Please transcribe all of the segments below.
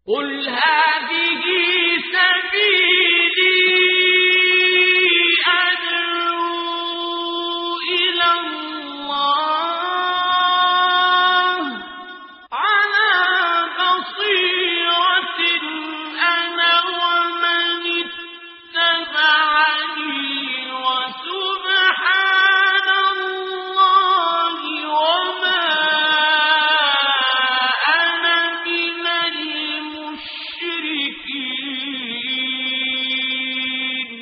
قل هذه سبيلي أدعو إلى الله على بصيرة أنا ومن اتبعني وسبحان الله وما أنا من المشركين.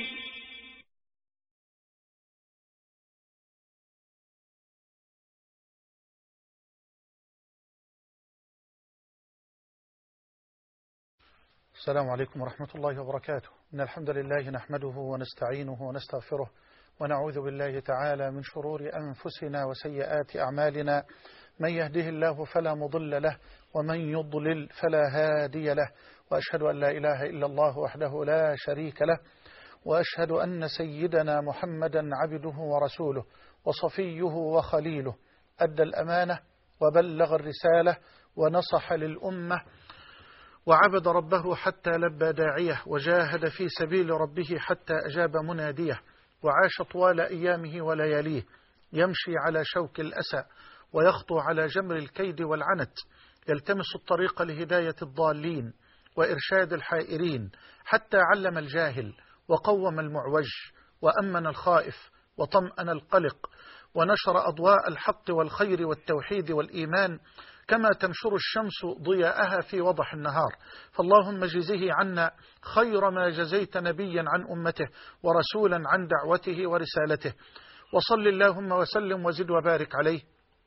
السلام عليكم ورحمة الله وبركاته. إن الحمد لله نحمده ونستعينه ونستغفره ونعوذ بالله تعالى من شرور أنفسنا وسيئات أعمالنا، من يهده الله فلا مضل له ومن يضلل فلا هادي له، وأشهد أن لا إله إلا الله وحده لا شريك له، وأشهد أن سيدنا محمدا عبده ورسوله وصفيه وخليله، أدى الأمانة وبلغ الرسالة ونصح للأمة وعبد ربه حتى لبى داعيه، وجاهد في سبيل ربه حتى أجاب مناديه، وعاش طوال أيامه ولياليه يمشي على شوك الأسى ويخطو على جمر الكيد والعنت، يلتمس الطريق لهداية الضالين وإرشاد الحائرين، حتى علم الجاهل وقوم المعوج وأمن الخائف وطمأن القلق، ونشر أضواء الحق والخير والتوحيد والإيمان كما تنشر الشمس ضياءها في وضح النهار. فاللهم جزه عنا خير ما جزيت نبيا عن أمته ورسولا عن دعوته ورسالته، وصل اللهم وسلم وزد وبارك عليه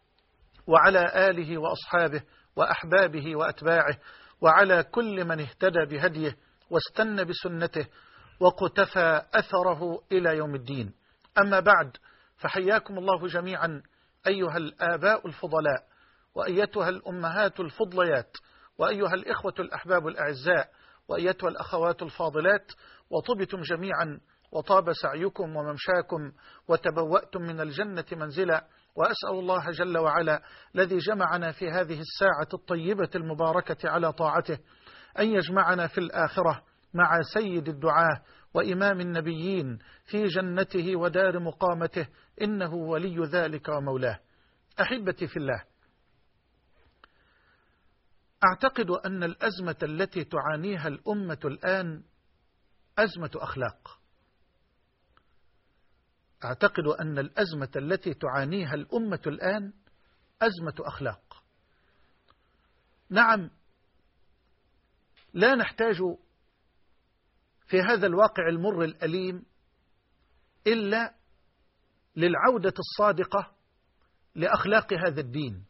وعلى آله وأصحابه وأحبابه وأتباعه وعلى كل من اهتدى بهديه واستنى بسنته وقتفى أثره إلى يوم الدين. أما بعد، فحياكم الله جميعا أيها الآباء الفضلاء، وأيتها الأمهات الفضليات، وأيها الإخوة الأحباب الأعزاء، وأيتها الأخوات الفاضلات، وطبتم جميعا وطاب سعيكم وممشاكم وتبوأتم من الجنة منزلا. وأسأل الله جل وعلا الذي جمعنا في هذه الساعة الطيبة المباركة على طاعته أن يجمعنا في الآخرة مع سيد الدعاة وإمام النبيين في جنته ودار مقامته، إنه ولي ذلك ومولاه. أحبتي في الله، أعتقد أن الأزمة التي تعانيها الأمة الآن أزمة أخلاق. أعتقد أن الأزمة التي تعانيها الأمة الآن أزمة أخلاق. نعم، لا نحتاج في هذا الواقع المر الأليم إلا للعودة الصادقة لأخلاق هذا الدين،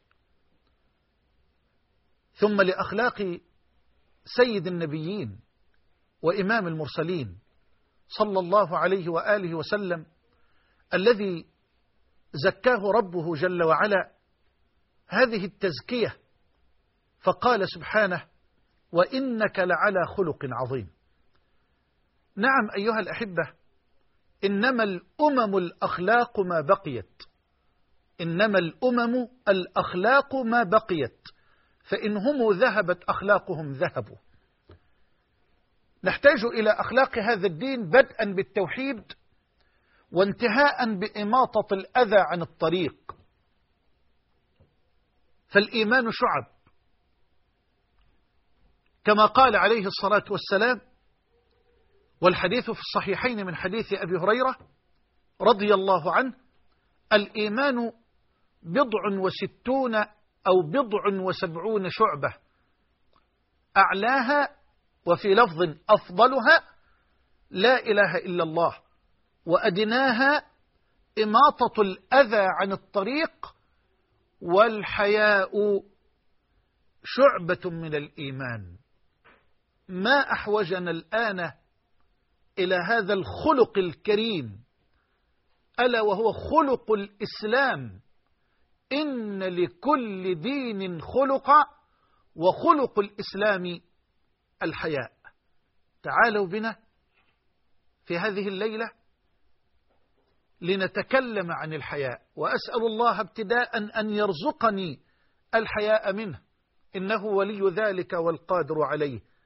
ثم لأخلاق سيد النبيين وإمام المرسلين صلى الله عليه وآله وسلم، الذي زكاه ربه جل وعلا هذه التزكية، فقال سبحانه: وإنك لعلى خلق عظيم. نعم أيها الأحبة، إنما الأمم الأخلاق ما بقيت، إنما الأمم الأخلاق ما بقيت، فإن هم ذهبت أخلاقهم ذهبوا. نحتاج إلى أخلاق هذا الدين بدءا بالتوحيد، وانتهاء بإماطة الأذى عن الطريق. فالإيمان شعب، كما قال عليه الصلاة والسلام، والحديث في الصحيحين من حديث أبي هريرة رضي الله عنه: الإيمان 60 أو 70 شعبة، أعلاها وفي لفظ أفضلها لا إله إلا الله، وأدناها إماطة الأذى عن الطريق، والحياء شعبة من الإيمان. ما أحوجنا الآن إلى هذا الخلق الكريم، ألا وهو خلق الإسلام. إن لكل دين خلقا، وخلق الإسلام الحياء. تعالوا بنا في هذه الليلة لنتكلم عن الحياء، وأسأل الله ابتداء أن يرزقني الحياء منه، إنه ولي ذلك والقادر عليه.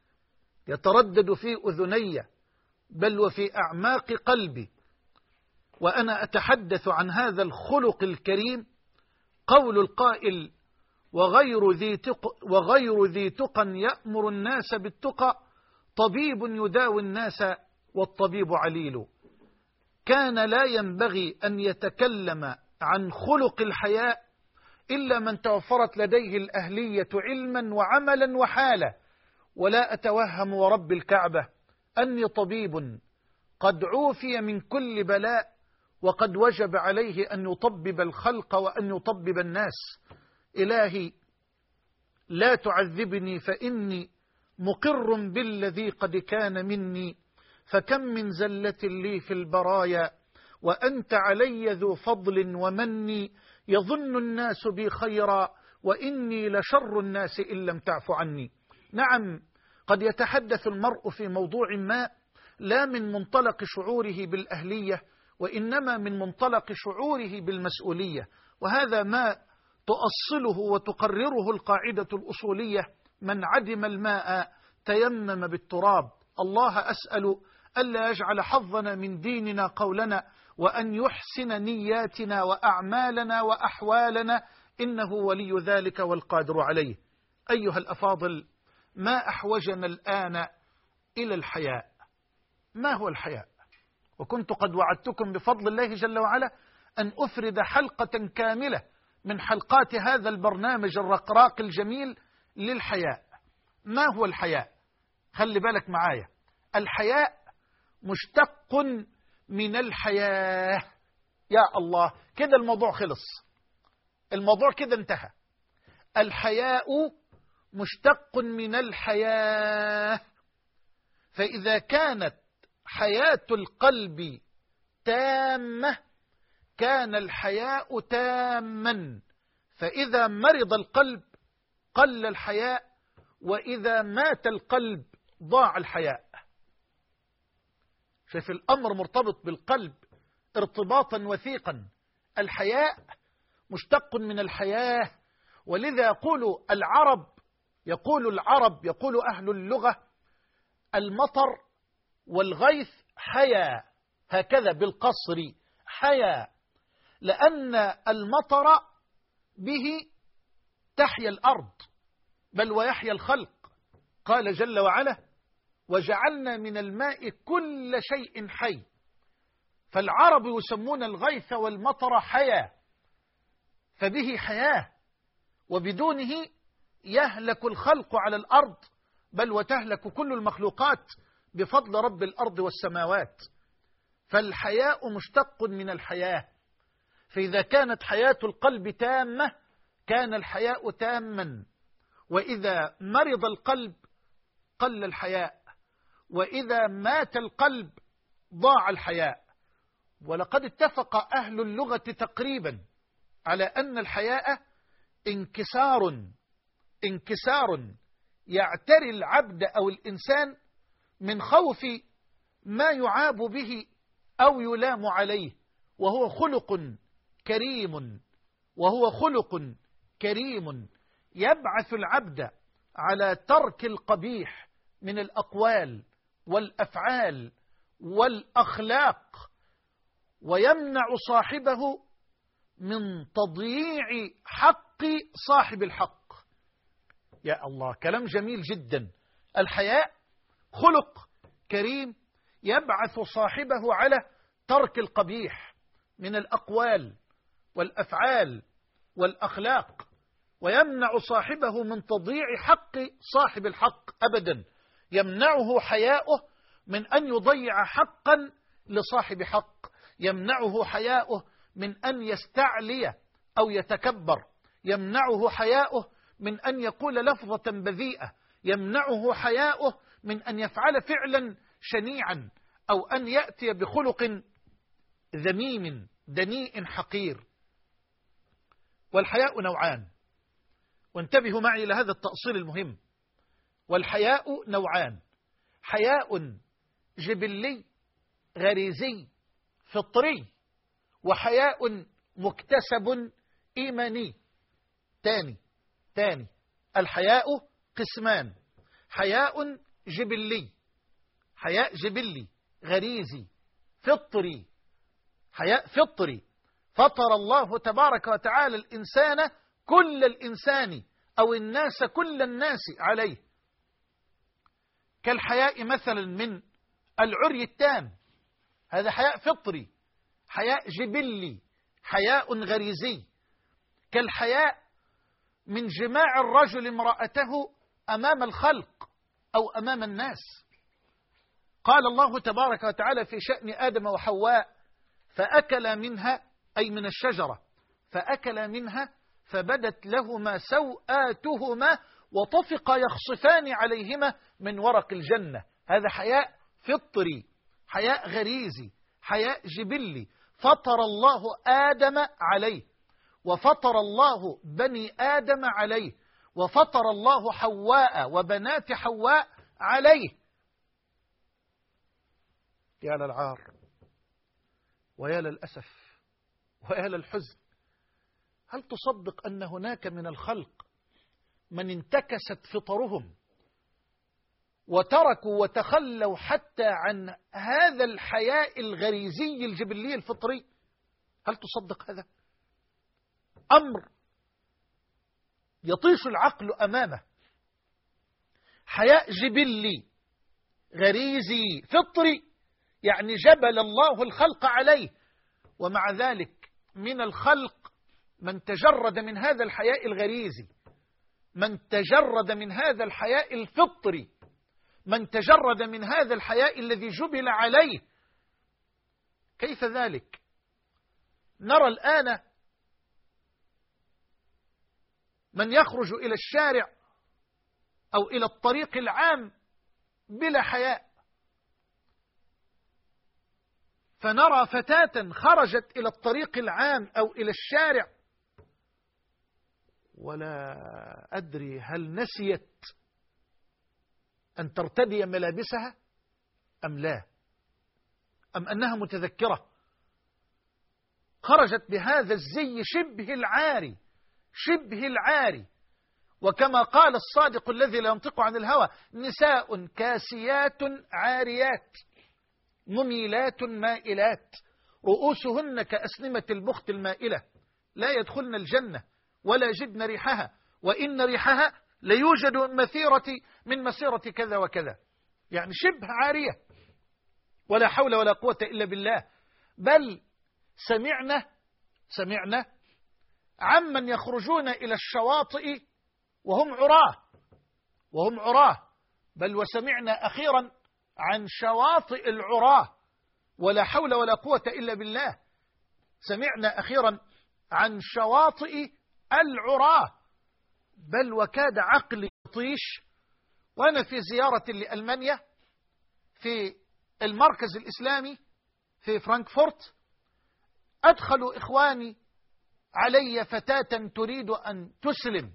يتردد في أذني بل وفي أعماق قلبي وأنا أتحدث عن هذا الخلق الكريم قول القائل: وغير ذي تقى يأمر الناس بالتقى طبيب يداوي الناس والطبيب عليل. كان لا ينبغي أن يتكلم عن خلق الحياء إلا من توفرت لديه الأهلية علما وعملا وحالا. ولا أتوهم ورب الكعبة أني طبيب قد عوفي من كل بلاء وقد وجب عليه أن يطبب الخلق وأن يطبب الناس. إلهي لا تعذبني فإني مقر بالذي قد كان مني، فكم من زلة لي في البرايا وأنت علي ذو فضل ومني. يظن الناس بي خيرا وإني لشر الناس إن لم تعف عني. نعم، قد يتحدث المرء في موضوع ما لا من منطلق شعوره بالأهلية وإنما من منطلق شعوره بالمسؤولية، وهذا ما تؤصله وتقرره القاعدة الأصولية: من عدم الماء تيمم بالتراب. الله أسأل ألا يجعل حظنا من ديننا قولنا وأن يحسن نياتنا وأعمالنا وأحوالنا، إنه ولي ذلك والقادر عليه. أيها الأفاضل، ما أحوجنا الآن إلى الحياء. ما هو الحياء؟ وكنت قد وعدتكم بفضل الله جل وعلا أن أفرد حلقة كاملة من حلقات هذا البرنامج الرقراق الجميل للحياء. ما هو الحياء؟ خلي بالك معايا، الحياء مشتق من الحياة. يا الله، كده الموضوع خلص، الموضوع كده انتهى. الحياء مشتق من الحياة، فإذا كانت حياة القلب تامة كان الحياء تاما، فإذا مرض القلب قل الحياء، وإذا مات القلب ضاع الحياء. شايف الأمر مرتبط بالقلب ارتباطا وثيقا. الحياء مشتق من الحياة، ولذا يقول أهل اللغة: المطر والغيث حيا، هكذا بالقصر حيا، لأن المطر به تحيا الأرض بل ويحيا الخلق. قال جل وعلا: وجعلنا من الماء كل شيء حي. فالعرب يسمون الغيث والمطر حيا، فبه حياة، وبدونه يهلك الخلق على الأرض بل وتهلك كل المخلوقات بفضل رب الأرض والسماوات. فالحياء مشتق من الحياة، فإذا كانت حياة القلب تامة كان الحياء تاما، وإذا مرض القلب قل الحياء، وإذا مات القلب ضاع الحياء. ولقد اتفق أهل اللغة تقريبا على أن الحياء انكسار يعتري العبد أو الإنسان من خوف ما يعاب به أو يلام عليه، وهو خلق كريم يبعث العبد على ترك القبيح من الأقوال والأفعال والأخلاق، ويمنع صاحبه من تضييع حق صاحب الحق. يا الله، كلام جميل جدا. الحياء خلق كريم يبعث صاحبه على ترك القبيح من الأقوال والأفعال والأخلاق، ويمنع صاحبه من تضييع حق صاحب الحق أبدا. يمنعه حياؤه من أن يضيع حقا لصاحب حق، يمنعه حياؤه من أن يستعلي أو يتكبر، يمنعه حياؤه من أن يقول لفظة بذيئة، يمنعه حياؤه من أن يفعل فعلا شنيعا أو أن يأتي بخلق ذميم دنيء حقير. والحياء نوعان، وانتبهوا معي إلى هذا التأصيل المهم. والحياء نوعان: حياء جبلي غريزي فطري، وحياء مكتسب إيماني. تاني الحياء قسمان: حياء جبلي، حياء جبلي غريزي فطري، حياء فطري فطر الله تبارك وتعالى الإنسان كل الإنسان أو الناس كل الناس عليه، كالحياء مثلا من العري التام، هذا حياء فطري، حياء جبلي، حياء غريزي، كالحياء من جماع الرجل امرأته أمام الخلق أو أمام الناس. قال الله تبارك وتعالى في شأن آدم وحواء: فأكل منها، أي من الشجرة، فأكل منها فبدت لهما سوآتهما وطفقا يخصفان عليهما من ورق الجنة. هذا حياء فطري، حياء غريزي، حياء جبلي فطر الله آدم عليه، وفطر الله بني آدم عليه، وفطر الله حواء وبنات حواء عليه. يا للعار ويا للأسف ويا للحزن، هل تصدق أن هناك من الخلق من انتكست فطرهم وتركوا وتخلوا حتى عن هذا الحياء الغريزي الجبلي الفطري؟ هل تصدق هذا؟ أمر يطيش العقل أمامه. حياء جبلي غريزي فطري، يعني جبل الله الخلق عليه، ومع ذلك من الخلق من تجرد من هذا الحياء الغريزي، من تجرد من هذا الحياء الفطري، من تجرد من هذا الحياء الذي جبل عليه. كيف ذلك؟ نرى الآن من يخرج إلى الشارع أو إلى الطريق العام بلا حياء، فنرى فتاة خرجت إلى الطريق العام أو إلى الشارع ولا أدري هل نسيت أن ترتدي ملابسها أم لا، أم أنها متذكرة، خرجت بهذا الزي شبه العاري، شبه العاري. وكما قال الصادق الذي لا ينطق عن الهوى: نساء كاسيات عاريات مميلات مائلات رؤوسهن كأسنمة البخت المائلة لا يدخلن الجنة ولا يجدن ريحها وإن ريحها ليوجد من مسيرة كذا وكذا. يعني شبه عارية، ولا حول ولا قوة إلا بالله. بل سمعنا عمن يخرجون إلى الشواطئ وهم عراه، بل وسمعنا أخيرا عن شواطئ العراه، ولا حول ولا قوة إلا بالله. سمعنا أخيرا عن شواطئ العراه، بل وكاد عقلي يطيش وأنا في زيارة لألمانيا في المركز الإسلامي في فرانكفورت، أدخل إخواني علي فتاة تريد أن تسلم،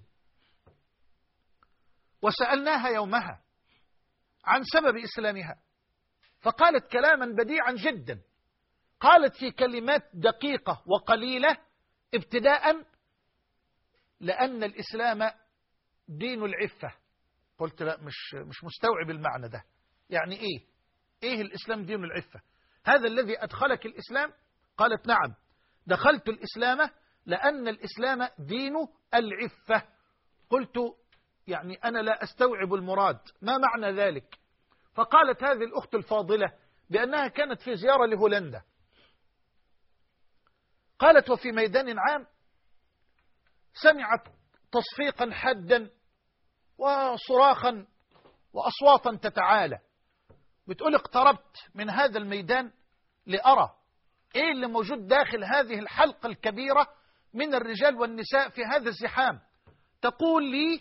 وسألناها يومها عن سبب إسلامها، فقالت كلاما بديعا جدا. قالت في كلمات دقيقة وقليلة ابتداء: لأن الإسلام دين العفة. قلت لا، مش مستوعب المعنى ده. يعني إيه الإسلام دين العفة؟ هذا الذي أدخلك الإسلام؟ قالت نعم، دخلت الإسلام لأن الإسلام دين العفة. قلت يعني أنا لا أستوعب المراد، ما معنى ذلك؟ فقالت هذه الأخت الفاضلة بأنها كانت في زيارة لهولندا، قالت وفي ميدان عام سمعت تصفيقا حدا وصراخا وأصواتا تتعالى. بتقول اقتربت من هذا الميدان لأرى إيه اللي موجود داخل هذه الحلقة الكبيرة من الرجال والنساء في هذا الزحام. تقول لي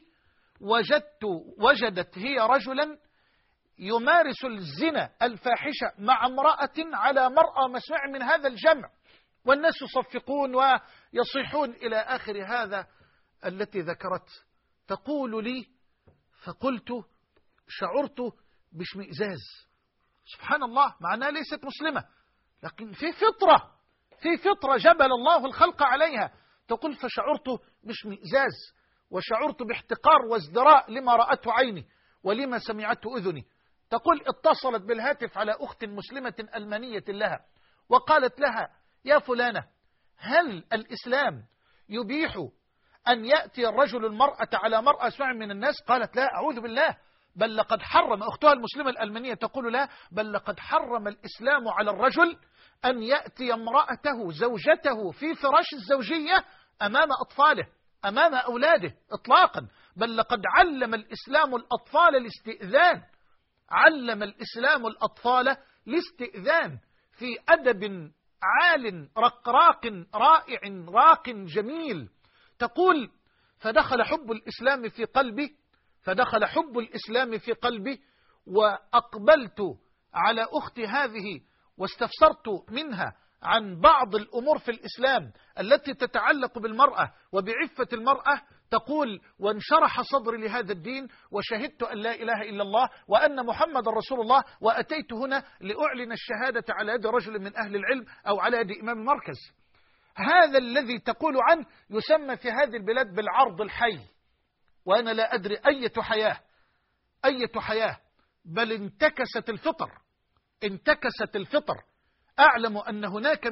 وجدت هي رجلا يمارس الزنا الفاحشة مع امرأة على مرأى مسمع من هذا الجمع، والناس يصفقون ويصيحون إلى آخر هذا التي ذكرت. تقول لي فقلت شعرت باشمئزاز. سبحان الله، معناها ليست مسلمة لكن في فطرة جبل الله الخلق عليها. تقول فشعرت باشمئزاز وشعرت باحتقار وازدراء لما رأته عيني ولما سمعته أذني. تقول اتصلت بالهاتف على أخت مسلمة ألمانية لها وقالت لها: يا فلانة، هل الإسلام يبيح أن يأتي الرجل المرأة على مرأة أسمع من الناس؟ قالت: لا، أعوذ بالله، بل لقد حرم. أختها المسلمة الألمانية تقول: لا، بل لقد حرم الإسلام على الرجل أن يأتي امرأته زوجته في فراش الزوجية أمام أطفاله أمام أولاده إطلاقا، بل لقد علم الإسلام الأطفال الاستئذان، علم الإسلام الأطفال الاستئذان في أدب عال رقراق رائع راق جميل. تقول: فدخل حب الإسلام في قلبي، فدخل حب الإسلام في قلبي، وأقبلت على أختي هذه واستفسرت منها عن بعض الأمور في الإسلام التي تتعلق بالمرأة وبعفة المرأة. تقول: وانشرح صدري لهذا الدين، وشهدت أن لا إله إلا الله وأن محمد رسول الله، وأتيت هنا لأعلن الشهادة على يد رجل من أهل العلم أو على يد إمام المركز. هذا الذي تقول عنه يسمى في هذه البلاد بالعرض الحي، وأنا لا أدري أية حياة، بل انتكست الفطر، انتكست الفطر. أعلم أن هناك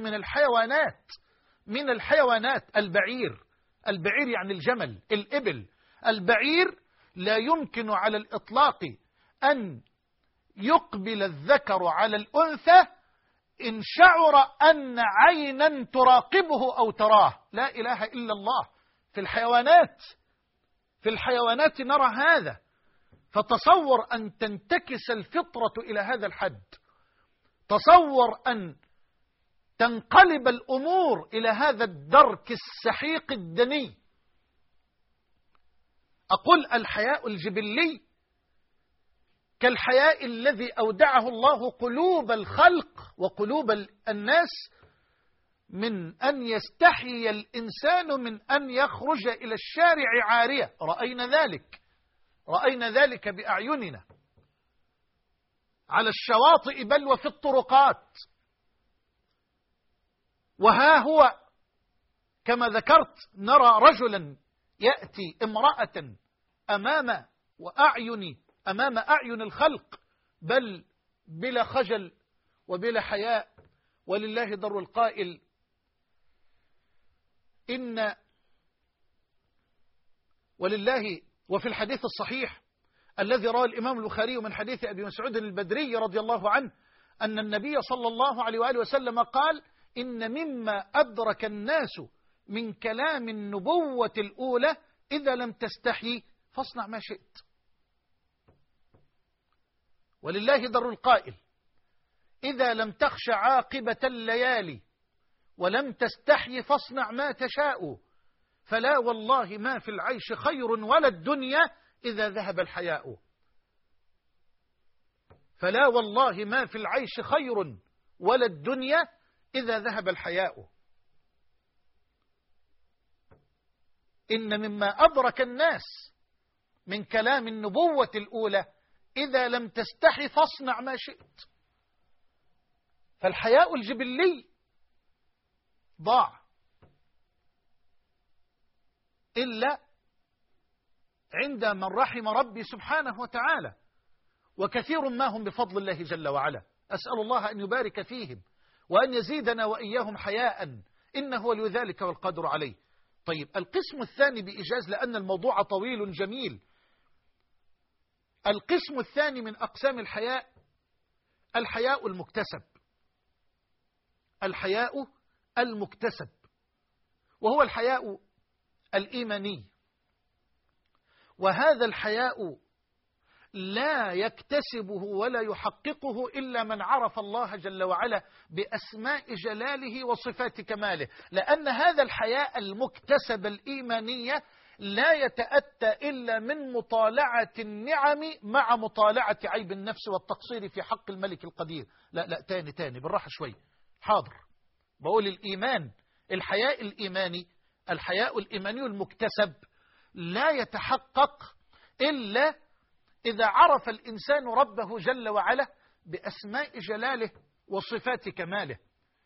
من الحيوانات البعير يعني الجمل، الإبل، البعير لا يمكن على الإطلاق أن يقبل الذكر على الأنثى إن شعر أن عينا تراقبه أو تراه. لا إله إلا الله. في الحيوانات نرى هذا. فتصور أن تنتكس الفطرة إلى هذا الحد، تصور أن تنقلب الأمور إلى هذا الدرك السحيق الدني. أقول: الحياء الجبلي كالحياء الذي أودعه الله قلوب الخلق وقلوب الناس، من أن يستحيي الإنسان من أن يخرج إلى الشارع عارية. رأينا ذلك بأعيننا على الشواطئ بل وفي الطرقات. وها هو كما ذكرت نرى رجلا يأتي امرأة أمام أعين الخلق، بل بلا خجل وبلا حياء. ولله در القائل: وفي الحديث الصحيح الذي رواه الإمام البخاري من حديث أبي مسعود البدري رضي الله عنه أن النبي صلى الله عليه وآله وسلم قال: إن مما أدرك الناس من كلام النبوة الأولى إذا لم تستحي فاصنع ما شئت. ولله در القائل: إذا لم تخش عاقبة الليالي ولم تستحي فاصنع ما تشاء، فلا والله ما في العيش خير ولا الدنيا إذا ذهب الحياء. فلا والله ما في العيش خير ولا الدنيا إذا ذهب الحياء. إن مما أدرك الناس من كلام النبوة الأولى إذا لم تستحي فاصنع ما شئت. فالحياء الجبلي ضاع، إلا عند من رحم ربي سبحانه وتعالى، وكثير ما هم بفضل الله جل وعلا. أسأل الله أن يبارك فيهم وأن يزيدنا وإياهم حياء، إنه ولي ذلك والقدر عليه. طيب، القسم الثاني بإيجاز لأن الموضوع طويل جميل. القسم الثاني من أقسام الحياء الحياء المكتسب. الحياء المكتسب وهو الحياء الإيماني. وهذا الحياء لا يكتسبه ولا يحققه إلا من عرف الله جل وعلا بأسماء جلاله وصفات كماله، لأن هذا الحياء المكتسب الإيمانية لا يتأتى إلا من مطالعة النعم مع مطالعة عيب النفس والتقصير في حق الملك القدير. لا تاني بالراحة شوي. حاضر، بقول الإيمان، الحياء الإيماني، الحياء الإيماني المكتسب لا يتحقق إلا إذا عرف الإنسان ربه جل وعلا بأسماء جلاله وصفات كماله.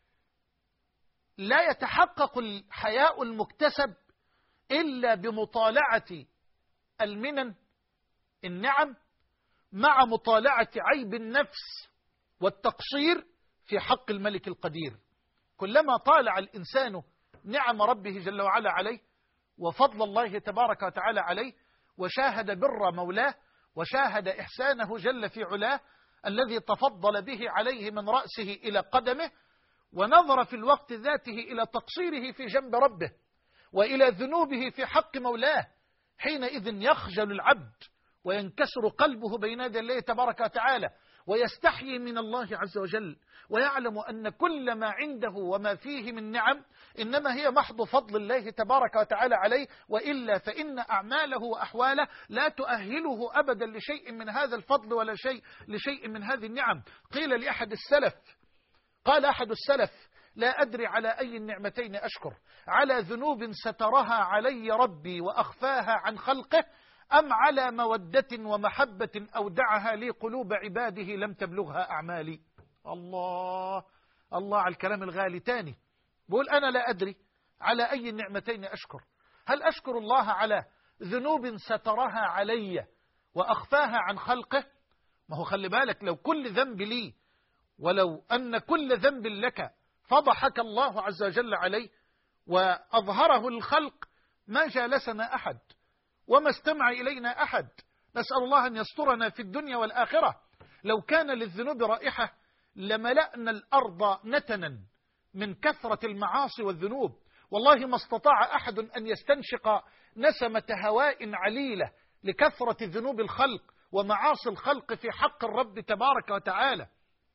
لا يتحقق الحياء المكتسب إلا بمطالعة المنن، النعم، مع مطالعة عيب النفس والتقصير في حق الملك القدير. كلما طالع الإنسان نعم ربه جل وعلا عليه وفضل الله تبارك وتعالى عليه، وشاهد بر مولاه، وشاهد إحسانه جل في علاه الذي تفضل به عليه من رأسه إلى قدمه، ونظر في الوقت ذاته إلى تقصيره في جنب ربه وإلى ذنوبه في حق مولاه، حينئذ يخجل العبد وينكسر قلبه بين يدي الله تبارك وتعالى، ويستحيي من الله عز وجل، ويعلم أن كل ما عنده وما فيه من نعم إنما هي محض فضل الله تبارك وتعالى عليه، وإلا فإن أعماله وأحواله لا تؤهله أبدا لشيء من هذا الفضل ولا لشيء من هذه النعم. قيل لأحد السلف، قال أحد السلف: لا أدري على أي النعمتين أشكر، على ذنوب سترها علي ربي وأخفاها عن خلقه، أم على مودة ومحبة أودعها لي قلوب عباده لم تبلغها أعمالي. الله الله على الكلام الغالي. تاني بقول أنا لا أدري على أي النعمتين أشكر، هل أشكر الله على ذنوب سترها علي وأخفاها عن خلقه؟ ما هو خلي بالك، لو كل ذنب لي ولو أن كل ذنب لك فضحك الله عز وجل عليه وأظهره الخلق ما جالسنا أحد وما استمع إلينا أحد. نسأل الله أن يسترنا في الدنيا والآخرة. لو كان للذنوب رائحة لملأنا الأرض نتنا من كثرة المعاصي والذنوب. والله ما استطاع أحد أن يستنشق نسمة هواء عليلة لكثرة ذنوب الخلق ومعاصي الخلق في حق الرب تبارك وتعالى.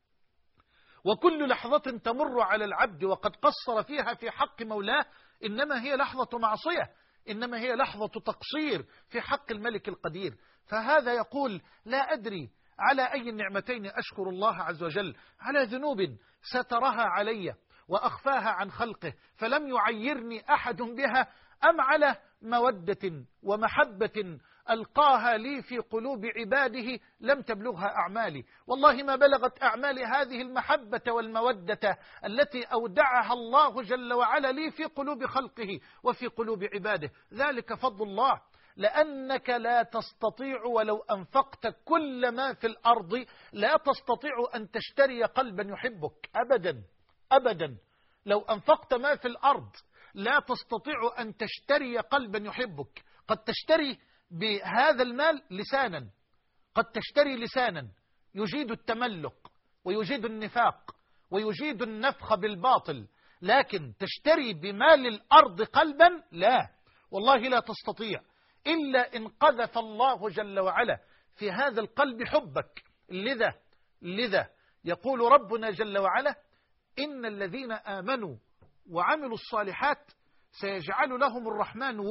وكل لحظة تمر على العبد وقد قصر فيها في حق مولاه إنما هي لحظة معصية، إنما هي لحظة تقصير في حق الملك القدير. فهذا يقول: لا أدري على أي النعمتين أشكر الله عز وجل، على ذنوب سترها علي وأخفاها عن خلقه فلم يعيرني أحد بها، أم على مودة ومحبة ألقاها لي في قلوب عباده لم تبلغها أعمالي. والله ما بلغت أعمالي هذه المحبة والمودة التي أودعها الله جل وعلا لي في قلوب خلقه وفي قلوب عباده. ذلك فضل الله، لأنك لا تستطيع ولو أنفقت كل ما في الأرض لا تستطيع أن تشتري قلبا يحبك أبدا أبدا. لو أنفقت ما في الأرض لا تستطيع أن تشتري قلبا يحبك. قد تشتري بهذا المال لسانا، قد تشتري لسانا يجيد التملق ويجيد النفاق ويجيد النفخ بالباطل، لكن تشتري بمال الأرض قلبا لا، والله لا تستطيع إلا إن قذف الله جل وعلا في هذا القلب حبك. لذا يقول ربنا جل وعلا: إن الذين آمنوا وعملوا الصالحات سيجعل لهم الرحمن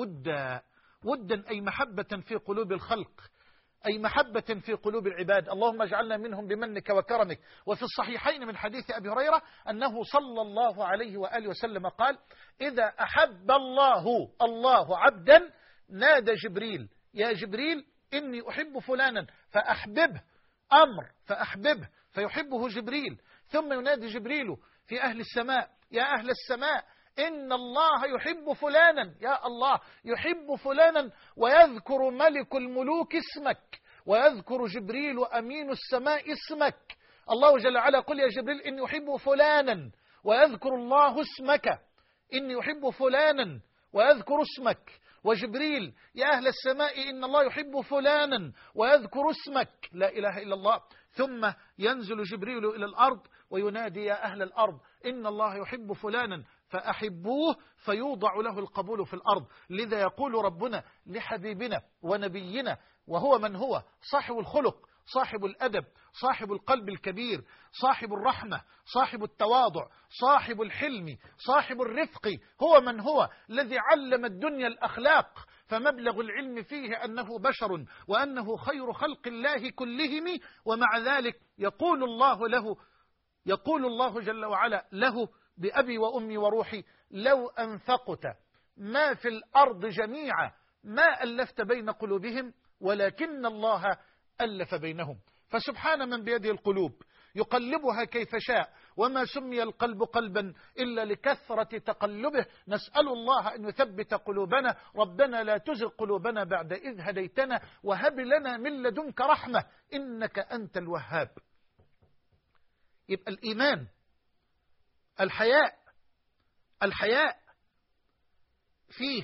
ودا أي محبة في قلوب الخلق، أي محبة في قلوب العباد. اللهم اجعلنا منهم بمنك وكرمك. وفي الصحيحين من حديث أبي هريرة أنه صلى الله عليه وآله وسلم قال: إذا أحب الله عبدا نادى جبريل: يا جبريل إني أحب فلانا فأحببه، أمر فأحببه فيحبه جبريل. ثم ينادي جبريل في أهل السماء: يا أهل السماء إن الله يحب فلانا، يا الله يحب فلانا، ويذكر ملك الملوك اسمك، ويذكر جبريل أمين السماء اسمك. الله جل وعلا: قل يا جبريل إني أحب فلانا، ويذكر الله اسمك، إني أحب فلانا ويذكر اسمك. وجبريل: يا أهل السماء إن الله يحب فلانا ويذكر اسمك. لا إله إلا الله. ثم ينزل جبريل إلى الأرض وينادي: يا أهل الأرض إن الله يحب فلانا فأحبوه فيوضع له القبول في الأرض. لذا يقول ربنا لحبيبنا ونبينا، وهو من هو؟ صاحب الخلق، صاحب الأدب، صاحب القلب الكبير، صاحب الرحمة، صاحب التواضع، صاحب الحلم، صاحب الرفق. هو من هو؟ الذي علم الدنيا الأخلاق، فمبلغ العلم فيه أنه بشر وأنه خير خلق الله كلهم. ومع ذلك يقول الله جل وعلا له: بأبي وأمي وروحي لو أنفقت ما في الأرض جميعا ما ألفت بين قلوبهم ولكن الله ألف بينهم. فسبحان من بيده القلوب، يقلبها كيف شاء، وما سمي القلب قلبا إلا لكثرة تقلبه. نسأل الله أن يثبت قلوبنا. ربنا لا تزغ قلوبنا بعد إذ هديتنا وهب لنا من لدنك رحمة إنك أنت الوهاب. يبقى الإيمان، الحياء فيه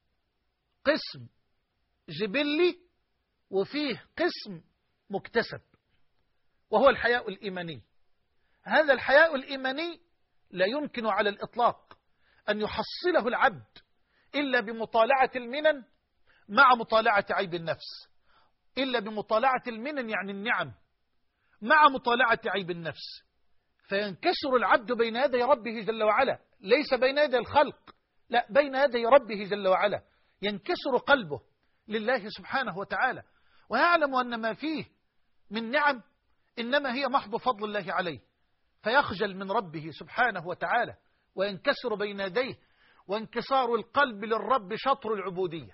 قسم جبلي وفيه قسم مكتسب، وهو الحياء الإيماني. هذا الحياء الإيماني لا يمكن على الإطلاق أن يحصله العبد إلا بمطالعة المنن مع مطالعة عيب النفس، إلا بمطالعة المنن يعني النعم مع مطالعة عيب النفس، فينكسر العبد بين يدي ربه جل وعلا، ليس بين يدي الخلق، لا، بين يدي ربه جل وعلا، ينكسر قلبه لله سبحانه وتعالى، ويعلم أن ما فيه من نعم إنما هي محض فضل الله عليه، فيخجل من ربه سبحانه وتعالى وينكسر بين يديه. وانكسار القلب للرب شطر العبودية.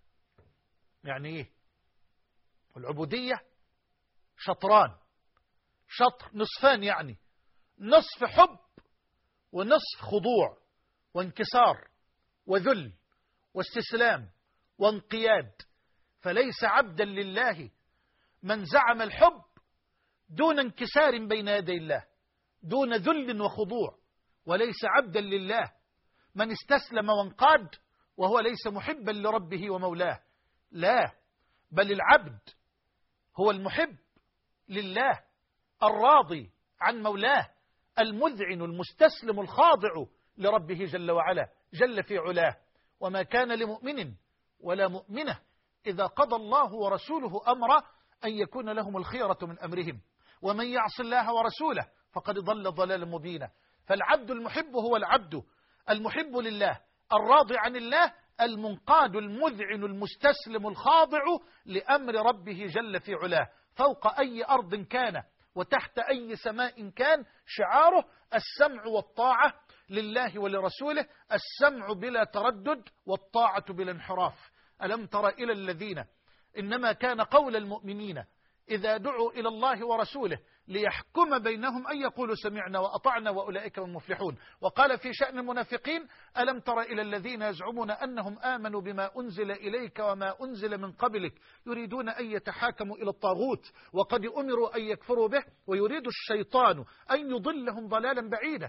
يعني إيه؟ العبودية شطران، شطر نصفان، يعني نصف حب ونصف خضوع وانكسار وذل واستسلام وانقياد. فليس عبدا لله من زعم الحب دون انكسار بين يدي الله، دون ذل وخضوع، وليس عبدا لله من استسلم وانقاد وهو ليس محبا لربه ومولاه. لا، بل العبد هو المحب لله الراضي عن مولاه المذعن المستسلم الخاضع لربه جل وعلا جل في علاه. وما كان لمؤمن ولا مؤمنة إذا قضى الله ورسوله أمرا أن يكون لهم الخيرة من أمرهم، ومن يعص الله ورسوله فقد ضل ضلالا مبينا. فالعبد المحب هو العبد المحب لله الراضي عن الله المنقاد المذعن المستسلم الخاضع لأمر ربه جل في علاه، فوق أي أرض كان وتحت أي سماء كان. شعاره السمع والطاعة لله ولرسوله، السمع بلا تردد والطاعة بلا انحراف. ألم تر إلى الذين إنما كان قول المؤمنين إذا دعوا إلى الله ورسوله ليحكم بينهم أن يقولوا سمعنا وأطعنا وأولئك هم المفلحون. وقال في شأن المنافقين ألم تر إلى الذين يزعمون أنهم آمنوا بما أنزل إليك وما أنزل من قبلك يريدون أن يتحاكموا إلى الطاغوت وقد أمروا أن يكفروا به ويريد الشيطان أن يضلهم ضلالا بعيدا.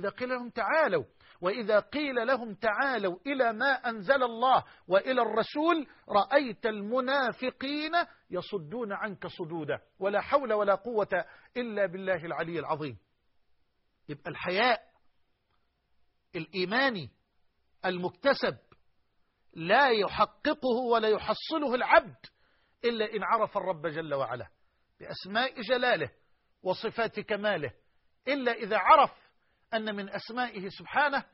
وإذا قيل لهم تعالوا إلى ما أنزل الله وإلى الرسول رأيت المنافقين يصدون عنك صدودا ولا حول ولا قوة إلا بالله العلي العظيم. يبقى الحياء الإيماني المكتسب لا يحققه ولا يحصله العبد إلا إن عرف الرب جل وعلا بأسماء جلاله وصفات كماله، إلا إذا عرف أن من أسمائه سبحانه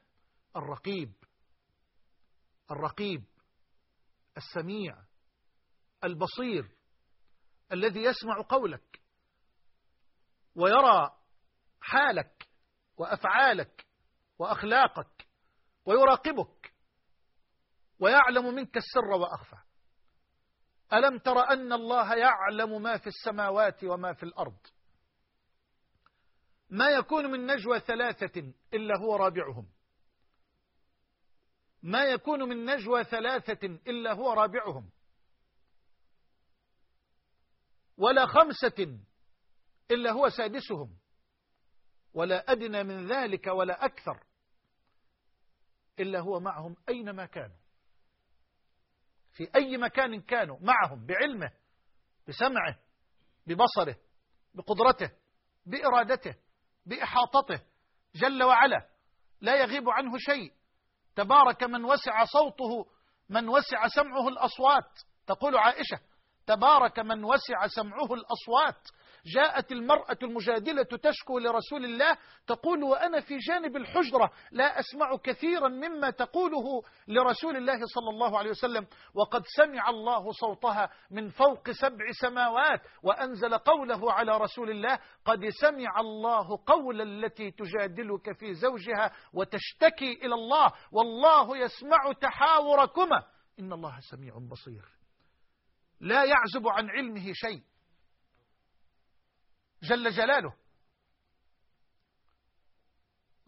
الرقيب السميع البصير الذي يسمع قولك ويرى حالك وأفعالك وأخلاقك ويراقبك ويعلم منك السر وأخفى. ألم تر أن الله يعلم ما في السماوات وما في الأرض؟ ما يكون من نجوى ثلاثة إلا هو رابعهم، ما يكون من نجوى ثلاثة إلا هو رابعهم، ولا خمسة إلا هو سادسهم، ولا أدنى من ذلك ولا أكثر إلا هو معهم أينما كانوا. في أي مكان كانوا معهم بعلمه بسمعه ببصره بقدرته بإرادته بإحاطته جل وعلا، لا يغيب عنه شيء. تبارك من وسع صوته من وسع سمعه الأصوات. تقول عائشة تبارك من وسع سمعه الأصوات. جاءت المرأة المجادلة تشكو لرسول الله تقول وأنا في جانب الحجرة لا أسمع كثيرا مما تقوله لرسول الله صلى الله عليه وسلم، وقد سمع الله صوتها من فوق 7 سماوات وأنزل قوله على رسول الله قد سمع الله قول التي تجادلك في زوجها وتشتكي إلى الله والله يسمع تحاوركما إن الله سميع بصير. لا يعزب عن علمه شيء جل جلاله،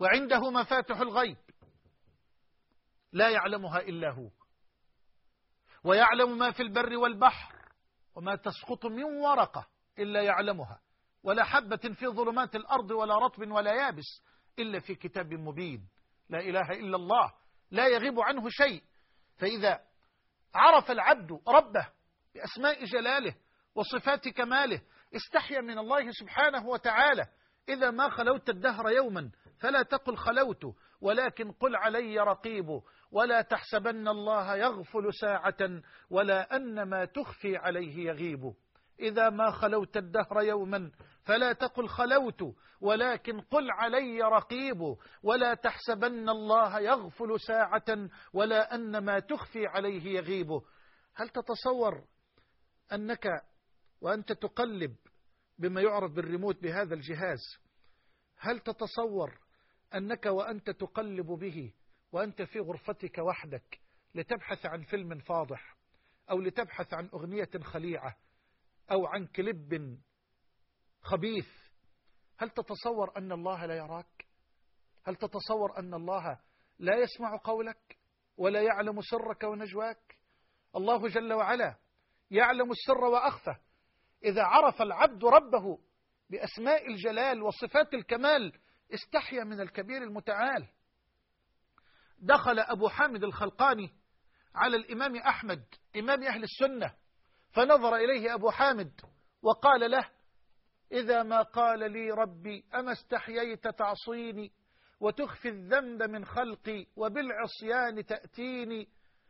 وعنده مفاتح الغيب لا يعلمها إلا هو، ويعلم ما في البر والبحر، وما تسقط من ورقة إلا يعلمها، ولا حبة في ظلمات الأرض ولا رطب ولا يابس إلا في كتاب مبين. لا إله إلا الله، لا يغيب عنه شيء. فإذا عرف العبد ربه بأسماء جلاله وصفات كماله استحيا من الله سبحانه وتعالى. إذا ما خلوت الدهر يوما فلا تقل خلوت، ولكن قل علي رقيب، ولا تحسبن الله يغفل ساعة، ولا أن ما تخفي عليه يغيب. إذا ما خلوت الدهر يوما فلا تقل خلوت، ولكن قل علي رقيب، ولا تحسبن الله يغفل ساعة، ولا أن ما تخفي عليه يغيب. هل تتصور أنك وأنت تقلب بما يعرف بالريموت بهذا الجهاز، هل تتصور أنك وأنت تقلب به وأنت في غرفتك وحدك لتبحث عن فيلم فاضح، أو لتبحث عن أغنية خليعة، أو عن كليب خبيث، هل تتصور أن الله لا يراك؟ هل تتصور أن الله لا يسمع قولك ولا يعلم سرك ونجواك؟ الله جل وعلا يعلم السر وأخفى. إذا عرف العبد ربه بأسماء الجلال وصفات الكمال استحيا من الكبير المتعال. دخل أبو حامد الخلقاني على الإمام أحمد إمام أهل السنة، فنظر إليه أبو حامد وقال له: إذا ما قال لي ربي أما استحييت تعصيني وتخفي الذنب من خلقي وبالعصيان تأتيني،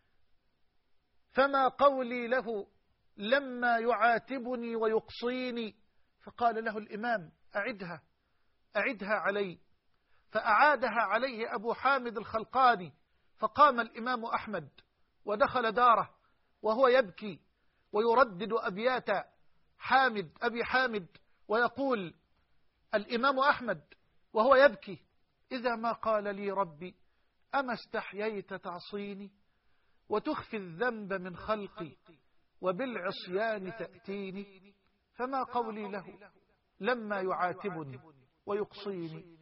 فما قولي له لما يعاتبني ويقصيني. فقال له الإمام: أعدها علي. فأعادها عليه أبو حامد الخلقاني. فقام الإمام أحمد ودخل داره وهو يبكي ويردد أبيات أبي حامد، ويقول الإمام أحمد وهو يبكي: إذا ما قال لي ربي أما استحييت تعصيني وتخفي الذنب من خلقي وبالعصيان تأتيني، فما قولي له لما يعاتبني ويقصيني.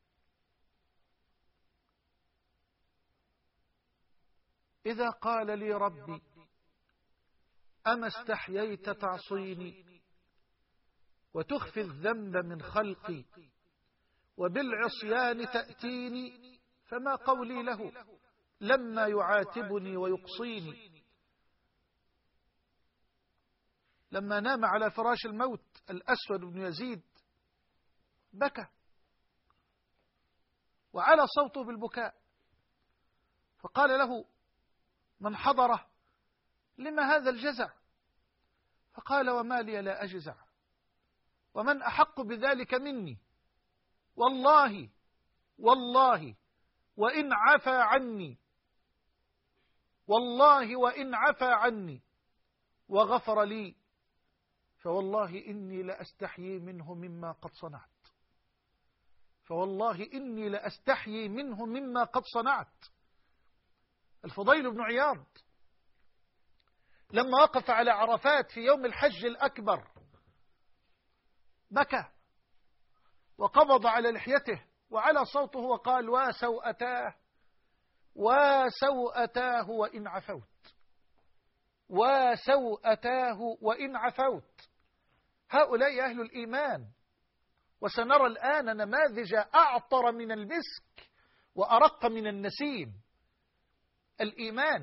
إذا قال لي ربي أما استحييت تعصيني وتخفي الذنب من خلقي وبالعصيان تأتيني، فما قولي له لما يعاتبني ويقصيني. لما نام على فراش الموت الأسود بن يزيد بكى وعلى صوته بالبكاء، فقال له من حضره: لما هذا الجزع؟ فقال: وما لي لا أجزع، ومن أحق بذلك مني؟ والله وإن عفى عني، والله وإن عفى عني وغفر لي، فوالله إني لأستحيي منه مما قد صنعت، فوالله إني لأستحيي منه مما قد صنعت. الفضيل بن عياض لما وقف على عرفات في يوم الحج الأكبر بكى وقبض على لحيته وعلى صوته وقال: وسوءتاه وإن عفوت، وسوءتاه وإن عفوت. هؤلاء أهل الإيمان. وسنرى الآن نماذج أعطر من المسك وأرق من النسيم. الإيمان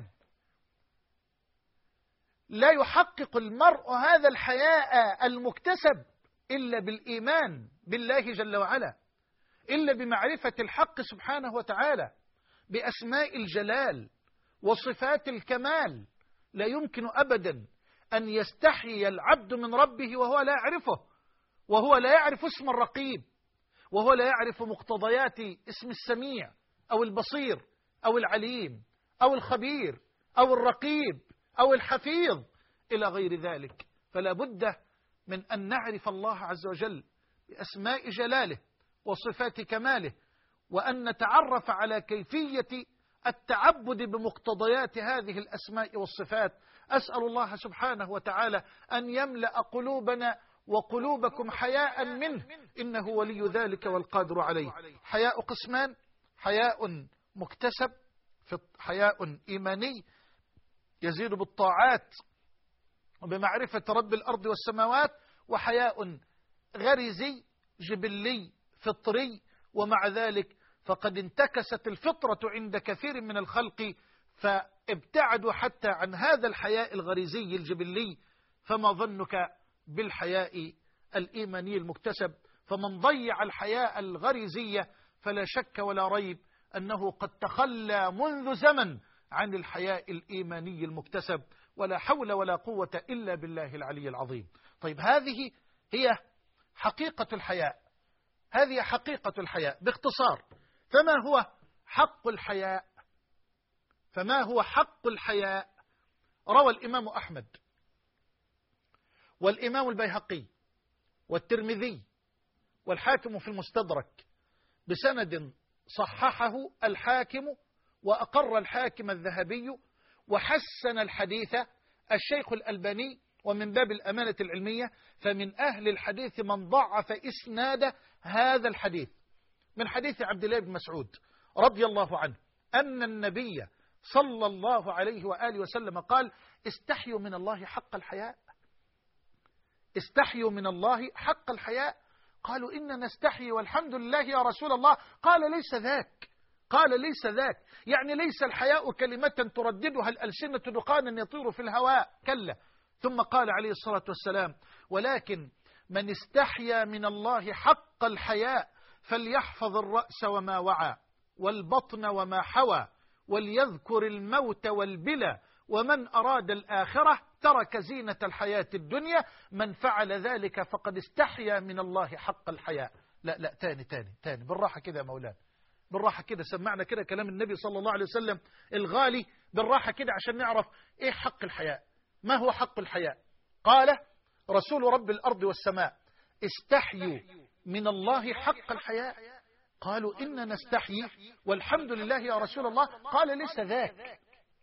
لا يحقق المرء هذا الحياء المكتسب إلا بالإيمان بالله جل وعلا، إلا بمعرفة الحق سبحانه وتعالى بأسماء الجلال وصفات الكمال. لا يمكن أبدا أن يستحيي العبد من ربه وهو لا يعرفه، وهو لا يعرف اسم الرقيب، وهو لا يعرف مقتضيات اسم السميع أو البصير أو العليم أو الخبير أو الرقيب أو الحفيظ إلى غير ذلك. فلا بد من أن نعرف الله عز وجل بأسماء جلاله وصفات كماله، وأن نتعرف على كيفية التعبد بمقتضيات هذه الأسماء والصفات. أسأل الله سبحانه وتعالى أن يملأ قلوبنا وقلوبكم حياء منه إنه ولي ذلك والقادر عليه. حياء قسمان: حياء مكتسب، حياء إيماني يزيد بالطاعات وبمعرفة رب الأرض والسماوات، وحياء غريزي جبلي فطري، ومع ذلك فقد انتكست الفطرة عند كثير من الخلق فابتعدوا حتى عن هذا الحياء الغريزي الجبلي، فما ظنك بالحياء الإيماني المكتسب؟ فمن ضيع الحياء الغريزية فلا شك ولا ريب أنه قد تخلى منذ زمن عن الحياء الإيماني المكتسب، ولا حول ولا قوة إلا بالله العلي العظيم. طيب، هذه هي حقيقة الحياء، هذه حقيقة الحياء باختصار. فما هو حق الحياء؟ فما هو حق الحياء؟ روى الإمام أحمد والإمام البيهقي والترمذي والحاكم في المستدرك بسند صححه الحاكم، وأقر الحاكم الذهبي، وحسن الحديث الشيخ الألباني. ومن باب الأمانة العلمية فمن أهل الحديث من ضعف إسناد هذا الحديث، من حديث عبد الله بن مسعود رضي الله عنه أن النبي صلى الله عليه وآله وسلم قال: استحيوا من الله حق الحياء. استحيوا من الله حق الحياء. قالوا: إننا نستحي والحمد لله يا رسول الله. قال: ليس ذاك. قال: ليس ذاك، يعني ليس الحياء كلمة ترددها الألسنة دخانا يطير في الهواء، كلا. ثم قال عليه الصلاة والسلام: ولكن من استحيا من الله حق الحياء فليحفظ الرأس وما وعى والبطن وما حوى وليذكر الموت والبلى ومن أراد الآخرة ترك زينة الحياة الدنيا. من فعل ذلك فقد استحيا من الله حق الحياء. لا تاني بالراحة كده يا مولانا، بالراحة كده، سمعنا كده كلام النبي صلى الله عليه وسلم الغالي بالراحة كده عشان نعرف إيه حق الحياء. ما هو حق الحياء؟ قال رسول رب الأرض والسماء: استحيوا من الله حق الحياء. قالوا: إننا نستحيي والحمد لله يا رسول الله. قال: ليس ذاك،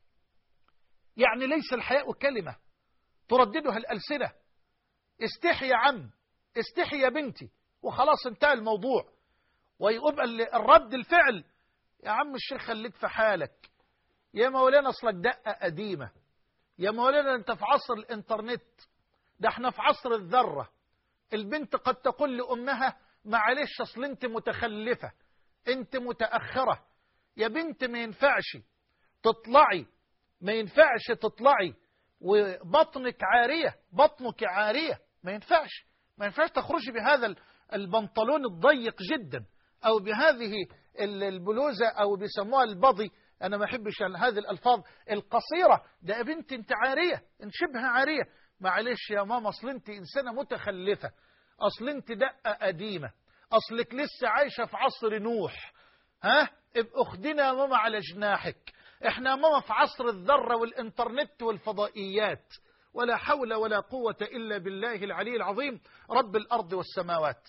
يعني ليس الحياء كلمة ترددها الألسنة. استحي يا عم، استحي يا بنتي، وخلاص انتهى الموضوع. ويبقى الرد الفعل: يا عم الشيخ خليك في حالك، يا مولانا اصلك دقة قديمة، يا مولانا انت في عصر الانترنت، ده احنا في عصر الذرة. البنت قد تقول لأمها: معلش اصل انت متخلفة، انت متأخرة، يا بنت ما ينفعش تطلعي، ما ينفعش تطلعي وبطنك عارية، بطنك عارية، ما ينفعش تخرجي بهذا البنطلون الضيق جدا، أو بهذه البلوزة، أو بيسموها البضي، أنا ما أحبش هذه الألفاظ القصيرة. ده يا بنت أنت عارية، أنت شبه عارية. معلش يا ماما أصل أنت إنسانة متخلفة، أصل أنت دقة قديمة، أصلك لسه عايشة في عصر نوح. ابقى أخدنا يا ماما على جناحك، إحنا يا ماما في عصر الذرة والإنترنت والفضائيات. ولا حول ولا قوة إلا بالله العلي العظيم رب الأرض والسماوات.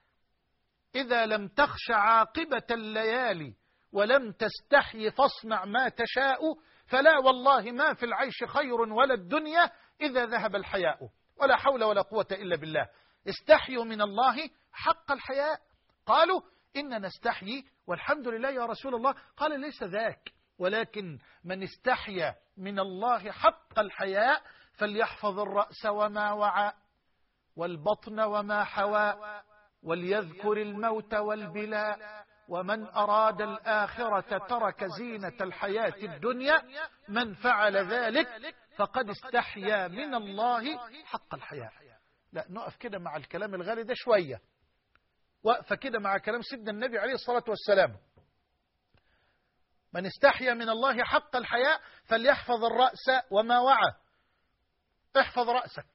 إذا لم تخش عاقبة الليالي ولم تستحي فاصنع ما تشاء، فلا والله ما في العيش خير ولا الدنيا إذا ذهب الحياء. ولا حول ولا قوة إلا بالله. استحيوا من الله حق الحياء. قالوا: إننا نستحيي والحمد لله يا رسول الله. قال: ليس ذاك، ولكن من استحيا من الله حق الحياء فليحفظ الرأس وما وعى والبطن وما حوى وليذكر الموت والبلاء ومن أراد الآخرة ترك زينة الحياة الدنيا. من فعل ذلك فقد استحيا من الله حق الحياء. لا، نقف كده مع الكلام الغالي ده شوية، وقفة كده مع كلام سيدنا النبي عليه الصلاة والسلام: من استحيا من الله حق الحياء فليحفظ الرأس وما وعى. احفظ رأسك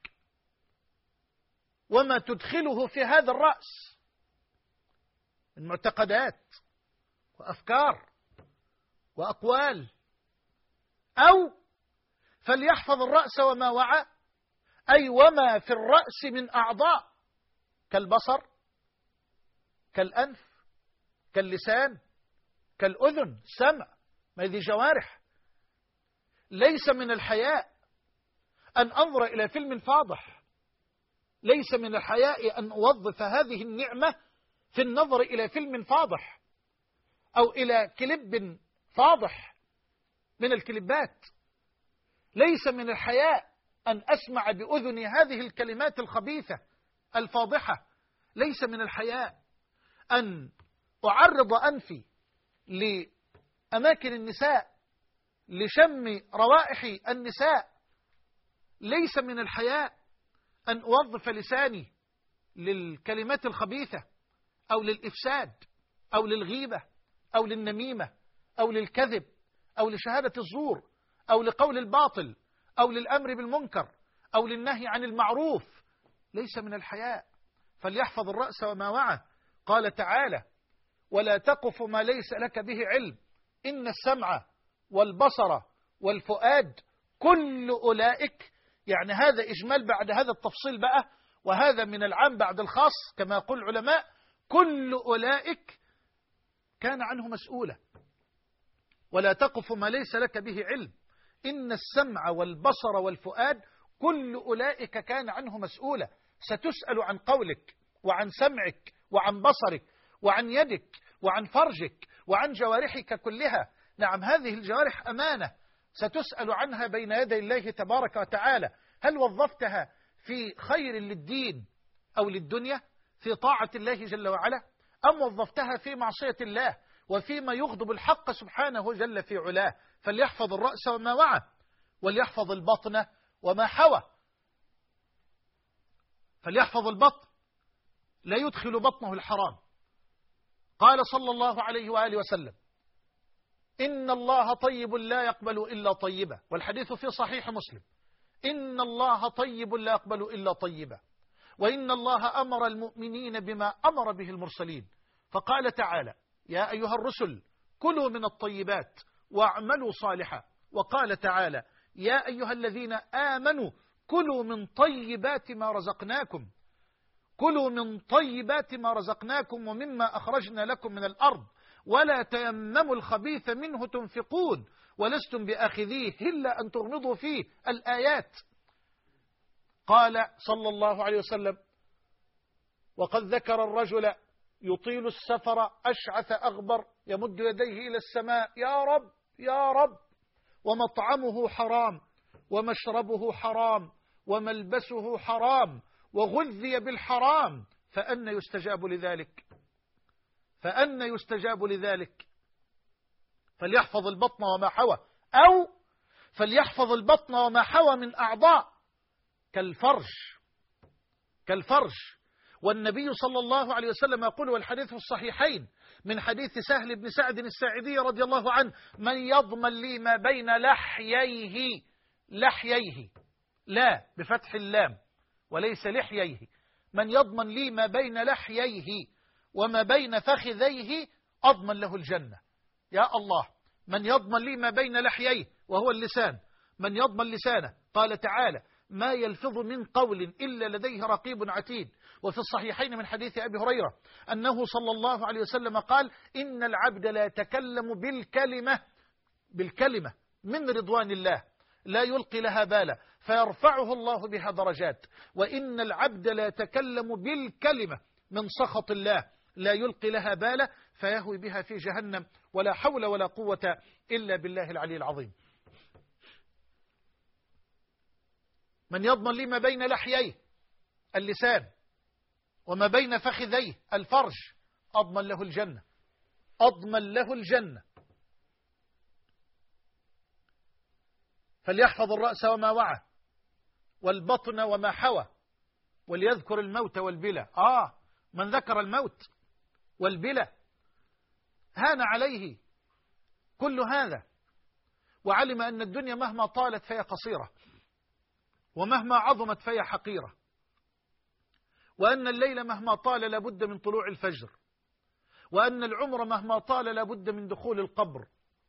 وما تدخله في هذا الرأس من معتقدات وأفكار وأقوال، أو فليحفظ الرأس وما وعى، أي وما في الرأس من أعضاء كالبصر، كالأنف، كاللسان، كالأذن، السمع، ما هذه جوارح. ليس من الحياء أن أنظر إلى فيلم فاضح ليس من الحياء أن أوظف هذه النعمة في النظر إلى فيلم فاضح أو إلى كليب فاضح من الكليبات. ليس من الحياء أن أسمع بأذني هذه الكلمات الخبيثة الفاضحة. ليس من الحياء أن أعرض أنفي لأماكن النساء لشم روائح النساء. ليس من الحياء أن أوظف لساني للكلمات الخبيثة أو للإفساد أو للغيبة أو للنميمة أو للكذب أو لشهادة الزور أو لقول الباطل أو للأمر بالمنكر أو للنهي عن المعروف. ليس من الحياء. فليحفظ الرأس وما وعى. قال تعالى: ولا تقف ما ليس لك به علم إن السمع والبصر والفؤاد كل أولئك. يعني هذا إجمال بعد هذا التفصيل بقى، وهذا من العام بعد الخاص كما يقول العلماء. كل أولئك كان عنه مسؤولة. ولا تقف ما ليس لك به علم إن السمع والبصر والفؤاد كل أولئك كان عنه مسؤولة. ستسأل عن قولك وعن سمعك وعن بصرك وعن يدك وعن فرجك وعن جوارحك كلها. نعم، هذه الجوارح أمانة ستسأل عنها بين يدي الله تبارك وتعالى. هل وظفتها في خير للدين أو للدنيا في طاعة الله جل وعلا، أم وظفتها في معصية الله وفيما يغضب الحق سبحانه جل في علاه؟ فليحفظ الرأس وما وعى، وليحفظ البطن وما حوى. فليحفظ البطن، لا يدخل بطنه الحرام. قال صلى الله عليه وآله وسلم: إن الله طيب لا يقبل إلا طيبا. والحديث في صحيح مسلم: إن الله طيب لا يقبل إلا طيبا. وإن الله أمر المؤمنين بما أمر به المرسلين. فقال تعالى: يا أيها الرسل كلوا من الطيبات واعملوا صالحا. وقال تعالى: يا أيها الذين آمنوا كلوا من طيبات ما رزقناكم. كلوا من طيبات ما رزقناكم ومما أخرجنا لكم من الأرض ولا تيمموا الخبيث منه تنفقون ولستم بآخذيه إلا أن تغمضوا فيه. الآيات. قال صلى الله عليه وسلم: وقد ذكر الرجل يطيل السفر أشعث أغبر يمد يديه إلى السماء: يا رب يا رب، ومطعمه حرام ومشربه حرام وملبسه حرام وغذي بالحرام، فأن يستجاب لذلك؟ فأن يستجاب لذلك؟ فليحفظ البطن وما حوى، أو فليحفظ البطن وما حوى من أعضاء كالفرج. والنبي صلى الله عليه وسلم يقول، والحديث في الصحيحين من حديث سهل بن سعد الساعدي رضي الله عنه: من يضمن لي ما بين لحييه، لا بفتح اللام وليس لحييه، من يضمن لي ما بين لحييه وما بين فخذيه أضمن له الجنة. يا الله، من يضمن لي ما بين لحييه وهو اللسان، من يضمن لسانه. قال تعالى: ما يلفظ من قول إلا لديه رقيب عتيد. وفي الصحيحين من حديث أبي هريرة أنه صلى الله عليه وسلم قال: إن العبد لا يتكلم بالكلمة من رضوان الله لا يلقي لها بالا فيرفعه الله بها درجات، وإن العبد لا يتكلم بالكلمة من سخط الله لا يلقي لها بالا فيهوي بها في جهنم، ولا حول ولا قوة إلا بالله العلي العظيم. من يضمن لي ما بين لحييه اللسان وما بين فخذيه الفرج أضمن له الجنة، أضمن له الجنة. فليحفظ الرأس وما وعى والبطن وما حوى وليذكر الموت والبلى. من ذكر الموت والبلى هان عليه كل هذا، وعلم أن الدنيا مهما طالت فهي قصيرة، ومهما عظمت فهي حقيرة، وأن الليل مهما طال لابد من طلوع الفجر، وأن العمر مهما طال لابد من دخول القبر.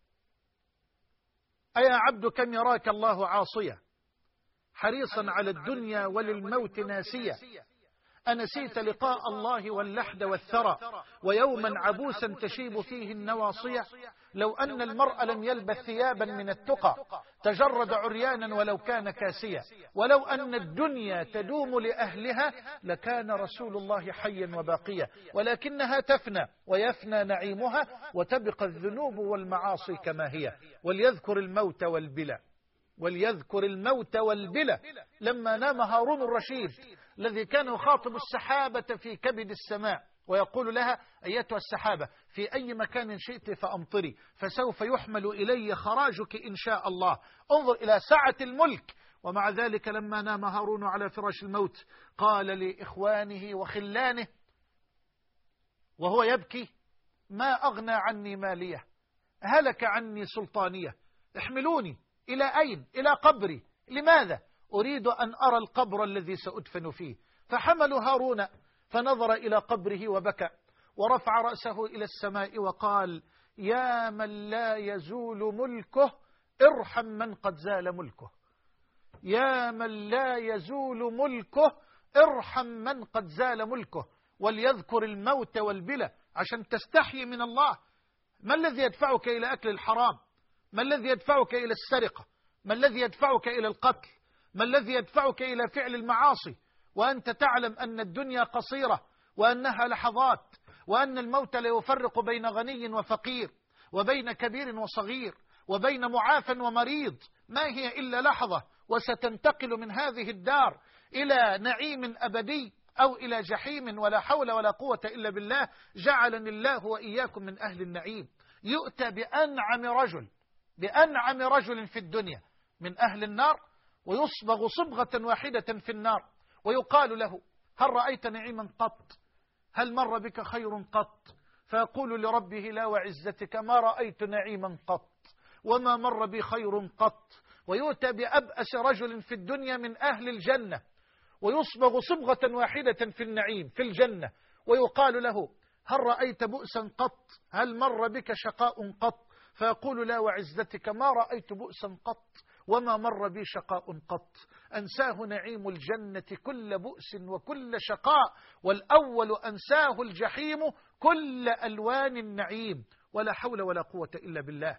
أيا عبد كم يراك الله عاصيا حريصا على الدنيا وللموت ناسيا، أنسيت لقاء الله واللحد والثرى ويوما عبوسا تشيب فيه النواصية؟ لو أن المرء لم يلبث ثيابا من التقى تجرد عريانا ولو كان كاسيا، ولو أن الدنيا تدوم لأهلها لكان رسول الله حيا وباقيا، ولكنها تفنى ويفنى نعيمها وتبقى الذنوب والمعاصي كما هي. وليذكر الموت والبلى، وليذكر الموت والبلى. لما نام هارون الرشيد الذي كان يخاطب السحابة في كبد السماء ويقول لها أيتها السحابة في أي مكان شئت فأمطري فسوف يحمل إلي خراجك إن شاء الله. انظر إلى سعة الملك. ومع ذلك لما نام هارون على فراش الموت قال لإخوانه وخلانه وهو يبكي ما أغنى عني مالية، هلك عني سلطانية، احملوني إلى أين؟ إلى قبري. لماذا؟ أريد أن أرى القبر الذي سأدفن فيه. فحملوا هارون فنظر إلى قبره وبكى ورفع رأسه إلى السماء وقال يا من لا يزول ملكه ارحم من قد زال ملكه، يا من لا يزول ملكه ارحم من قد زال ملكه. وليذكر الموت والبلى عشان تستحي من الله. ما الذي يدفعك إلى أكل الحرام؟ ما الذي يدفعك إلى السرقة؟ ما الذي يدفعك إلى القتل؟ ما الذي يدفعك إلى فعل المعاصي وأنت تعلم أن الدنيا قصيرة وأنها لحظات وأن الموت لا يفرق بين غني وفقير وبين كبير وصغير وبين معاف ومريض؟ ما هي إلا لحظة وستنتقل من هذه الدار إلى نعيم أبدي أو إلى جحيم ولا حول ولا قوة إلا بالله. جعلني الله وإياكم من أهل النعيم. يؤتى بأنعم رجل في الدنيا من أهل النار ويصبغ صبغة واحدة في النار ويقال له هل رأيت نعيما قط؟ هل مر بك خير قط؟ فيقول لربه لا وعزتك ما رأيت نعيما قط وما مر بي خير قط. ويؤتى بأبأس رجل في الدنيا من أهل الجنة ويصبغ صبغة واحدة في النعيم في الجنة ويقال له هل رأيت بؤسا قط؟ هل مر بك شقاء قط؟ فيقول لا وعزتك ما رأيت بؤسا قط وما مر بي شقاء قط. أنساه نعيم الجنة كل بؤس وكل شقاء، والأول أنساه الجحيم كل ألوان النعيم. ولا حول ولا قوة إلا بالله.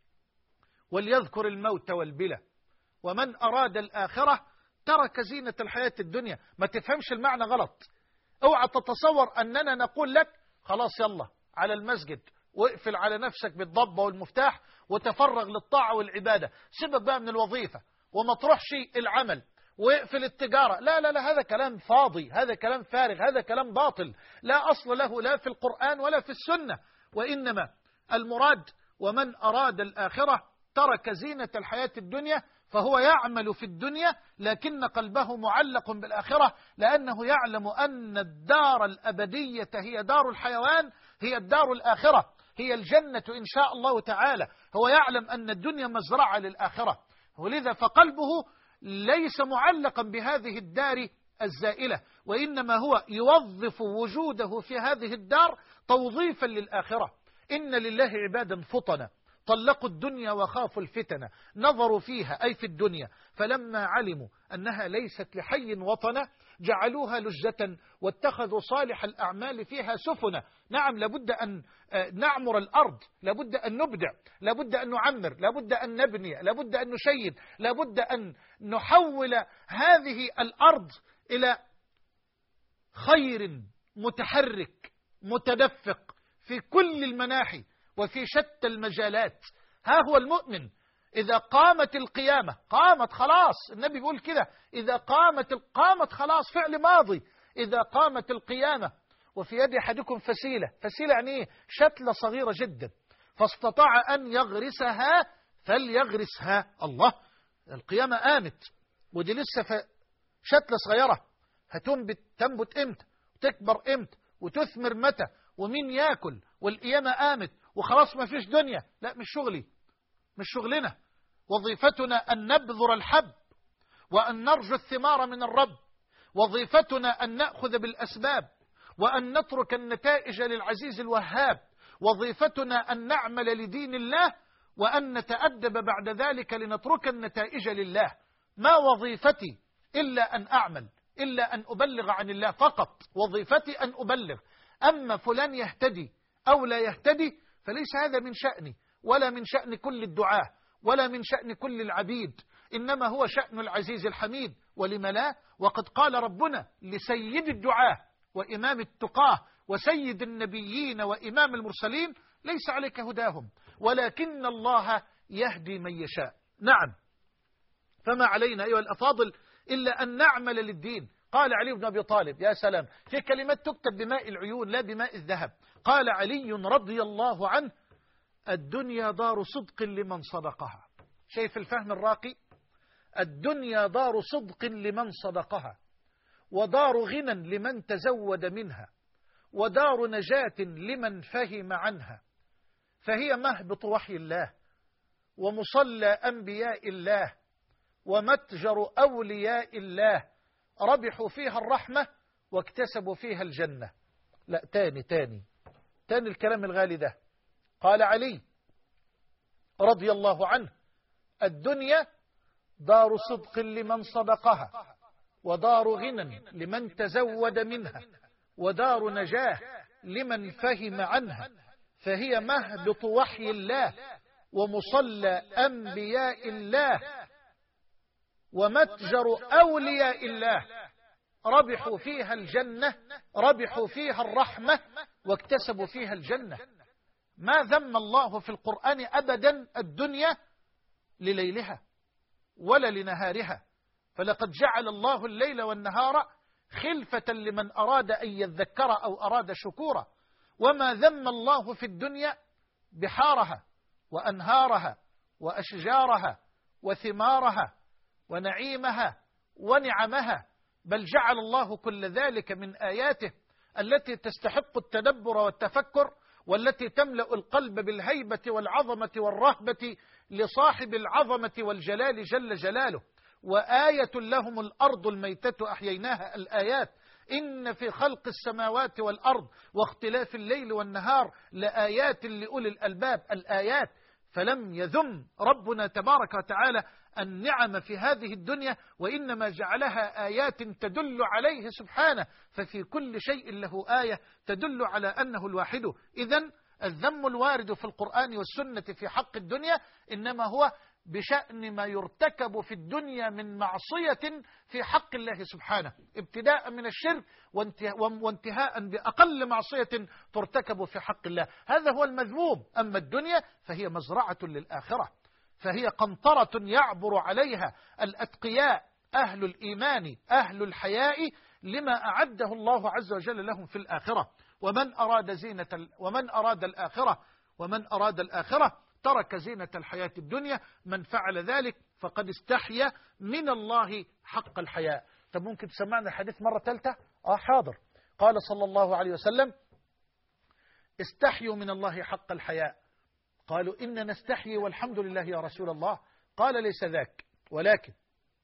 وليذكر الموت والبلى. ومن أراد الآخرة ترك زينة الحياة الدنيا. ما تفهمش المعنى غلط. اوعى تتصور أننا نقول لك خلاص يلا على المسجد واقفل على نفسك بالضبة والمفتاح وتفرغ للطاعة والعبادة، سيبك بقى من الوظيفة وما تروحش العمل واقفل التجارة. لا لا لا، هذا كلام فاضي، هذا كلام فارغ، هذا كلام باطل لا أصل له لا في القرآن ولا في السنة. وإنما المراد ومن أراد الآخرة ترك زينة الحياة الدنيا، فهو يعمل في الدنيا لكن قلبه معلق بالآخرة، لأنه يعلم أن الدار الأبدية هي دار الحيوان، هي الدار الآخرة، هي الجنة إن شاء الله تعالى. هو يعلم أن الدنيا مزرعة للآخرة، ولذا فقلبه ليس معلقا بهذه الدار الزائلة، وإنما هو يوظف وجوده في هذه الدار توظيفا للآخرة. إن لله عبادا فطنا طلقوا الدنيا وخافوا الفتنة، نظروا فيها أي في الدنيا فلما علموا أنها ليست لحي وطنا جعلوها لجة واتخذوا صالح الأعمال فيها سفنا. نعم، لابد أن نعمر الأرض، لابد أن نبدع، لابد أن نعمر، لابد أن نبني، لابد أن نشيد، لابد أن نحول هذه الأرض إلى خير متحرك متدفق في كل المناحي وفي شتى المجالات. ها هو المؤمن إذا قامت القيامة، قامت خلاص، النبي بيقول كده إذا قامت خلاص، فعل ماضي، إذا قامت القيامة وفي يد أحدكم فسيلة يعني إيه؟ شتلة صغيرة جدا، فاستطاع أن يغرسها فليغرسها. الله، القيامة قامت ودي لسه شتلة صغيرة، تنبت إمتى وتكبر إمتى وتثمر متى ومين ياكل، والقيامة قامت وخلاص ما فيش دنيا. لا، مش شغلي، مش شغلنا. وظيفتنا أن نبذر الحب وأن نرجو الثمار من الرب. وظيفتنا أن نأخذ بالأسباب وأن نترك النتائج للعزيز الوهاب. وظيفتنا أن نعمل لدين الله وأن نتأدب بعد ذلك لنترك النتائج لله. ما وظيفتي إلا أن أعمل إلا أن أبلغ عن الله فقط، وظيفتي أن أبلغ. أما فلان يهتدي أو لا يهتدي فليس هذا من شأني، ولا من شأن كل الدعاة، ولا من شأن كل العبيد، إنما هو شأن العزيز الحميد. ولم لا؟ وقد قال ربنا لسيد الدعاة وإمام التقاه وسيد النبيين وإمام المرسلين: ليس عليك هداهم ولكن الله يهدي من يشاء. نعم، فما علينا أيها الأفاضل إلا أن نعمل للدين. قال علي بن أبي طالب، يا سلام، في كلمات تكتب بماء العيون لا بماء الذهب. قال علي رضي الله عنه: الدنيا دار صدق لمن صدقها. شايف الفهم الراقي؟ الدنيا دار صدق لمن صدقها، ودار غنى لمن تزود منها، ودار نجاة لمن فهم عنها، فهي مهبط وحي الله، ومصلى أنبياء الله، ومتجر أولياء الله، ربحوا فيها الرحمة واكتسبوا فيها الجنة. لا، تاني الكلام الغالي ده. قال علي رضي الله عنه: الدنيا دار صدق لمن صدقها، ودار غنى لمن تزود منها، ودار نجاة لمن فهم عنها، فهي مهبط وحي الله، ومصلى أنبياء الله، ومتجر أولياء الله، ربحوا فيها الجنة، ربحوا فيها الرحمة واكتسبوا فيها الجنة. ما ذم الله في القرآن أبدا الدنيا لليلها ولا لنهارها، فلقد جعل الله الليل والنهار خلفة لمن أراد أن يذكر أو أراد شكورا. وما ذم الله في الدنيا بحارها وأنهارها وأشجارها وثمارها ونعيمها ونعمها، بل جعل الله كل ذلك من آياته التي تستحق التدبر والتفكر، والتي تملأ القلب بالهيبة والعظمة والرهبة لصاحب العظمة والجلال جل جلاله. وآية لهم الأرض الميتة أحييناها، الآيات. إن في خلق السماوات والأرض واختلاف الليل والنهار لآيات لأولي الألباب، الآيات. فلم يذم ربنا تبارك وتعالى النعم في هذه الدنيا، وإنما جعلها آيات تدل عليه سبحانه، ففي كل شيء له آية تدل على أنه الواحد. إذن الذم الوارد في القرآن والسنة في حق الدنيا إنما هو بشأن ما يرتكب في الدنيا من معصية في حق الله سبحانه، ابتداء من الشرك وانتهاء بأقل معصية ترتكب في حق الله. هذا هو المذموم. أما الدنيا فهي مزرعة للآخرة، فهي قنطرة يعبر عليها الأتقياء أهل الإيمان أهل الحياء لما أعده الله عز وجل لهم في الآخرة. ومن أراد الآخرة ترك زينة الحياة الدنيا. من فعل ذلك فقد استحيا من الله حق الحياء. طب ممكن تسمعنا الحديث مرة ثالثة؟ حاضر. قال صلى الله عليه وسلم: استحيوا من الله حق الحياء. قالوا: إن نستحيي والحمد لله يا رسول الله. قال: ليس ذاك، ولكن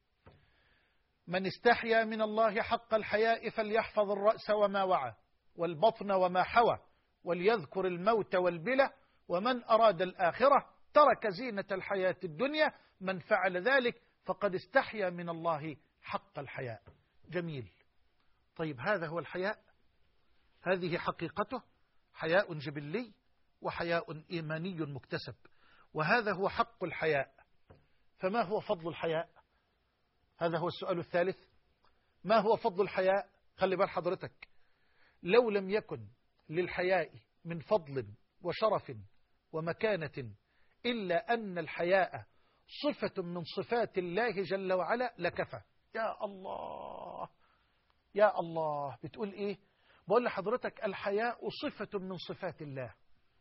من استحيا من الله حق الحياء فليحفظ الرأس وما وعى، والبطن وما حوى، وليذكر الموت والبلى. ومن أراد الآخرة ترك زينة الحياة الدنيا. من فعل ذلك فقد استحيا من الله حق الحياء. جميل. طيب، هذا هو الحياء، هذه حقيقته، حياء جبلي وحياء إيماني مكتسب، وهذا هو حق الحياء. فما هو فضل الحياء؟ هذا هو السؤال الثالث. ما هو فضل الحياء؟ خلي بال حضرتك، لو لم يكن للحياء من فضل وشرف ومكانة إلا أن الحياء صفة من صفات الله جل وعلا لكفى. يا الله يا الله، بتقول إيه؟ بقول لحضرتك الحياء صفة من صفات الله.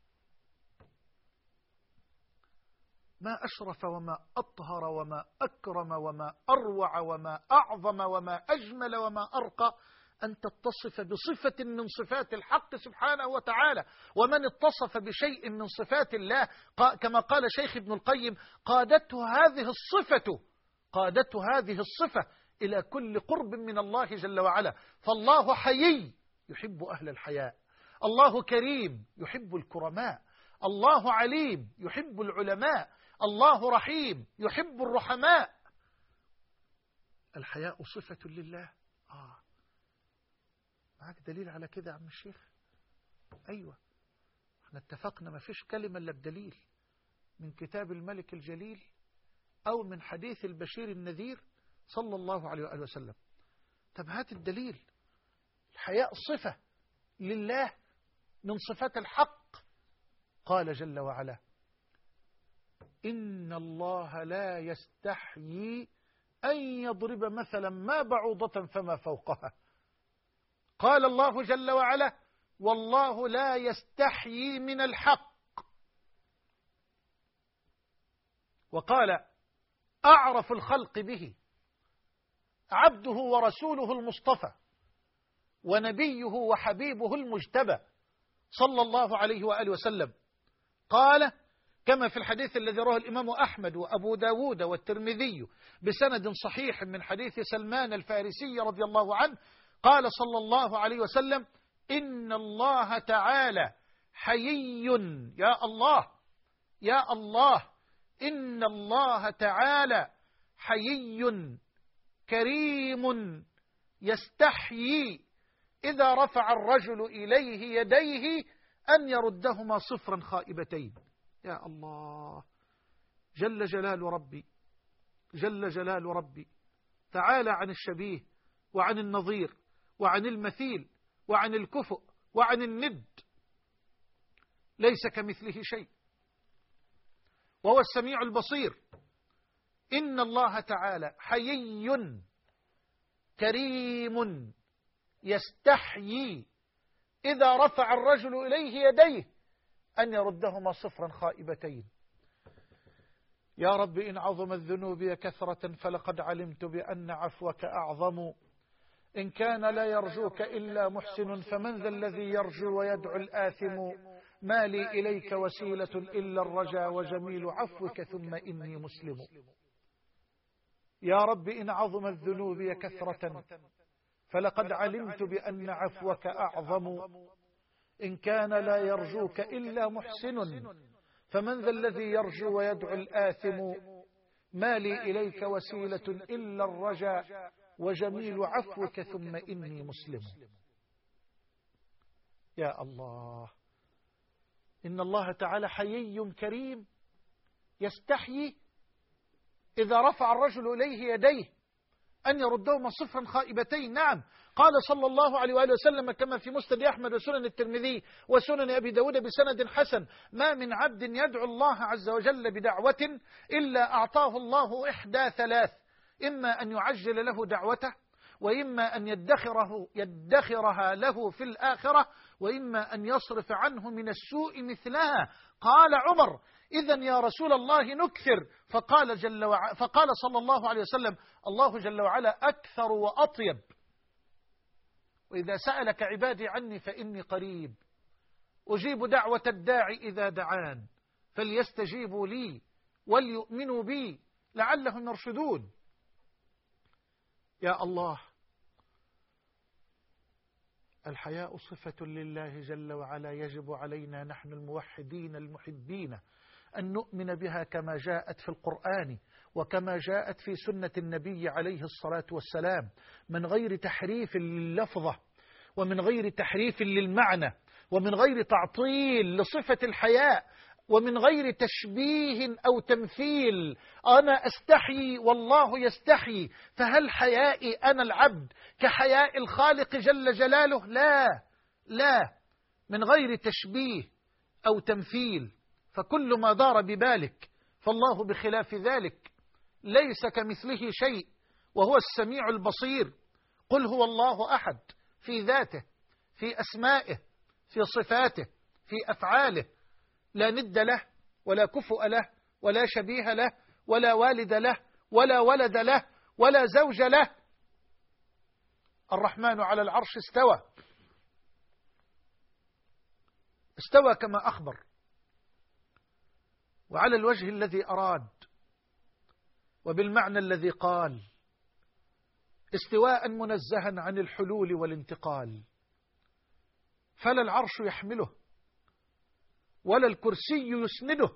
ما أشرف وما أطهر وما أكرم وما أروع وما أعظم وما أجمل وما أرقى أن تتصف بصفة من صفات الحق سبحانه وتعالى. ومن اتصف بشيء من صفات الله كما قال شيخ ابن القيم: قادته هذه الصفة إلى كل قرب من الله جل وعلا. فالله حيي يحب أهل الحياء، الله كريم يحب الكرماء، الله عليم يحب العلماء، الله رحيم يحب الرحماء. الحياء صفة لله. معك دليل على كده يا عم الشيخ؟ أيوة، احنا اتفقنا ما فيش كلمة إلا بدليل، من كتاب الملك الجليل أو من حديث البشير النذير صلى الله عليه وآله وسلم. طب هات الدليل. الحياء صفة لله من صفات الحق. قال جل وعلا: إن الله لا يستحيي أن يضرب مثلا ما بعوضة فما فوقها. قال الله جل وعلا: والله لا يستحيي من الحق. وقال: أعرف الخلق به عبده ورسوله المصطفى ونبيه وحبيبه المجتبى صلى الله عليه وآله وسلم. قال كما في الحديث الذي رواه الإمام أحمد وأبو داود والترمذي بسند صحيح من حديث سلمان الفارسي رضي الله عنه، قال صلى الله عليه وسلم: إن الله تعالى حيي، يا الله يا الله، إن الله تعالى حيي كريم يستحيي إذا رفع الرجل إليه يديه أن يردهما صفرا خائبتين. يا الله، جل جلال ربي، جل جلال ربي، تعالى عن الشبيه وعن النظير وعن المثيل وعن الكفؤ وعن الند، ليس كمثله شيء وهو السميع البصير. إن الله تعالى حيي كريم يستحيي إذا رفع الرجل إليه يديه أن يردهما صفرا خائبتين. يا رب إن عظمت ذنوبي كثرة فلقد علمت بأن عفوك أعظم، إن كان لا يرجوك إلا محسن فمن ذا الذي يرجو ويدعو الآثم، ما لي إليك وسيلة إلا الرجا وجميل عفوك ثم إني مسلم. يا رب إن عظمت ذنوبي كثرة فلقد علمت بأن عفوك أعظم، إن كان لا يرجوك إلا محسن فمن ذا الذي يرجو ويدعو الآثم، ما لي إليك وسيلة إلا الرجا وجميل عفوك ثم إني مسلم. يا الله، إن الله تعالى حيي كريم يستحيي إذا رفع الرجل إليه يديه أن يردهما صفرا خائبتين. نعم، قال صلى الله عليه وآله وسلم كما في مسند أحمد وسنن الترمذي وسنن أبي داود بسند حسن: ما من عبد يدعو الله عز وجل بدعوة إلا أعطاه الله إحدى ثلاث: إما أن يعجل له دعوته، وإما أن يدخرها له في الآخرة، وإما أن يصرف عنه من السوء مثلها. قال عمر: إذن يا رسول الله نكثر. فقال صلى الله عليه وسلم: الله جل وعلا أكثر وأطيب، وإذا سألك عبادي عني فإني قريب أجيب دعوة الداعي إذا دعان فليستجيبوا لي وليؤمنوا بي لعلهم يرشدون. يا الله، الحياء صفة لله جل وعلا، يجب علينا نحن الموحدين المحبين أن نؤمن بها كما جاءت في القرآن وكما جاءت في سنة النبي عليه الصلاة والسلام، من غير تحريف لللفظة ومن غير تحريف للمعنى ومن غير تعطيل لصفة الحياء ومن غير تشبيه أو تمثيل. أنا أستحيي والله يستحيي، فهل حيائي أنا العبد كحياء الخالق جل جلاله؟ لا، من غير تشبيه أو تمثيل. فكل ما دار ببالك فالله بخلاف ذلك، ليس كمثله شيء وهو السميع البصير. قل هو الله أحد في ذاته، في أسمائه، في صفاته، في أفعاله، لا ند له ولا كفؤ له ولا شبيه له ولا والد له ولا ولد له ولا زوج له. الرحمن على العرش استوى كما أخبر وعلى الوجه الذي أراد وبالمعنى الذي قال، استواء منزها عن الحلول والانتقال، فلا العرش يحمله ولا الكرسي يسنده،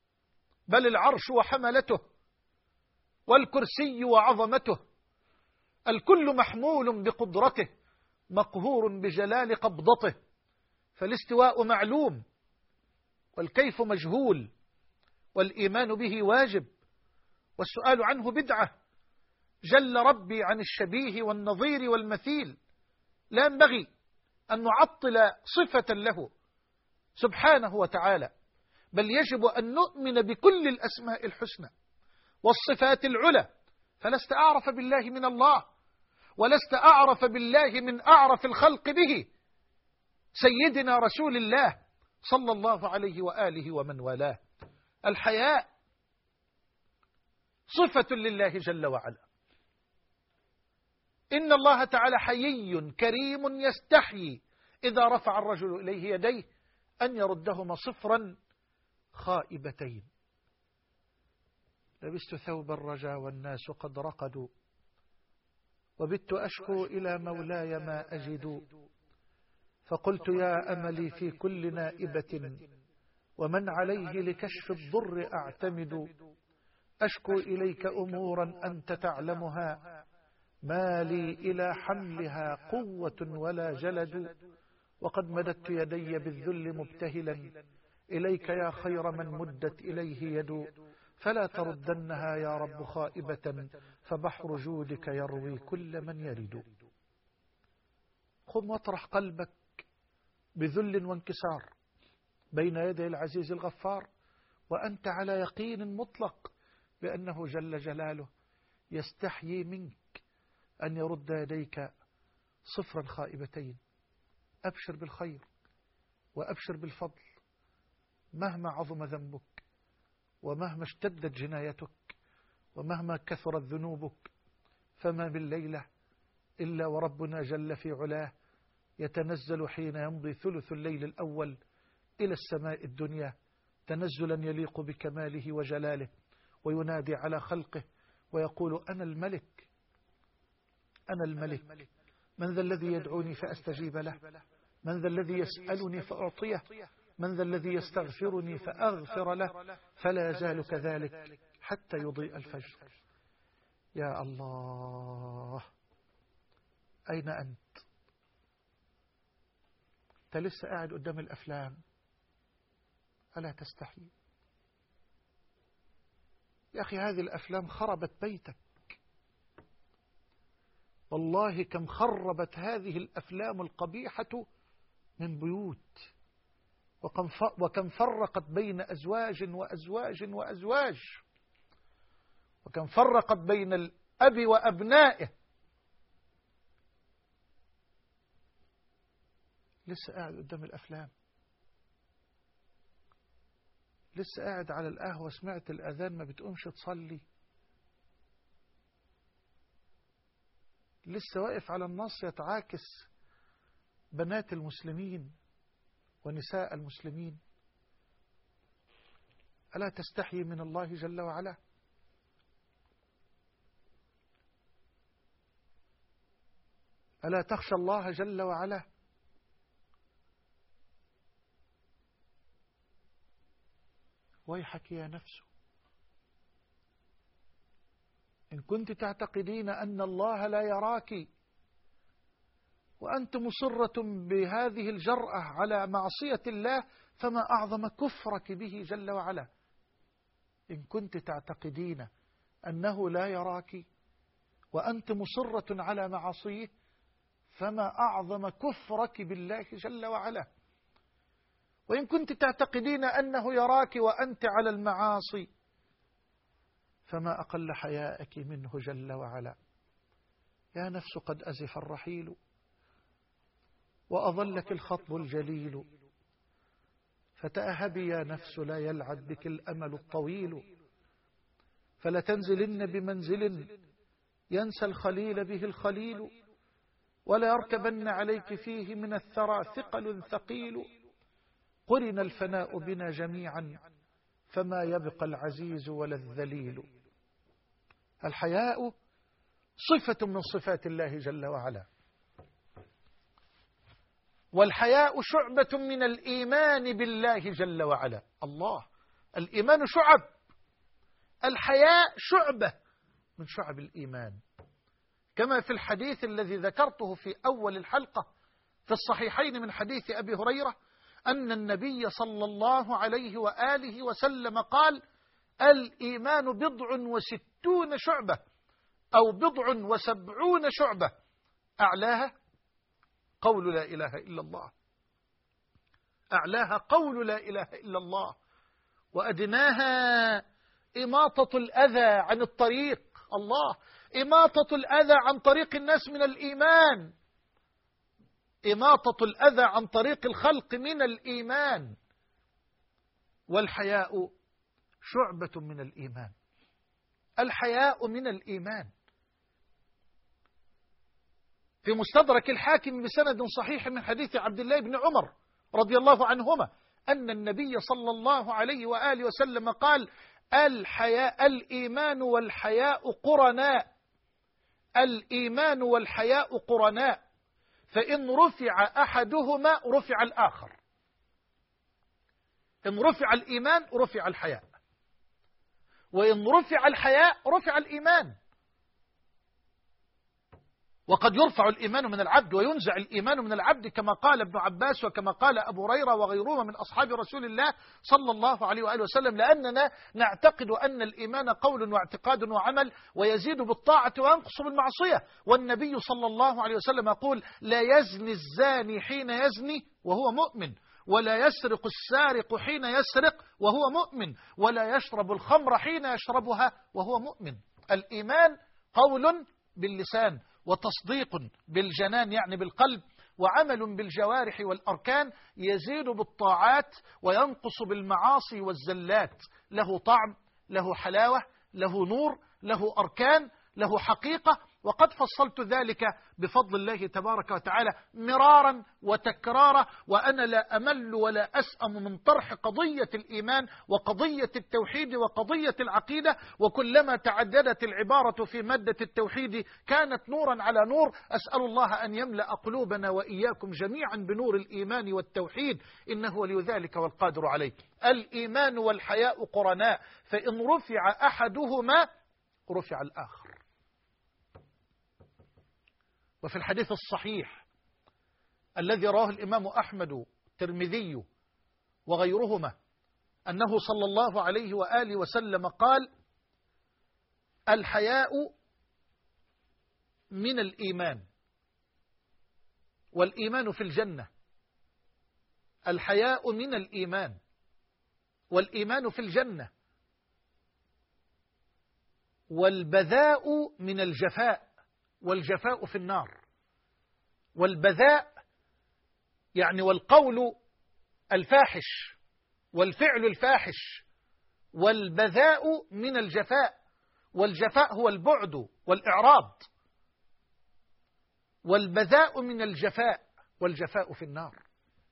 بل العرش وحملته والكرسي وعظمته الكل محمول بقدرته مقهور بجلال قبضته، فالاستواء معلوم والكيف مجهول، والإيمان به واجب، والسؤال عنه بدعة. جل ربي عن الشبيه والنظير والمثيل، لا ينبغي أن نعطل صفة له سبحانه وتعالى، بل يجب أن نؤمن بكل الأسماء الحسنى والصفات العلى. فلست أعرف بالله من الله، ولست أعرف بالله من أعرف الخلق به، سيدنا رسول الله صلى الله عليه وآله ومن والاه. الحياء صفة لله جل وعلا. إن الله تعالى حيي كريم يستحيي إذا رفع الرجل إليه يديه أن يردهما صفرا خائبتين. لبست ثوب الرجا والناس قد رقدوا، وبت أشكو إلى مولاي ما أجد، فقلت يا أملي في كل نائبة، ومن عليه لكشف الضر أعتمد، أشكو إليك أمورا أنت تعلمها، ما لي إلى حملها قوة ولا جلد، وقد مددت يدي بالذل مبتهلا إليك يا خير من مدت إليه يد، فلا تردنها يا رب خائبة، فبحر جودك يروي كل من يرد. خذ واطرح قلبك بذل وانكسار بين يدي العزيز الغفار، وأنت على يقين مطلق بأنه جل جلاله يستحيي منك أن يرد يديك صفرا خائبتين. أبشر بالخير وأبشر بالفضل، مهما عظم ذنبك، ومهما اشتدت جنايتك، ومهما كثرت ذنوبك، فما بالليلة إلا وربنا جل في علاه يتنزل حين يمضي ثلث الليل الأول إلى السماء الدنيا تنزلا يليق بكماله وجلاله، وينادي على خلقه ويقول أنا الملك، أنا الملك، من ذا الذي يدعوني فأستجيب له، من ذا الذي يسألني فأعطيه، من ذا الذي يستغفرني فأغفر له، فلا يزال كذلك حتى يضيء الفجر. يا الله، أين أنت؟ أنت لسه قاعد قدام الأفلام، ألا تستحي؟ يا أخي هذه الأفلام خربت بيتك، والله كم خربت هذه الأفلام القبيحة من بيوت، وكم فرقت بين أزواج وأزواج وأزواج، وكم فرقت بين الأب وأبنائه. لسه قاعد قدام الأفلام، لسه قاعد على القهوة سمعت الأذان ما بتقومش تصلي، لسه واقف على النص يتعاكس بنات المسلمين ونساء المسلمين. ألا تستحي من الله جل وعلا؟ ألا تخشى الله جل وعلا؟ ويحك يا نفس إن كنت تعتقدين أن الله لا يراك وأنت مصرة بهذه الجرأة على معصية الله، فما أعظم كفرك به جل وعلا. إن كنت تعتقدين أنه لا يراك وأنت مصرة على معصيه، فما أعظم كفرك بالله جل وعلا. وإن كنت تعتقدين أنه يراك وأنت على المعاصي، فما أقل حياءك منه جل وعلا. يا نفس قد أزف الرحيل وأظلك الخطب الجليل، فتأهبي يا نفس لا يلعب بك الأمل الطويل، فلتنزلن بمنزل ينسى الخليل به الخليل، ولا يركبن عليك فيه من الثرى ثقل ثقيل، قرن الفناء بنا جميعا فما يبقى العزيز ولا الذليل. الحياء صفة من صفات الله جل وعلا، والحياء شعبة من الإيمان بالله جل وعلا. الله، الإيمان شعب، الحياء شعبة من شعب الإيمان. كما في الحديث الذي ذكرته في أول الحلقة في الصحيحين من حديث أبي هريرة أن النبي صلى الله عليه وآله وسلم قال: الإيمان 60 شعبة أو 70 شعبة، أعلاها قول لا إله إلا الله، أعلاها قول لا إله إلا الله، وأدناها إماطة الأذى عن الطريق. الله، إماطة الأذى عن طريق الناس من الإيمان، إماطة الأذى عن طريق الخلق من الإيمان. والحياء شعبة من الإيمان، الحياء من الإيمان. في مستدرك الحاكم بسند صحيح من حديث عبد الله بن عمر رضي الله عنهما أن النبي صلى الله عليه وآله وسلم قال: الإيمان والحياء قرناء، الإيمان والحياء قرناء، فإن رفع أحدهما رفع الآخر. إن رفع الإيمان رفع الحياء، وإن رفع الحياء رفع الإيمان. وقد يرفع الإيمان من العبد وينزع الإيمان من العبد، كما قال ابن عباس وكما قال أبو هريرة وغيرهما من أصحاب رسول الله صلى الله عليه وآله وسلم، لأننا نعتقد أن الإيمان قول واعتقاد وعمل، ويزيد بالطاعة وينقص بالمعصية. والنبي صلى الله عليه وسلم يقول: لا يزني الزاني حين يزني وهو مؤمن، ولا يسرق السارق حين يسرق وهو مؤمن، ولا يشرب الخمر حين يشربها وهو مؤمن. الإيمان قول باللسان، وتصديق بالجنان يعني بالقلب، وعمل بالجوارح والأركان، يزيد بالطاعات وينقص بالمعاصي والزلات. له طعم، له حلاوة، له نور، له أركان، له حقيقة. وقد فصلت ذلك بفضل الله تبارك وتعالى مرارا وتكرارا، وأنا لا أمل ولا أسأم من طرح قضية الإيمان وقضية التوحيد وقضية العقيدة. وكلما تعددت العبارة في مادة التوحيد كانت نورا على نور. أسأل الله أن يملأ قلوبنا وإياكم جميعا بنور الإيمان والتوحيد، إنه ولي ذلك والقادر عليه. الإيمان والحياء قرناء، فإن رفع أحدهما رفع الآخر. وفي الحديث الصحيح الذي رواه الإمام أحمد الترمذي وغيرهما أنه صلى الله عليه وآله وسلم قال: الحياء من الإيمان، والإيمان في الجنة. الحياء من الإيمان، والإيمان في الجنة. والبذاء من الجفاء، والجفاء في النار. والبذاء يعني والقول الفاحش والفعل الفاحش، والبذاء من الجفاء، والجفاء هو البعد والإعراض. والبذاء من الجفاء، والجفاء في النار.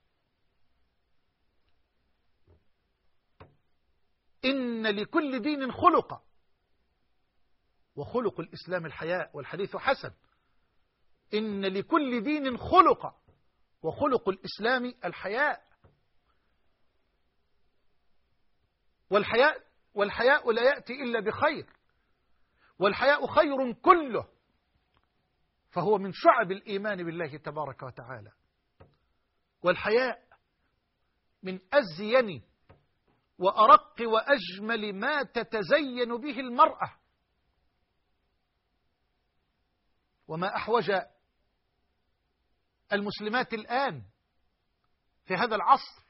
إن لكل دين خلق، وخلق الإسلام الحياء، والحديث حسن. إن لكل دين خلق، وخلق الإسلام الحياء. والحياء لا يأتي إلا بخير، والحياء خير كله، فهو من شعب الإيمان بالله تبارك وتعالى. والحياء من أزين وأرق وأجمل ما تتزين به المرأة. وما أحوج المسلمات الآن في هذا العصر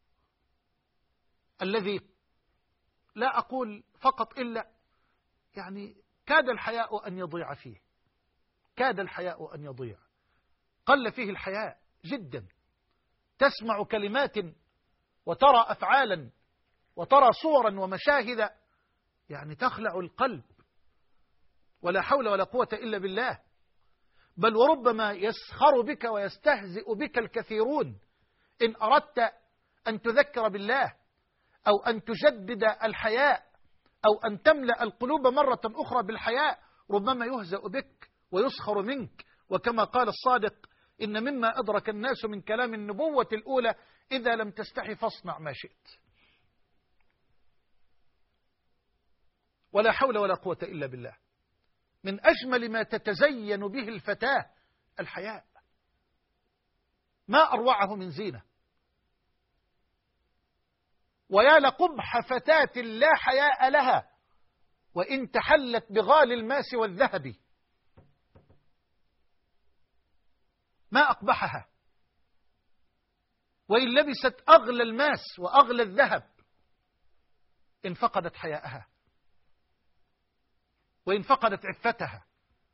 الذي لا أقول فقط إلا يعني كاد الحياء أن يضيع فيه، كاد الحياء أن يضيع. قل فيه الحياء جدا. تسمع كلمات وترى أفعالا وترى صورا ومشاهد يعني تخلع القلب، ولا حول ولا قوة إلا بالله. بل وربما يسخر بك ويستهزئ بك الكثيرون إن أردت أن تذكر بالله، أو أن تجدد الحياء، أو أن تملأ القلوب مرة أخرى بالحياء. ربما يهزأ بك ويسخر منك. وكما قال الصادق: إن مما أدرك الناس من كلام النبوة الأولى: إذا لم تستحي فاصنع ما شئت. ولا حول ولا قوة إلا بالله. من أجمل ما تتزين به الفتاة الحياء، ما أروعه من زينة. ويا لقبح فتاة لا حياء لها وإن تحلت بغالي الماس والذهب، ما أقبحها وإن لبست أغلى الماس وأغلى الذهب إن فقدت حياءها وإن فقدت عفتها.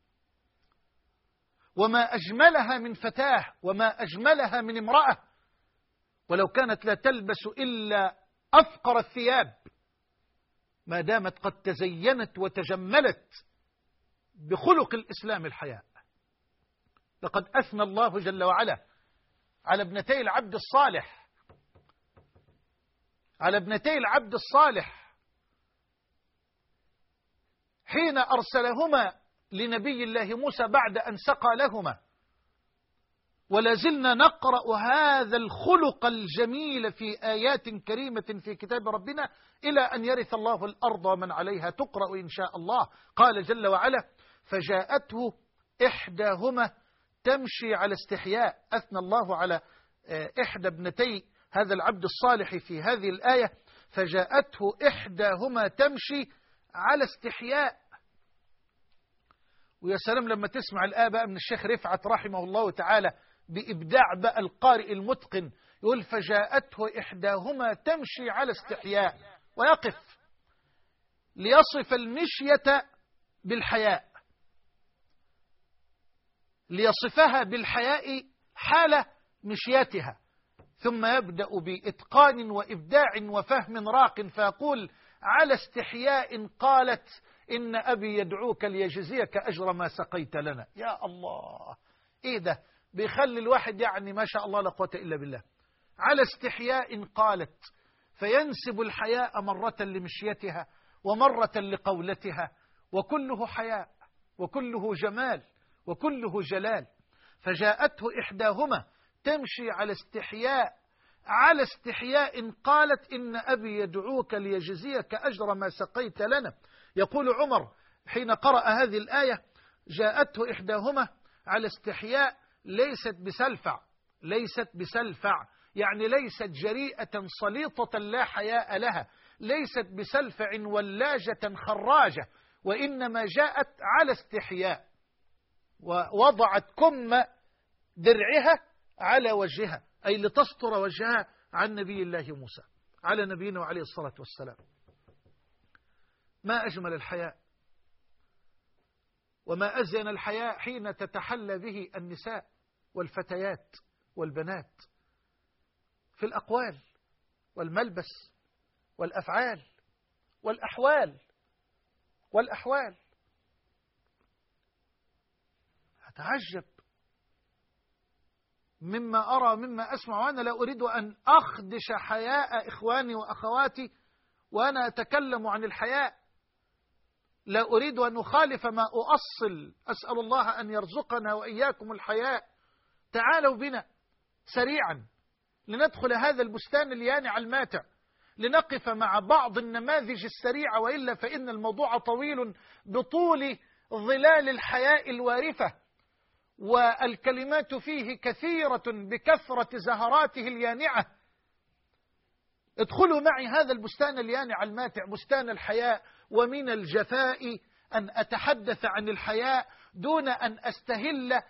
وما أجملها من فتاة وما أجملها من امرأة، ولو كانت لا تلبس إلا أفقر الثياب ما دامت قد تزينت وتجملت بخلق الإسلام الحياء. لقد أثنى الله جل وعلا على ابنتي العبد الصالح، على ابنتي العبد الصالح حين أرسلهما لنبي الله موسى بعد أن سقى لهما، ولا زلنا نقرأ هذا الخلق الجميل في آيات كريمة في كتاب ربنا إلى أن يرث الله الأرض ومن عليها، تقرأ إن شاء الله. قال جل وعلا: فجاءته إحداهما تمشي على استحياء. أثنى الله على إحدى ابنتي هذا العبد الصالح في هذه الآية: فجاءته إحداهما تمشي على استحياء. ويا سلام لما تسمع الآية بقى من الشيخ رفعت رحمه الله تعالى بإبداع بقى القارئ المتقن، يقول: فجاءته إحداهما تمشي على استحياء، ويقف ليصف المشية بالحياء، ليصفها بالحياء حال مشيتها، ثم يبدأ بإتقان وإبداع وفهم راق فيقول: على استحياء قالت إن أبي يدعوك ليجزيك أجر ما سقيت لنا. يا الله، إيه ده بيخلي الواحد يعني ما شاء الله لا قوة إلا بالله. على استحياء قالت، فينسب الحياء مرة لمشيتها ومرة لقولتها، وكله حياء وكله جمال وكله جلال. فجاءته إحداهما تمشي على استحياء، على استحياء قالت إن أبي يدعوك ليجزيك أجر ما سقيت لنا. يقول عمر حين قرأ هذه الآية: جاءته إحداهما على استحياء، ليست بسلفع، ليست بسلفع يعني ليست جريئة صليطة لا حياء لها، ليست بسلفع ولاجة خراجة، وإنما جاءت على استحياء، ووضعت كم درعها على وجهها، أي لتستر وجهها عن نبي الله موسى على نبينا وعليه الصلاة والسلام. ما أجمل الحياء وما أزين الحياء حين تتحلى به النساء والفتيات والبنات في الأقوال والملبس والأفعال والأحوال. أتعجب مما أرى مما أسمع، وأنا لا أريد أن أخدش حياء إخواني وأخواتي وأنا أتكلم عن الحياء، لا أريد أن أخالف ما أؤصل، أسأل الله أن يرزقنا وإياكم الحياء. تعالوا بنا سريعا لندخل هذا البستان اليانع الماتع، لنقف مع بعض النماذج السريعة، وإلا فإن الموضوع طويل بطول ظلال الحياء الوارفة، والكلمات فيه كثيرة بكثرة زهراته اليانعة. ادخلوا معي هذا البستان اليانع الماتع، بستان الحياء. ومن الجفاء أن أتحدث عن الحياء دون أن أستهل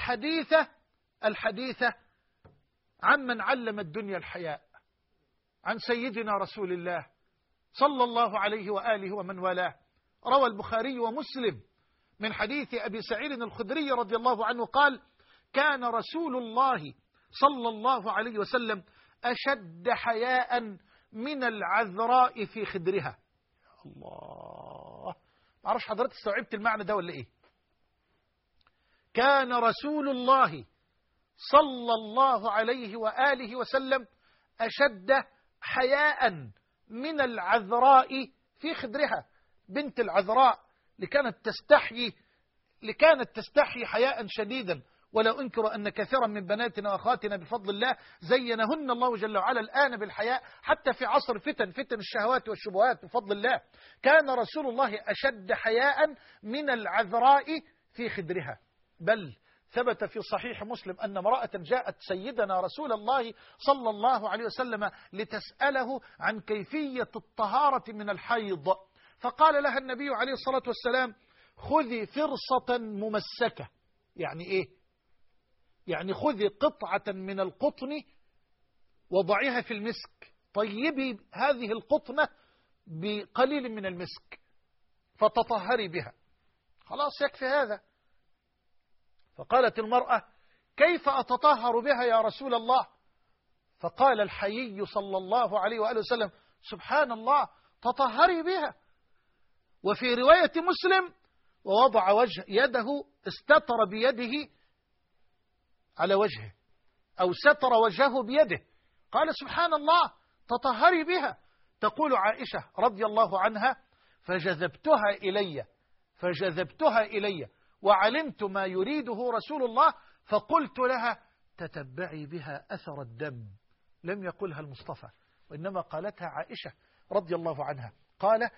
الحديث عمن علم الدنيا الحياء، عن سيدنا رسول الله صلى الله عليه وآله ومن والاه. روى البخاري ومسلم من حديث أبي سعيد الخدري رضي الله عنه قال: كان رسول الله صلى الله عليه وسلم أشد حياء من العذراء في خدرها. الله، ما أعرفش حضرتك استوعبت المعنى ده ولا إيه؟ كان رسول الله صلى الله عليه وآله وسلم أشد حياء من العذراء في خدرها. بنت العذراء اللي كانت تستحيي حياء شديدا، ولا أنكر أن كثيرا من بناتنا وأخواتنا بفضل الله زينهن الله جل وعلا الآن بالحياء، حتى في عصر فتن الشهوات والشبهات بفضل الله. كان رسول الله أشد حياء من العذراء في خدرها، بل ثبت في صحيح مسلم أن امرأة جاءت سيدنا رسول الله صلى الله عليه وسلم لتسأله عن كيفية الطهارة من الحيض، فقال لها النبي عليه الصلاة والسلام: خذي فرصة ممسكة. يعني إيه؟ يعني خذي قطعة من القطن وضعيها في المسك، طيبي هذه القطنة بقليل من المسك فتطهري بها، خلاص يكفي هذا. فقالت المرأة: كيف أتطهر بها يا رسول الله؟ فقال الحيي صلى الله عليه وآله وسلم: سبحان الله، تطهري بها. وفي رواية مسلم: ووضع يده، استتر بيده على وجهه أو ستر وجهه بيده، قال: سبحان الله، تطهري بها. تقول عائشة رضي الله عنها: فجذبتها إلي وعلمت ما يريده رسول الله، فقلت لها: تتبعي بها أثر الدم. لم يقلها المصطفى، وإنما قالتها عائشة رضي الله عنها. قالت: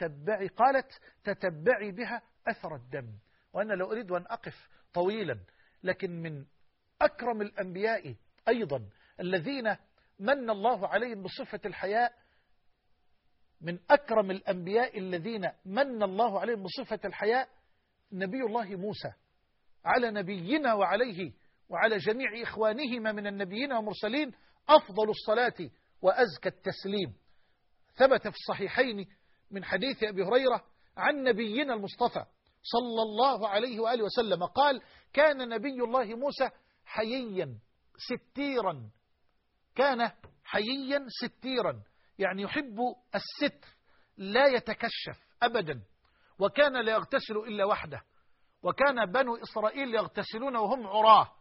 تتبعي بها أثر الدم. وأنا لو أريد أن أقف طويلا، لكن من أكرم الأنبياء أيضا الذين من الله عليهم بصفة الحياء، من أكرم الأنبياء الذين من الله عليهم بصفة الحياء نبي الله موسى، على نبينا وعليه وعلى جميع إخوانهما من النبيين والمرسلين أفضل الصلاة وأزكى التسليم. ثبت في الصحيحين من حديث أبي هريرة عن نبينا المصطفى صلى الله عليه وآله وسلم قال: كان نبي الله موسى حييا ستيرا، كان حييا ستيرا، يعني يحب الستر، لا يتكشف أبدا، وكان لا يغتسل إلا وحده، وكان بنو إسرائيل يغتسلون وهم عراه،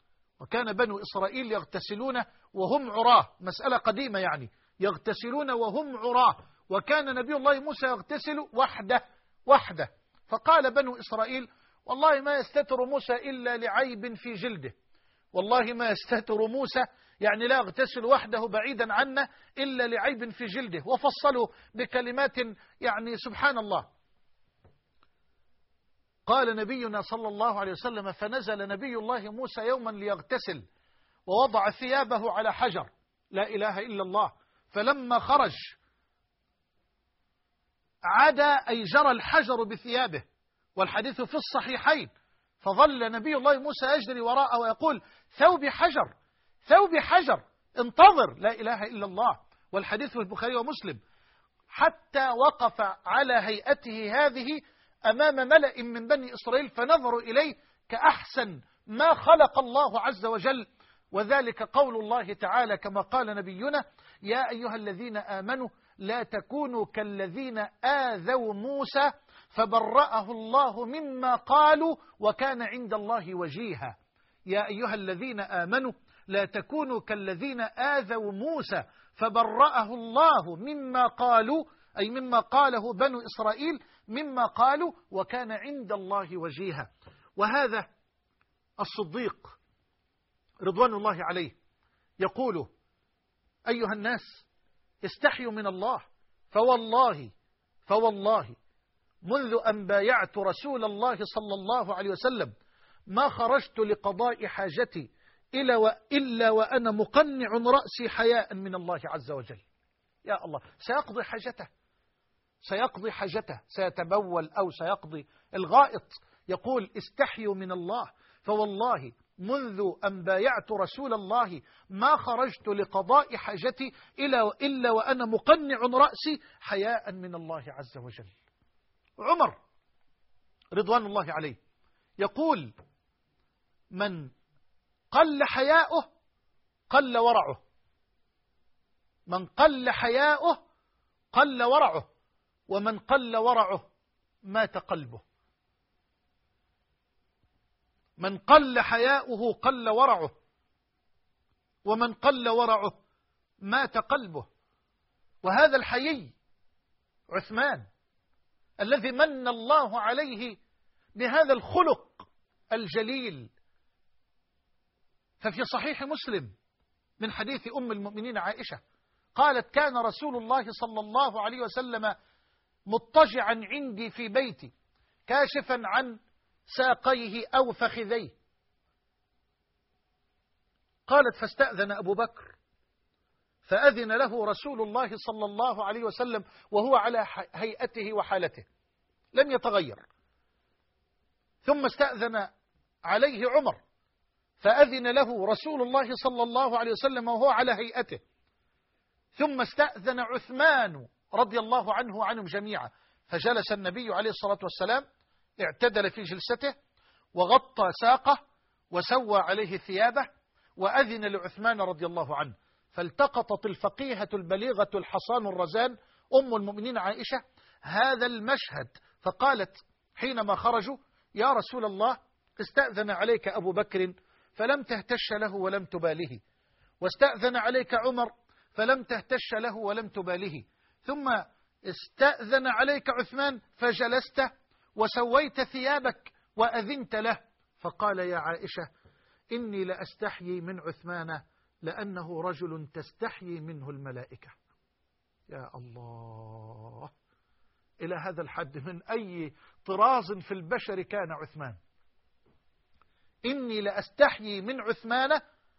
مسألة قديمة يعني، يغتسلون وهم عراه، وكان نبي الله موسى يغتسل وحده. فقال بنو إسرائيل: والله ما يستتر موسى إلا لعيب في جلده، والله ما يستتر موسى يعني لا يغتسل وحده بعيدا عنا إلا لعيب في جلده، وفصلوا بكلمات يعني سبحان الله. قال نبينا صلى الله عليه وسلم: فنزل نبي الله موسى يوما ليغتسل ووضع ثيابه على حجر، لا إله إلا الله، فلما خرج عدا أي جرى الحجر بثيابه، والحديث في الصحيحين، فظل نبي الله موسى يجري وراءه ويقول: ثوبي حجر، انتظر، لا إله إلا الله، والحديث في البخاري ومسلم، حتى وقف على هيئته هذه أمام ملأ من بني إسرائيل فنظروا إليه كأحسن ما خلق الله عز وجل. وذلك قول الله تعالى كما قال نبينا: يا أيها الذين آمنوا لا تكونوا كالذين آذوا موسى فبرأه الله مما قالوا وكان عند الله وجيها. يا أيها الذين آمنوا لا تكونوا كالذين آذوا موسى فبرأه الله مما قالوا، أي مما قاله بنو إسرائيل، مما قالوا وكان عند الله وجيها. وهذا الصديق رضوان الله عليه يقول: أيها الناس استحيوا من الله، فوالله منذ أن بايعت رسول الله صلى الله عليه وسلم ما خرجت لقضاء حاجتي إلا وأنا مقنع رأسي حياء من الله عز وجل. يا الله، سيقضي حاجته، سيتبول أو سيقضي الغائط، يقول: استحيوا من الله، فوالله منذ أن بايعت رسول الله ما خرجت لقضاء حاجتي إلا وأنا مقنع رأسي حياء من الله عز وجل. عمر رضوان الله عليه يقول: من قل حياؤه قل ورعه، من قل حياؤه قل ورعه، ومن قل ورعه مات قلبه. من قل حياؤه قل ورعه، ومن قل ورعه مات قلبه. وهذا الحيي عثمان الذي من الله عليه بهذا الخلق الجليل ففي صحيح مسلم من حديث أم المؤمنين عائشة قالت كان رسول الله صلى الله عليه وسلم مضطجعا عندي في بيتي كاشفا عن ساقيه أو فخذيه. قالت فاستأذن أبو بكر فأذن له رسول الله صلى الله عليه وسلم وهو على هيئته وحالته لم يتغير. ثم استأذن عليه عمر فأذن له رسول الله صلى الله عليه وسلم وهو على هيئته. ثم استأذن عثمان رضي الله عنه وعنهم جميعا فجلس النبي عليه الصلاة والسلام اعتدل في جلسته وغطى ساقه وسوى عليه ثيابه وأذن لعثمان رضي الله عنه. فالتقطت الفقيهة البليغة الحصان الرزان أم المؤمنين عائشة هذا المشهد فقالت حينما خرجوا يا رسول الله استأذن عليك أبو بكر فلم تهتش له ولم تباله، واستأذن عليك عمر فلم تهتش له ولم تباله، ثم استأذن عليك عثمان فجلست وسويت ثيابك وأذنت له. فقال يا عائشة إني لأستحيي من عثمان لأنه رجل تستحيي منه الملائكة. يا الله، إلى هذا الحد من أي طراز في البشر كان عثمان. إني لأستحيي من عثمان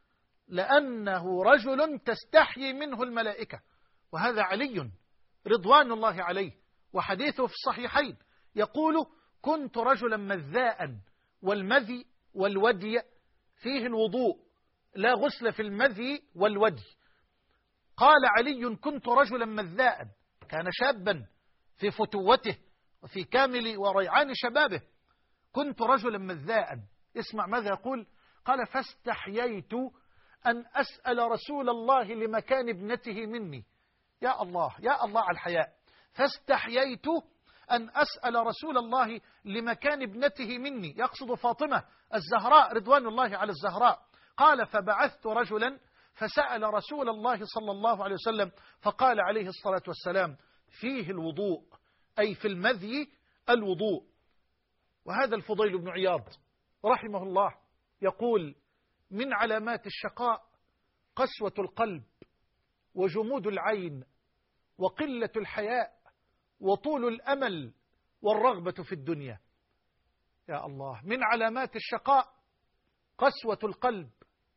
لأنه رجل تستحيي منه الملائكة. وهذا علي رضوان الله عليه وحديثه في الصحيحين يقول كنت رجلا مذاء والمذي والودي فيه الوضوء لا غسل في المذي والودي. قال علي كنت رجلا مذاء، كان شابا في فتوته وفي كامل وريعان شبابه. كنت رجلا مذاء. اسمع ماذا يقول، قال فاستحييت أن أسأل رسول الله لمكان ابنته مني. يا الله يا الله على الحياء. فاستحييت أن أسأل رسول الله لمكان ابنته مني، يقصد فاطمة الزهراء رضوان الله على الزهراء. قال فبعثت رجلا فسأل رسول الله صلى الله عليه وسلم فقال عليه الصلاة والسلام فيه الوضوء، أي في المذي الوضوء. وهذا الفضيل بن عياض رحمه الله يقول من علامات الشقاء قسوة القلب وجمود العين وقلة الحياء وطول الأمل والرغبة في الدنيا. يا الله، من علامات الشقاء قسوة القلب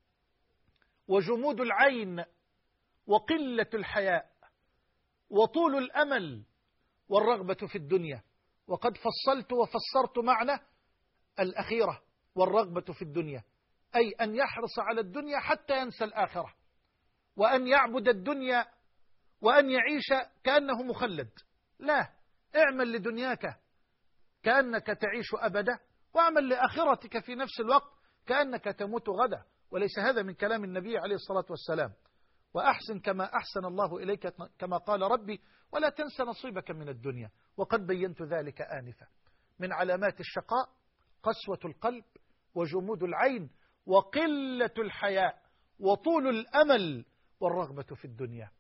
وجمود العين وقلة الحياء وطول الأمل والرغبة في الدنيا. وقد فصلت وفسرت معنى الأخيرة والرغبة في الدنيا، أي أن يحرص على الدنيا حتى ينسى الآخرة، وأن يعبد الدنيا وأن يعيش كأنه مخلد. لا، اعمل لدنياك كأنك تعيش أبدا، واعمل لآخرتك في نفس الوقت كأنك تموت غدا. وليس هذا من كلام النبي عليه الصلاة والسلام. وأحسن كما أحسن الله إليك كما قال ربي ولا تنس نصيبك من الدنيا. وقد بينت ذلك آنفا. من علامات الشقاء قسوة القلب وجمود العين وقلة الحياء وطول الأمل والرغبة في الدنيا.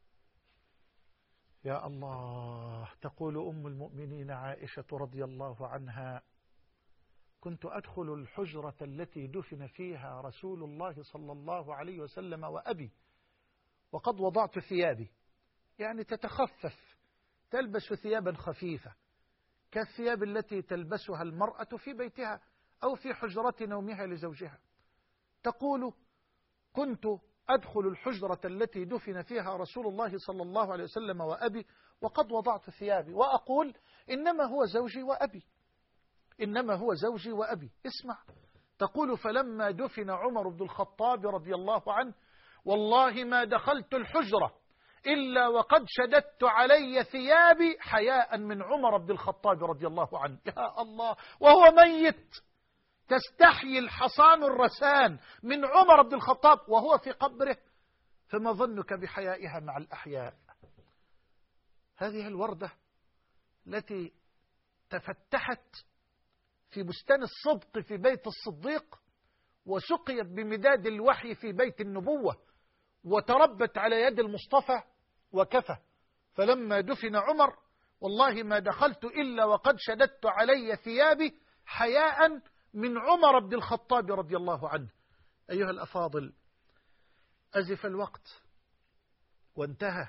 يا الله، تقول أم المؤمنين عائشة رضي الله عنها كنت أدخل الحجرة التي دفن فيها رسول الله صلى الله عليه وسلم وأبي وقد وضعت ثيابي، يعني تتخفف، تلبس ثيابا خفيفة كالثياب التي تلبسها المرأة في بيتها أو في حجرة نومها لزوجها. تقول كنت أدخل الحجرة التي دفن فيها رسول الله صلى الله عليه وسلم وأبي وقد وضعت ثيابي وأقول إنما هو زوجي وأبي، إنما هو زوجي وأبي. اسمع، تقول فلما دفن عمر بن الخطاب رضي الله عنه والله ما دخلت الحجرة إلا وقد شددت علي ثيابي حياء من عمر بن الخطاب رضي الله عنه. يا الله، وهو ميت تستحيي الحصان الرسان من عمر بن الخطاب وهو في قبره، فما ظنك بحيائها مع الأحياء. هذه الوردة التي تفتحت في بستان الصدق في بيت الصديق وسقيت بمداد الوحي في بيت النبوة وتربت على يد المصطفى وكفى. فلما دفن عمر والله ما دخلت إلا وقد شددت علي ثيابي حياء من عمر بن الخطاب رضي الله عنه. أيها الأفاضل، أزف الوقت وانتهى،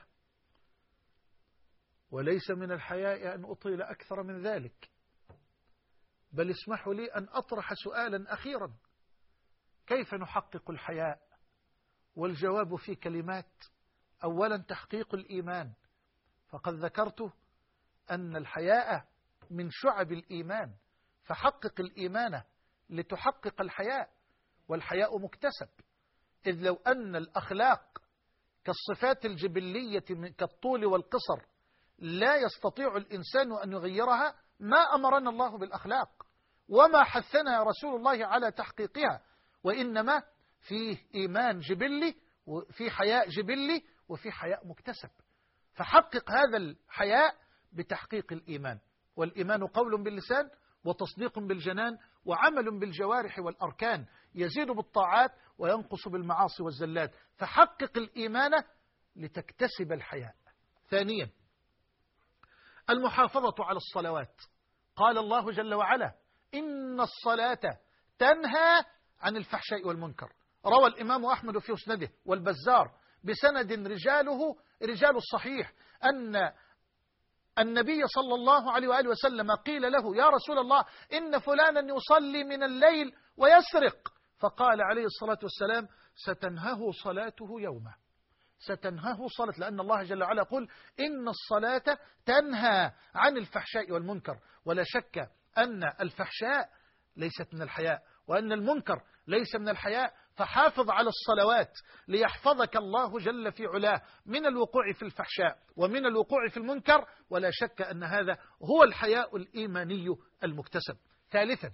وليس من الحياء أن أطيل أكثر من ذلك، بل اسمحوا لي أن أطرح سؤالا أخيرا: كيف نحقق الحياء؟ والجواب في كلمات. أولا، تحقيق الإيمان، فقد ذكرت أن الحياء من شعب الإيمان، فحقق الإيمان لتحقق الحياء، والحياء مكتسب، إذ لو أن الأخلاق كالصفات الجبلية كالطول والقصر لا يستطيع الإنسان أن يغيرها ما أمرنا الله بالأخلاق وما حثنا رسول الله على تحقيقها، وإنما فيه إيمان جبلي وفي حياء جبلي وفي حياء مكتسب. فحقق هذا الحياء بتحقيق الإيمان، والإيمان قول باللسان وتصديق بالجنان وعمل بالجوارح والأركان، يزيد بالطاعات وينقص بالمعاصي والزلات. فحقق الإيمان لتكتسب الحياء. ثانيا، المحافظة على الصلوات. قال الله جل وعلا: إن الصلاة تنهى عن الفحشاء والمنكر. روى الإمام أحمد في مسنده والبزار بسند رجاله رجال الصحيح أن النبي صلى الله عليه وآله وسلم قيل له: يا رسول الله، إن فلانا يصلي من الليل ويسرق. فقال عليه الصلاة والسلام: ستنهه صلاته يومه، ستنهه صلاة، لأن الله جل وعلا يقول: إن الصلاة تنهى عن الفحشاء والمنكر. ولا شك أن الفحشاء ليست من الحياء، وأن المنكر ليس من الحياء. فحافظ على الصلوات ليحفظك الله جل في علاه من الوقوع في الفحشاء ومن الوقوع في المنكر، ولا شك أن هذا هو الحياء الإيماني المكتسب. ثالثا،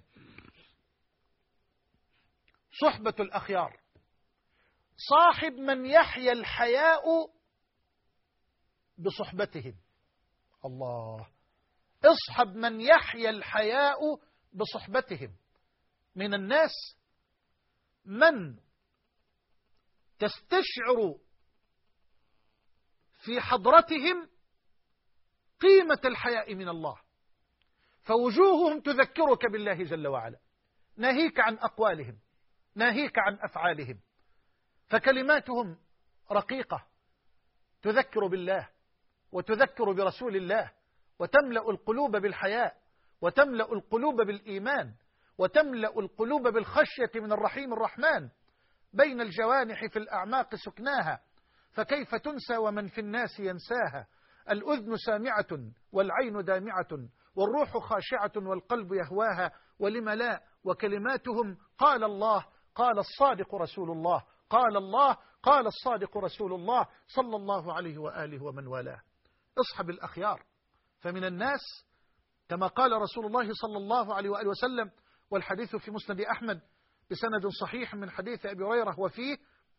صحبة الأخيار. صاحب من يحيا الحياء بصحبتهم. الله، اصحب من يحيا الحياء بصحبتهم. من الناس من تستشعر في حضرتهم قيمة الحياء من الله، فوجوههم تذكرك بالله جل وعلا، ناهيك عن أقوالهم، ناهيك عن أفعالهم، فكلماتهم رقيقة تذكر بالله وتذكر برسول الله، وتملأ القلوب بالحياء، وتملأ القلوب بالإيمان، وتملأ القلوب بالخشية من الرحيم الرحمن. بين الجوانح في الأعماق سكناها، فكيف تنسى ومن في الناس ينساها. الأذن سامعة والعين دامعة والروح خاشعة والقلب يهواها، ولم لا، وكلماتهم قال الله قال الصادق رسول الله، قال الله قال الصادق رسول الله صلى الله عليه وآله ومن والاه. اصحب الأخيار. فمن الناس كما قال رسول الله صلى الله عليه وآله وسلم، والحديث في مسند أحمد بسند صحيح من حديث أبي هريرة وفيه: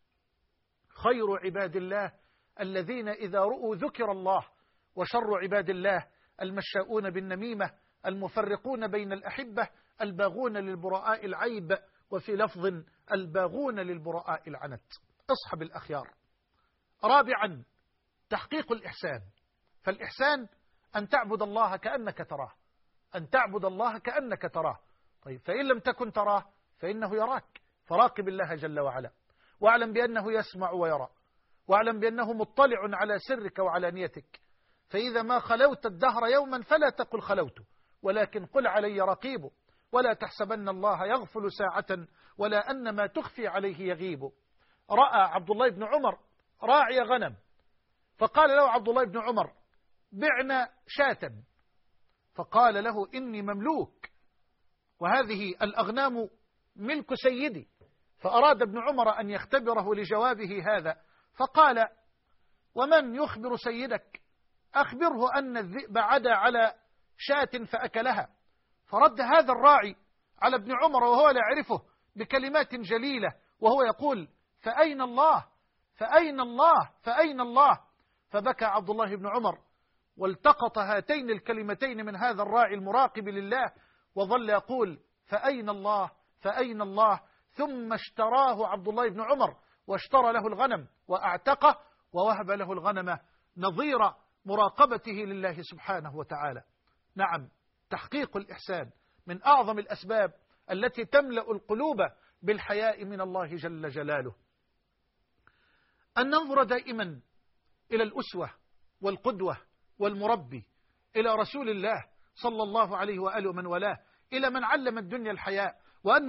خير عباد الله الذين إذا رؤوا ذكر الله، وشر عباد الله المشاؤون بالنميمة، المفرقون بين الأحبة، الباغون للبراء العيب، وفي لفظ الباغون للبراء العنت. اصحب الأخيار. رابعا، تحقيق الإحسان. فالإحسان أن تعبد الله كأنك تراه، أن تعبد الله كأنك تراه. طيب، فإن لم تكن تراه فإنه يراك، فراقب الله جل وعلا، واعلم بأنه يسمع ويرى، واعلم بأنه مطلع على سرك وعلى نيتك. فإذا ما خلوت الدهر يوما فلا تقل خلوت، ولكن قل علي رقيب، ولا تحسبن الله يغفل ساعة ولا أن ما تخفي عليه يغيب. رأى عبد الله بن عمر راعي غنم، فقال له عبد الله بن عمر: بعنا شاة. فقال له: إني مملوك، وهذه الأغنام ملك سيدي. فأراد ابن عمر أن يختبره لجوابه هذا، فقال: ومن يخبر سيدك؟ أخبره أن الذئب عدا على شاة فأكلها. فرد هذا الراعي على ابن عمر وهو لا يعرفه بكلمات جليلة، وهو يقول: فأين الله؟ فأين الله؟ فأين الله؟ فبكى عبد الله بن عمر، والتقط هاتين الكلمتين من هذا الراعي المراقب لله، وظل يقول: فأين الله؟ فأين الله؟ ثم اشتراه عبد الله بن عمر، واشترى له الغنم وأعتقه، ووهب له الغنم نظير مراقبته لله سبحانه وتعالى. نعم، تحقيق الإحسان من أعظم الأسباب التي تملأ القلوب بالحياء من الله جل جلاله، أن ننظر دائما إلى الأسوة والقدوة والمربي، إلى رسول الله صلى الله عليه وآله ومن والاه، إلى من علم الدنيا الحياء، وأن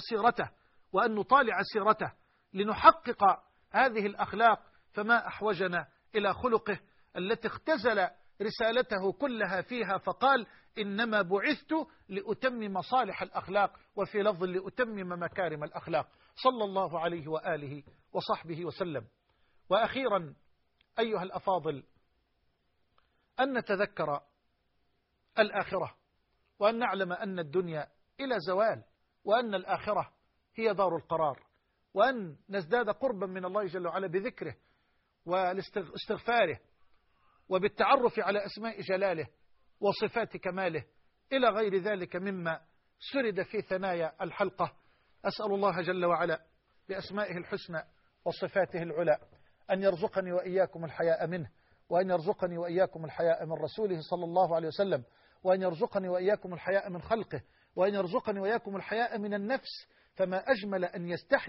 نطالع سيرته لنحقق هذه الأخلاق. فما أحوجنا إلى خلقه التي اختزل رسالته كلها فيها، فقال إنما بعثت لأتمم صالح الأخلاق، وفي لفظ لأتمم مكارم الأخلاق، صلى الله عليه وآله وصحبه وسلم. وأخيرا أيها الأفاضل، أن نتذكر الآخرة، وأن نعلم أن الدنيا إلى زوال، وأن الآخرة هي دار القرار، وأن نزداد قربا من الله جل وعلا بذكره والاستغفاره وبالتعرف على أسماء جلاله وصفات كماله إلى غير ذلك مما سرد في ثنايا الحلقة. أسأل الله جل وعلا بأسمائه الحسنى وصفاته العلى أن يرزقني وإياكم الحياء منه، وأن يرزقني وإياكم الحياء من رسوله صلى الله عليه وسلم، وأن يرزقني وإياكم الحياء من خلقه، وأن يرزقني وإياكم الحياء من النفس. فما أجمل أن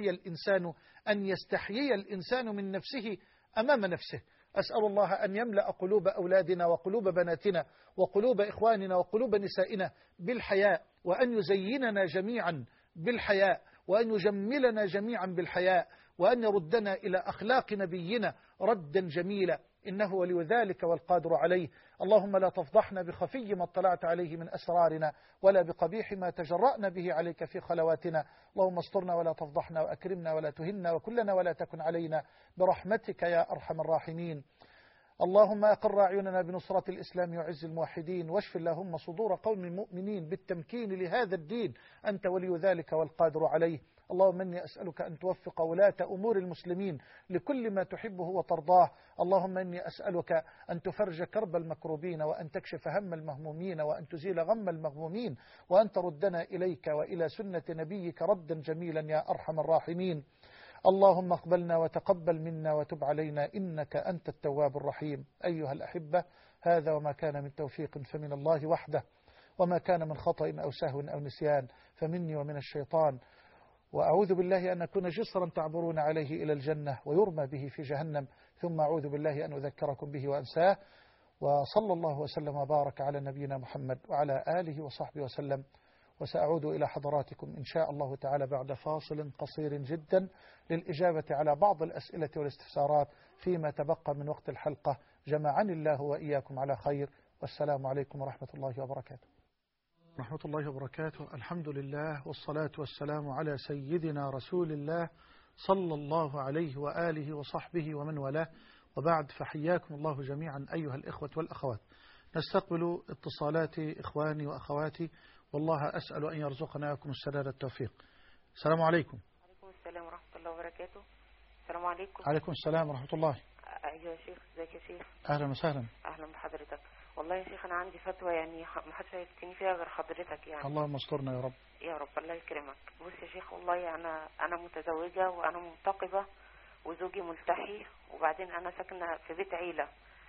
يستحيي الإنسان من نفسه أمام نفسه. أسأل الله أن يملأ قلوب أولادنا وقلوب بناتنا وقلوب إخواننا وقلوب نسائنا بالحياء، وأن يزيننا جميعا بالحياء، وأن يجملنا جميعا بالحياء، وأن يردنا إلى أخلاق نبينا ردا جميلا، إنه ولي ذلك والقادر عليه. اللهم لا تفضحنا بخفي ما اطلعت عليه من أسرارنا، ولا بقبيح ما تجرأنا به عليك في خلواتنا. اللهم استرنا ولا تفضحنا، وأكرمنا ولا تهنا، وكلنا ولا تكن علينا، برحمتك يا أرحم الراحمين. اللهم أقر أعيننا بنصرة الإسلام وعز الموحدين، واشف اللهم صدور قوم المؤمنين بالتمكين لهذا الدين، أنت ولي ذلك والقادر عليه. اللهم إني أسألك أن توفق ولاة أمور المسلمين لكل ما تحبه وترضاه. اللهم إني أسألك أن تفرج كرب المكروبين، وأن تكشف هم المهمومين، وأن تزيل غم المغمومين، وأن تردنا إليك وإلى سنة نبيك ردا جميلا يا أرحم الراحمين. اللهم اقبلنا وتقبل منا وتب علينا إنك أنت التواب الرحيم. أيها الأحبة، هذا وما كان من توفيق فمن الله وحده، وما كان من خطأ أو سهو أو نسيان فمني ومن الشيطان، وأعوذ بالله أن أكون جسرا تعبرون عليه إلى الجنة ويرمى به في جهنم، ثم أعوذ بالله أن أذكركم به وأنساه. وصلى الله وسلم وبارك على نبينا محمد وعلى آله وصحبه وسلم. وسأعود إلى حضراتكم إن شاء الله تعالى بعد فاصل قصير جدا للإجابة على بعض الأسئلة والاستفسارات فيما تبقى من وقت الحلقة. جمعني الله وإياكم على خير، والسلام عليكم ورحمة الله وبركاته. ورحمة الله وبركاته. الحمد لله والصلاة والسلام على سيدنا رسول الله صلى الله عليه وآله وصحبه ومن والاه، وبعد، فحياكم الله جميعا أيها الإخوة والأخوات. نستقبل اتصالات إخواني وأخواتي، والله أسأل أن يرزقنا لكم السداد التوفيق. السلام عليكم. وعليكم السلام ورحمة الله وبركاته. السلام عليكم. عليكم السلام ورحمة الله. أيوة يا شيخ، ازيك يا شيخ؟ أهلا وسهلا. أهلا بحضرتك. والله يا شيخ أنا عندي فتوى يعني ما حدش هيفتني فيها غير حضرتك يعني. اللهم استرنا يا رب. يا رب، الله يكرمك. بص يا شيخ، والله أنا متزوجة وأنا منتقبة وزوجي ملتحي، وبعدين أنا ساكنة في بيت عيلة،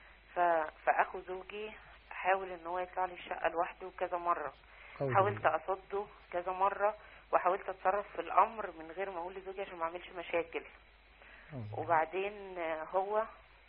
فأخو زوجي حاول إن هو يطلع لي الشقة لوحده كذا مرة. حاولت أصده كذا مرة، وحاولت أتصرف في الأمر من غير ما أقول لزوجي عشان ما أعملش مشاكل. وبعدين هو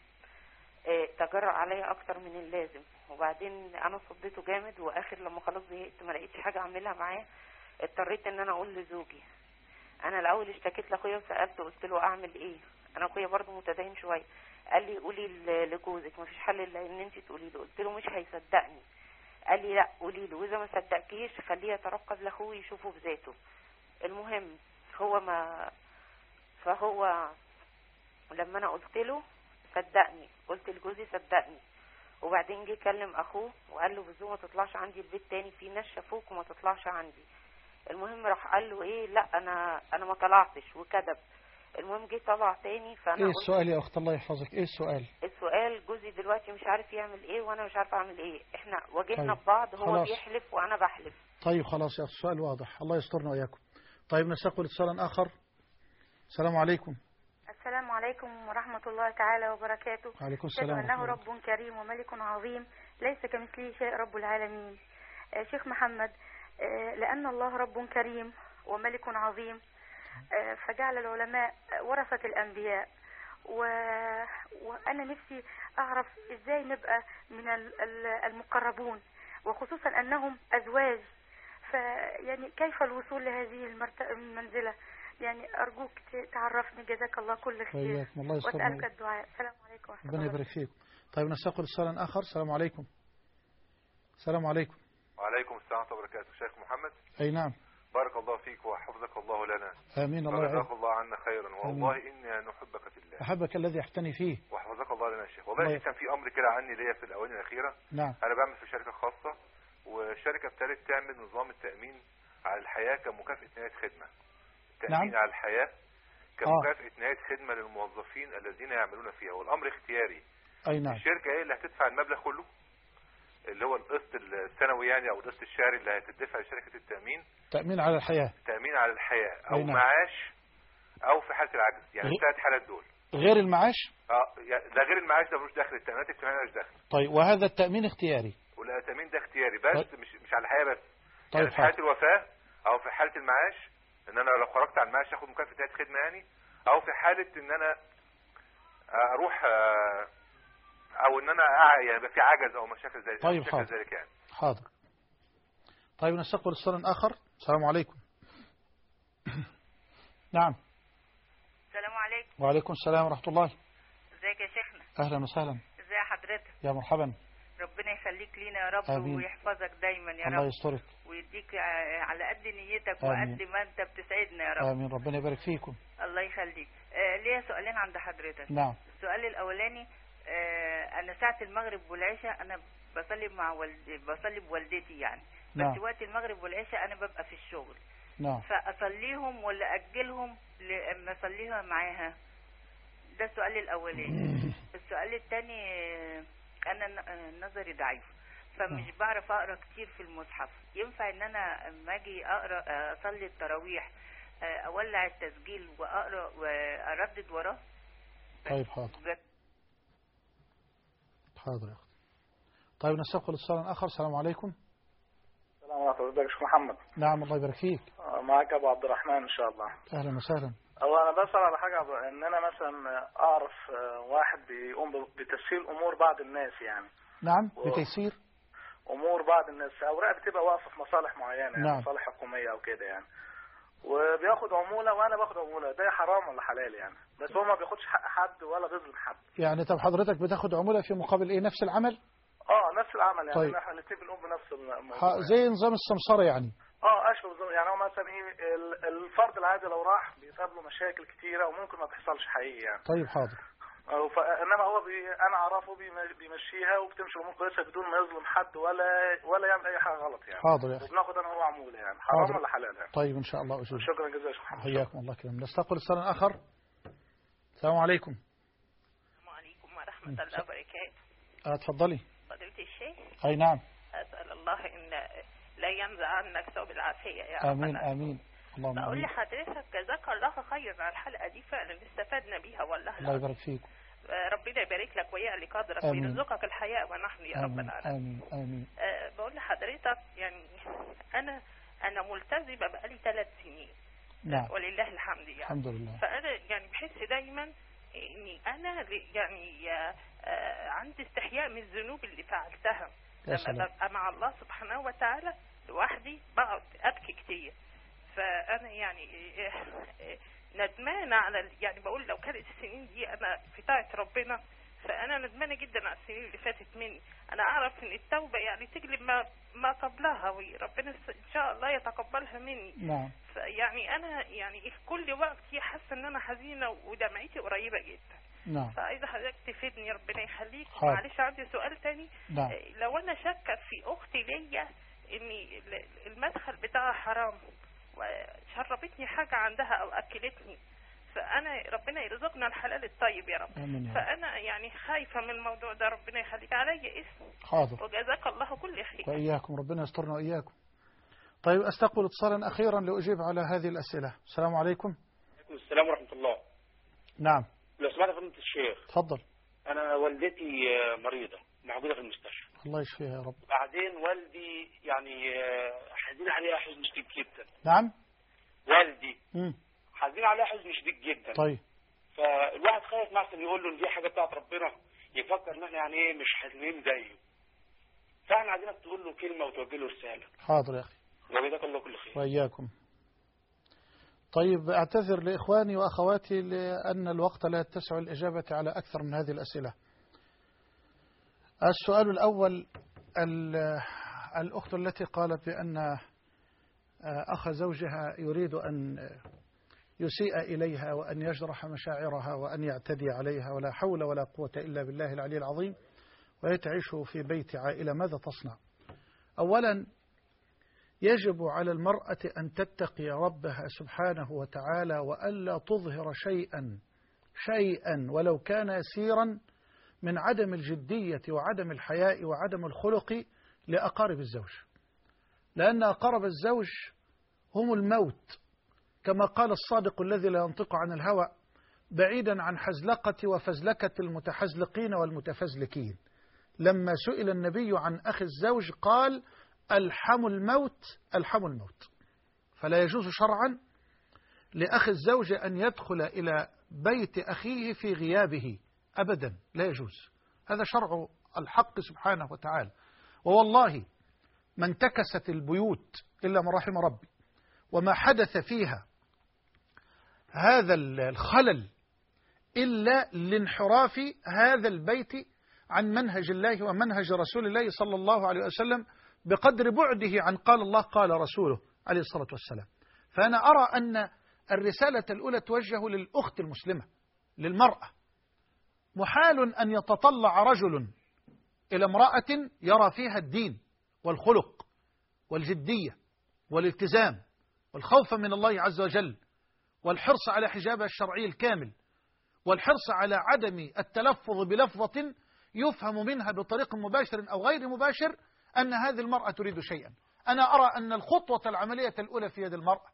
تجرأ عليا أكتر من اللازم، وبعدين أنا صديته جامد، وآخر لما خلاص زهقت ما لقيتش حاجة أعملها معاه، اضطريت إن أنا أقول لزوجي. أنا الأول اشتكيت لأخويا وسألته، قلت له أعمل إيه؟ أنا أخويا برضو متدين شوية. قال لي قولي لجوزك، مفيش حل إلا إن أنت تقولي له. قلت له مش هيصدقني. قال لي لا قولي له، واذا ما صدقكيش خليه يترقب لاخوه يشوفه بذاته. المهم فهو لما انا قلت له صدقني، قلت لجوزي صدقني، وبعدين جه كلم اخوه وقال له بزوم ما تطلعش عندي البيت تاني، في ناس شافوك وما تطلعش عندي. المهم راح قال له ايه، لا انا ما طلعتش، وكذب. المهم جه طلع تاني. فانا ايه السؤال يا اخت الله يحفظك؟ ايه السؤال؟ السؤال جوزي دلوقتي مش عارف يعمل ايه، وانا مش عارف اعمل ايه. احنا واجهنا طيب. ببعض، هو خلاص. بيحلف وانا بحلف. طيب خلاص يا اخت، السؤال واضح، الله يسترنا واياكم. طيب نستقبل اتصالا اخر. السلام عليكم. السلام عليكم ورحمة الله تعالى وبركاته. وعليكم السلام. أنه رب كريم وملك عظيم ليس كمثله شيء رب العالمين. شيخ محمد، لأن الله رب كريم وملك عظيم، فجعل العلماء ورثة الأنبياء، وأنا نفسي أعرف إزاي نبقى من المقربون، وخصوصا أنهم أزواج، فيعني كيف الوصول لهذه المنزلة؟ يعني أرجوك تعرفني، جزاك الله كل خير، وأسألك الدعاء. السلام عليكم ورحمة الله. ربنا يبارك فيك. طيب نستقبل اتصالا آخر. السلام عليكم. السلام عليكم. وعليكم السلام ورحمة الله وبركاته. شيخ محمد. أي نعم. بارك الله فيك وحفظك الله لنا. آمين. الله يعينك. جزاك الله عنا خيرا، والله إني نحبك في الله. أحبك الذي أحتني فيه. وحفظك الله لنا يا شيخ. والله كان في أمر كده عني ليا في الأواني الأخيرة. نعم. أنا بعمل في شركة خاصة، والشركة ابتدت تعمل نظام التأمين على الحياة كمكافأة نهاية خدمة. التأمين نعم. على الحياة كمكافأة نهاية خدمة للموظفين الذين يعملون فيها، والأمر اختياري. أي نعم. الشركة هي اللي هتدفع المبلغ كله، اللي هو القسط السنوي يعني، او القسط الشهري اللي هتدفع لشركه التامين. تامين على الحياه. تامين على الحياه او نعم. معاش، او في حاله العجز، يعني الثلاث حالات دول. غير المعاش؟ ده غير المعاش، ده ملوش دخل، التامينات الاجتماعيه ملوش دخل. طيب وهذا التامين اختياري؟ ولا التامين ده اختياري بس. طيب. مش على الحياه بس. طيب يعني في حاله الوفاه او في حاله المعاش، ان انا لو خرجت على المعاش اخد مكافاه نهايه خدمه يعني، او في حاله ان انا اروح او ان انا يعني يبقى في عجز او مشاكل زي طيب مشاكل حاضر. ذلك يعني. حاضر. طيب نستقبل اتصال آخر. السلام عليكم. نعم. السلام عليكم. وعليكم السلام ورحمة الله. ازيك يا شيخنا؟ أهلا وسهلا. ازي حضرتك؟ يا مرحبا. ربنا يخليك لينا يا رب. آمين. ويحفظك دايما يا رب. الله يسترك. ويديك على قد نيتك آمين. وقد ما انت بتسعدنا يا رب. آمين. ربنا يبارك فيكم. الله يخليك. ليا سؤالين عند حضرتك. نعم. السؤال الأولاني، أنا ساعة المغرب والعشاء أنا بصلي بوالدتي يعني. نعم. بس وقت المغرب والعشاء أنا ببقى في الشغل. نعم. فأصليهم ولا أجلهم لما أصليها معاها؟ ده السؤال الأولاني. السؤال الثاني، أنا نظري ضعيف، فمش بعرف أقرأ كتير في المصحف. ينفع إن أنا لما أجي أقرأ أصلي التراويح أولع التسجيل وأقرأ وأردد وراه؟ طيب حاضر. حاضر يا أخي. طيب نستقبل اتصالا آخر. السلام عليكم. السلام عليكم. ازيك يا شيخ محمد؟ نعم الله يبارك فيك. معك ابو عبد الرحمن ان شاء الله. اهلا وسهلا. هو انا بسأل على حاجه، ان انا مثلا اعرف واحد بيقوم بتسهيل امور بعض الناس يعني. نعم. بتيسير امور بعض الناس، اوراق بتبقى واقفه في مصالح معينه يعني. نعم. مصالح حكوميه او كده يعني، وبياخد عموله وانا باخد عموله. ده حرام ولا حلال يعني؟ بس هو ما بياخدش حق حد ولا بيظلم حد يعني. طب حضرتك بتاخد عمولة في مقابل ايه؟ نفس العمل؟ نفس العمل يعني. طيب. احنا الاثنين بنقوم بنفس الموضوع زي نظام السمسرة يعني. اشبه يعني. هو مثلا ايه، الفرد العادي لو راح بيقابله مشاكل كتيره وممكن ما تحصلش حقيقي يعني. طيب حاضر. انما هو انا اعرفه بيمشيها وبتمشي الامور كويسه بدون ما يظلم حد ولا يعمل اي حاجه غلط يعني. حاضر يا اخي. وبناخد انا هو عموله يعني. حرام حاضر. ولا حلال يعني؟ طيب ان شاء الله اجيب. شكرا جزيلا يا شيخ محمد. حياكم الله كريم. نستقبل اتصال اخر. السلام عليكم. السلام عليكم ورحمه الله وبركاته. اتفضلي. فضيلة الشيخ. اي نعم. اسال الله ان لا ينزع عنك ثوب العافيه يا رب. امين امين. اللهم بقول امين. لحضرتك جزاك الله خيرا على الحلقه دي، فعلا استفدنا بيها والله. الله يبارك فيك. ربنا يبارك لك ويعلي لقدرك آمين. ويرزقك الحياء ونحن يا رب العالمين. امين امين. بقول لحضرتك يعني انا ملتزمه بقالي 3 سنين. نعم. ولله الحمد يعني. الحمد لله. فانا يعني بحس دايما اني انا يعني عندي استحياء من الذنوب اللي فعلتها. لما ببقى مع الله سبحانه وتعالى لوحدي بقعد ابكي كتير. فانا يعني ندمانه على يعني بقول لو كانت السنين دي انا في طاعه ربنا، فانا ندمانه جدا على السنين اللي فاتت مني. انا اعرف ان التوبه يعني تجلب ما قبلها، وربنا ان شاء الله يتقبلها مني. نعم. فيعني انا يعني في كل وقت حاسه ان انا حزينه ودمعتي قريبه جدا. نعم. فعايزه حضرتك تفيدني ربنا يخليك. حاضر. معلش عندي سؤال تاني. نعم. لو انا شاكه في اختي ليا ان المدخل بتاعها حرام وشربتني حاجه عندها او اكلتني، فانا ربنا يرزقنا الحلال الطيب يا رب. آمين. فانا يعني خايفه من الموضوع ده، ربنا يخليك عليا اسم. حاضر. وجزاك الله كل خير. واياكم. ربنا يسترنا واياكم. طيب استقبل اتصالا اخيرا لاجيب على هذه الاسئله. السلام عليكم. وعليكم السلام ورحمه الله. نعم. لو سمحت يا فضيلة الشيخ. تفضل. انا والدتي مريضه موجوده في المستشفى. الله يشفيها يا رب. بعدين والدي يعني حزين عليها حزن شديد جدا. نعم. والدي حزين عليها حزن شديد جدا. طيب. فالواحد خايف مثلا يقول له ان دي حاجه بتاعت ربنا، يفكر ان احنا يعني ايه مش حزينين زيه. فاحنا عايزينك تقول له كلمه وتوجه له رساله. حاضر يا اخي. وجزاك الله كل خير. واياكم. طيب، اعتذر لاخواني واخواتي لان الوقت لا يتسع الاجابه على اكثر من هذه الاسئله. السؤال الاول، الاخت التي قالت بان اخ زوجها يريد ان يسيء إليها وأن يجرح مشاعرها وأن يعتدي عليها، ولا حول ولا قوة إلا بالله العلي العظيم، وهي تعيش في بيت عائلة، ماذا تصنع؟ أولا، يجب على المرأة أن تتقي ربها سبحانه وتعالى وألا تظهر شيئا ولو كان يسيرا من عدم الجدية وعدم الحياء وعدم الخلق لأقارب الزوج، لأن أقارب الزوج هم الموت، كما قال الصادق الذي لا ينطق عن الهوى: بعيدا عن حزلقة وفزلكة المتحزلقين والمتفزلكين. لما سئل النبي عن أخي الزوج قال: ألحم الموت ألحم الموت. فلا يجوز شرعا لأخي الزوج أن يدخل إلى بيت أخيه في غيابه أبدا، لا يجوز. هذا شرع الحق سبحانه وتعالى. ووالله ما انتكست البيوت إلا من رحم ربي، وما حدث فيها هذا الخلل إلا لانحراف هذا البيت عن منهج الله ومنهج رسول الله صلى الله عليه وسلم بقدر بعده عن قال الله قال رسوله عليه الصلاة والسلام. فأنا أرى أن الرسالة الأولى توجه للأخت المسلمة، للمرأة. محال أن يتطلع رجل إلى امرأة يرى فيها الدين والخلق والجدية والالتزام والخوف من الله عز وجل والحرص على حجابها الشرعي الكامل والحرص على عدم التلفظ بلفظة يفهم منها بطريق مباشر أو غير مباشر أن هذه المرأة تريد شيئا. أنا أرى أن الخطوة العملية الأولى في يد المرأة.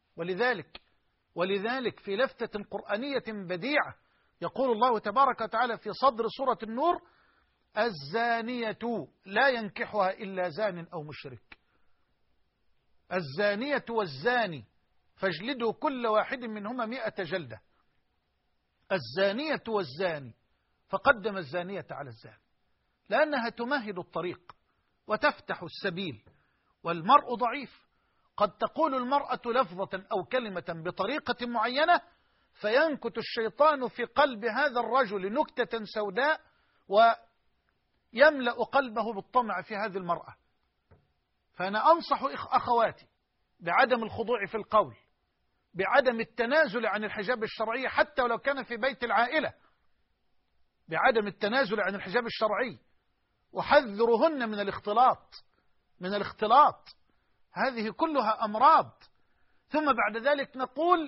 ولذلك في لفتة قرآنية بديعة يقول الله تبارك وتعالى في صدر سورة النور: الزانية لا ينكحها إلا زان أو مشرك. الزانية والزاني فاجلدوا كل واحد منهما 100 جلدة. الزانية والزاني، فقدم الزانية على الزاني لأنها تمهد الطريق وتفتح السبيل، والمرء ضعيف. قد تقول المرأة لفظة أو كلمة بطريقة معينة فينكت الشيطان في قلب هذا الرجل نكتة سوداء ويملأ قلبه بالطمع في هذه المرأة. فأنا أنصح أخواتي بعدم الخضوع في القول، بعدم التنازل عن الحجاب الشرعي حتى ولو كان في بيت العائلة، بعدم التنازل عن الحجاب الشرعي، وحذرهن من الاختلاط. هذه كلها أمراض. ثم بعد ذلك نقول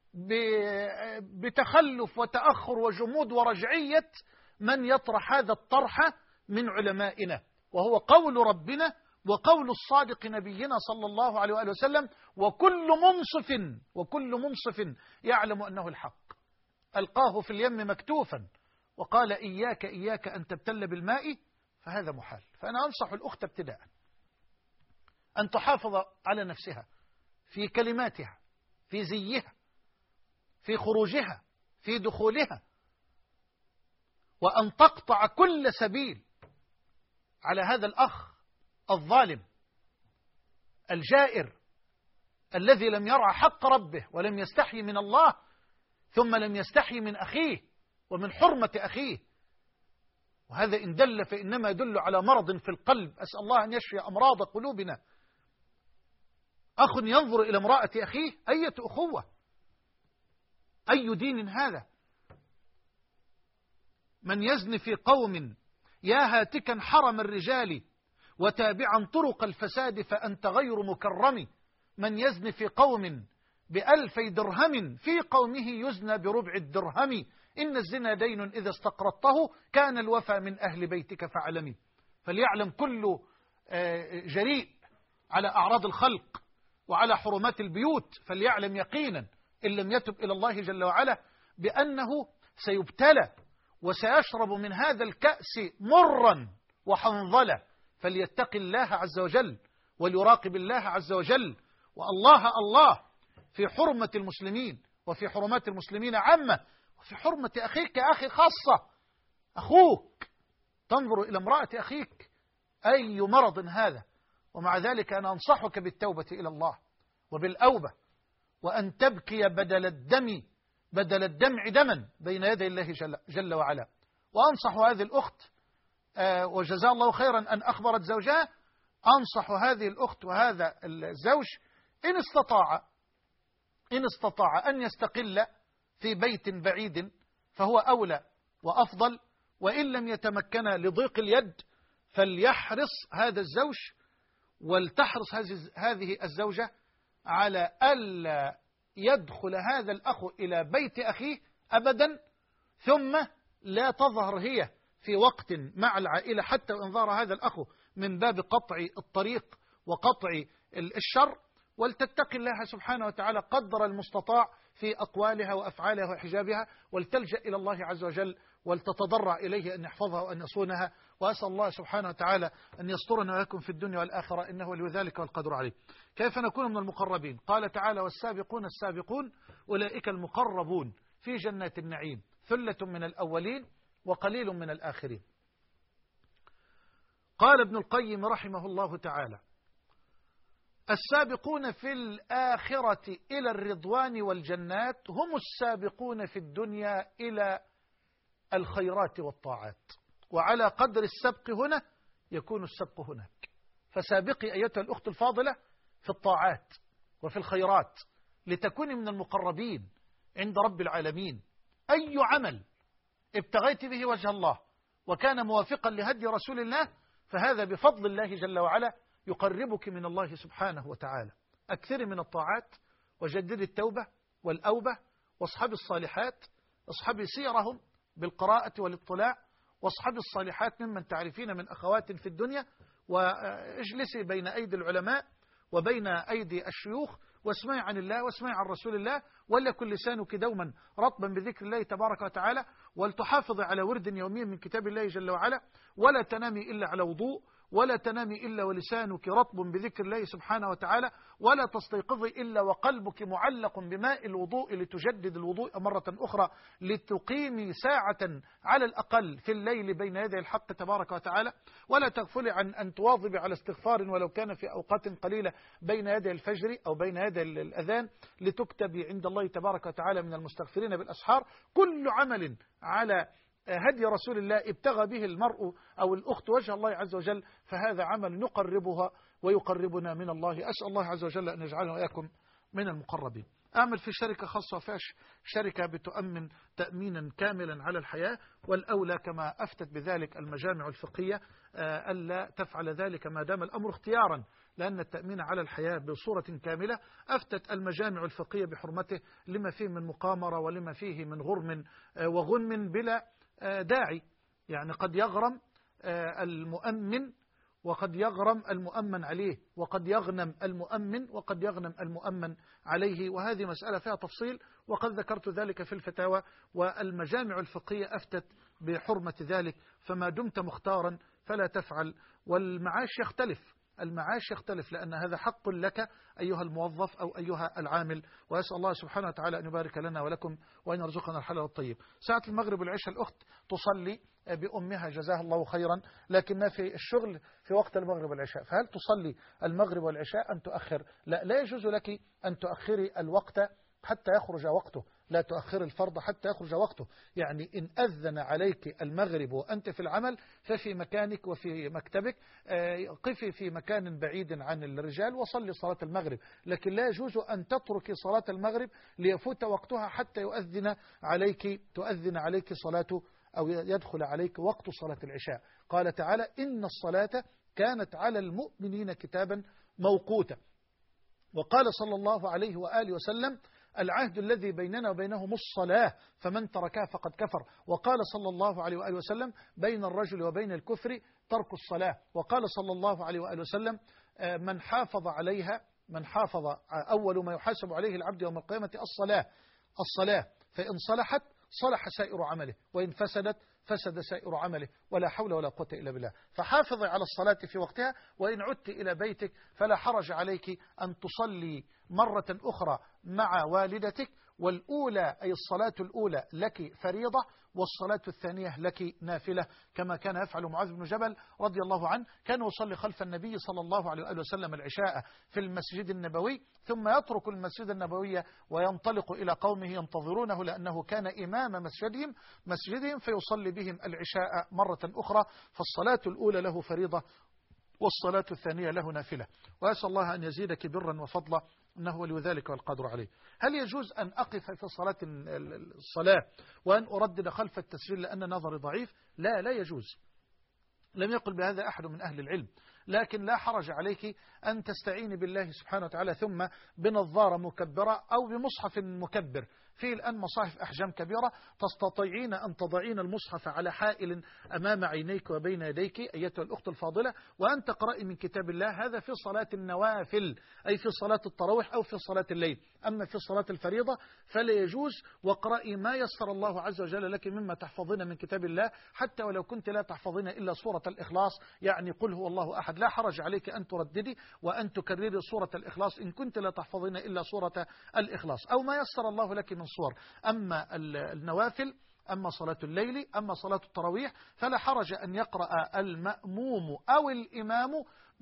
بتخلف وتأخر وجمود ورجعية من يطرح هذا الطرح من علمائنا، وهو قول ربنا وقول الصادق نبينا صلى الله عليه وآله وسلم: وكل منصف يعلم أنه الحق ألقاه في اليم مكتوفا وقال: إياك أن تبتل بالماء، فهذا محال. فأنا أنصح الأخت ابتداء أن تحافظ على نفسها في كلماتها، في زيها، في خروجها، في دخولها، وأن تقطع كل سبيل على هذا الأخ الظالم الجائر الذي لم يرعى حق ربه ولم يستحي من الله، ثم لم يستحي من أخيه ومن حرمة أخيه. وهذا إن دل فإنما يدل على مرض في القلب. أسأل الله أن يشفي أمراض قلوبنا. أخ ينظر إلى امرأة أخيه، أية أخوة، أي دين هذا؟ من يزن في قوم يا هاتكا حرم الرجال وتابعا طرق الفساد فأنت غير مكرم. من يزن في قوم ب2000 درهم في قومه يزنى بربع الدرهم. إن الزنا دين إذا استقرضته كان الوفى من أهل بيتك فاعلمي. فليعلم كل جريء على أعراض الخلق وعلى حرمات البيوت، فليعلم يقينا إن لم يتب إلى الله جل وعلا بأنه سيبتلى وسيشرب من هذا الكأس مرا وحنظلة. فليتق الله عز وجل وليراقب الله عز وجل. والله الله في حرمة المسلمين وفي حرمات المسلمين عامة، وفي حرمة أخيك يا أخي خاصة، أخوك، تنظر إلى امرأة أخيك، أي مرض هذا؟ ومع ذلك أنا أنصحك بالتوبة إلى الله وبالأوبة، وأن تبكي بدل الدمع دما بين يدي الله جل وعلا. وأنصح هذه الأخت وجزاها الله خيرا أن أخبرت زوجها، أنصح هذه الأخت وهذا الزوج إن استطاع أن يستقل في بيت بعيد فهو أولى وأفضل، وإن لم يتمكن لضيق اليد فليحرص هذا الزوج ولتحرص هذه الزوجة على ألا يدخل هذا الأخ إلى بيت أخيه أبدا، ثم لا تظهر هي في وقت مع العائلة حتى وإن ظهر هذا الأخ من باب قطع الطريق وقطع الشر، ولتتقي الله سبحانه وتعالى قدر المستطاع في أقوالها وأفعالها وحجابها، ولتلجأ إلى الله عز وجل ولتتضرع إليه أن يحفظها وأن يصونها. وأسأل الله سبحانه وتعالى أن يسترنا ويكون في الدنيا والآخرة، إنه ولي ذلك والقدر عليه. كيف نكون من المقربين؟ قال تعالى: والسابقون السابقون أولئك المقربون في جنات النعيم ثلة من الأولين وقليل من الآخرين. قال ابن القيم رحمه الله تعالى: السابقون في الآخرة إلى الرضوان والجنات هم السابقون في الدنيا إلى الخيرات والطاعات، وعلى قدر السبق هنا يكون السبق هناك. فسابقي أيتها الأخت الفاضلة في الطاعات وفي الخيرات لتكوني من المقربين عند رب العالمين. أي عمل ابتغيت به وجه الله وكان موافقا لهدي رسول الله فهذا بفضل الله جل وعلا يقربك من الله سبحانه وتعالى. أكثر من الطاعات وجدد التوبة والأوبة، واصحب الصالحات، اصحبي سيرهم بالقراءة والاطلاع، واصحبي الصالحات ممن تعرفين من أخوات في الدنيا، واجلسي بين أيدي العلماء وبين أيدي الشيوخ واسمعي عن الله واسمعي عن رسول الله، وليكن لسانك دوما رطبا بذكر الله تبارك وتعالى، ولتحافظي على ورد يومي من كتاب الله جل وعلا، ولا تنامي إلا على وضوء، ولا تنامي إلا ولسانك رطب بذكر الله سبحانه وتعالى، ولا تستيقظي إلا وقلبك معلق بماء الوضوء لتجدد الوضوء مرة أخرى، لتقيمي ساعة على الأقل في الليل بين يدي الحق تبارك وتعالى، ولا تغفلي عن أن تواظبي على استغفار ولو كان في أوقات قليلة بين يدي الفجر أو بين يدي الأذان لتكتبي عند الله تبارك وتعالى من المستغفرين بالأسحار. كل عمل على هدي رسول الله ابتغى به المرء أو الأخت وجه الله عز وجل فهذا عمل نقربها ويقربنا من الله. أسأل الله عز وجل أن يجعلنا وإياكم من المقربين. أعمل في شركة خاصة فيهاش شركة بتؤمن تأمينا كاملا على الحياة، والأولى كما أفتت بذلك المجامع الفقهية ألا تفعل ذلك ما دام الأمر اختيارا، لأن التأمين على الحياة بصورة كاملة أفتت المجامع الفقهية بحرمته لما فيه من مقامرة ولما فيه من غرم وغنم بلا داعي. يعني قد يغرم المؤمن وقد يغرم المؤمن عليه، وقد يغنم المؤمن وقد يغنم المؤمن عليه، وهذه مسألة فيها تفصيل وقد ذكرت ذلك في الفتاوى، والمجامع الفقهية أفتت بحرمة ذلك، فما دمت مختارا فلا تفعل. والمعاش يختلف لأن هذا حق لك أيها الموظف أو أيها العامل، وأسأل الله سبحانه وتعالى أن يبارك لنا ولكم وأن يرزقنا الحلال والطيب. ساعة المغرب والعشاء الأخت تصلي بأمها جزاها الله خيرا، لكن ما في الشغل في وقت المغرب والعشاء، فهل تصلي المغرب والعشاء أم تؤخر؟ لا يجوز لك أن تؤخري الوقت حتى يخرج وقته، لا تؤخر الفرض حتى يخرج وقته. يعني إن أذن عليك المغرب وأنت في العمل ففي مكانك وفي مكتبك قفي في مكان بعيد عن الرجال وصلي صلاة المغرب، لكن لا يجوز أن تترك صلاة المغرب ليفوت وقتها حتى تؤذن عليك صلاة أو يدخل عليك وقت صلاة العشاء. قال تعالى: إن الصلاة كانت على المؤمنين كتابا موقوتا. وقال صلى الله عليه وآله وسلم: العهد الذي بيننا وبينهم الصلاة فمن تركها فقد كفر. وقال صلى الله عليه وآله وسلم: بين الرجل وبين الكفر ترك الصلاة. وقال صلى الله عليه وآله وسلم: من حافظ عليها أول ما يحاسب عليه العبد يوم القيامة الصلاة فإن صلحت صلح سائر عمله وإن فسدت فسد سائر عمله، ولا حول ولا قوة إلا بالله. فحافظي على الصلاة في وقتها، وإن عدت إلى بيتك فلا حرج عليك أن تصلي مرة أخرى مع والدتك، والأولى أي الصلاة الأولى لك فريضة، والصلاة الثانية لك نافلة، كما كان يفعل معاذ بن جبل رضي الله عنه. كان يصلي خلف النبي صلى الله عليه وآله وسلم العشاء في المسجد النبوي، ثم يترك المسجد النبوي وينطلق إلى قومه ينتظرونه، لأنه كان إمام مسجدهم فيصلي بهم العشاء مرة أخرى. فالصلاة الأولى له فريضة، والصلاة الثانية له نافلة. وأسأل الله أن يزيدك برا وفضلا، إنه ولي ذلك والقادر عليه. هل يجوز أن أقف في الصلاة وأن أردد خلف التسجيل لأن نظري ضعيف؟ لا يجوز، لم يقل بهذا أحد من أهل العلم، لكن لا حرج عليك أن تستعين بالله سبحانه وتعالى ثم بنظارة مكبرة أو بمصحف مكبر. في الآن مصاحف أحجام كبيرة تستطيعين أن تضعين المصحف على حائل أمام عينيك وبين يديك أيتها الأخت الفاضلة، وأن تقرأي من كتاب الله. هذا في صلاة النوافل، أي في صلاة التراويح أو في صلاة الليل. أما في صلاة الفريضة فلا يجوز، واقرأي ما يسر الله عز وجل لك مما تحفظين من كتاب الله، حتى ولو كنت لا تحفظين إلا سورة الإخلاص، يعني قل هو الله أحد. لا حرج عليك أن ترددي وأن تكرري سورة الإخلاص إن كنت لا تحفظين إلا سورة الإخلاص، أو ما يسر الله لك من صور. أما النوافل، أما صلاة الليل، أما صلاة التراويح، فلا حرج أن يقرأ المأموم أو الإمام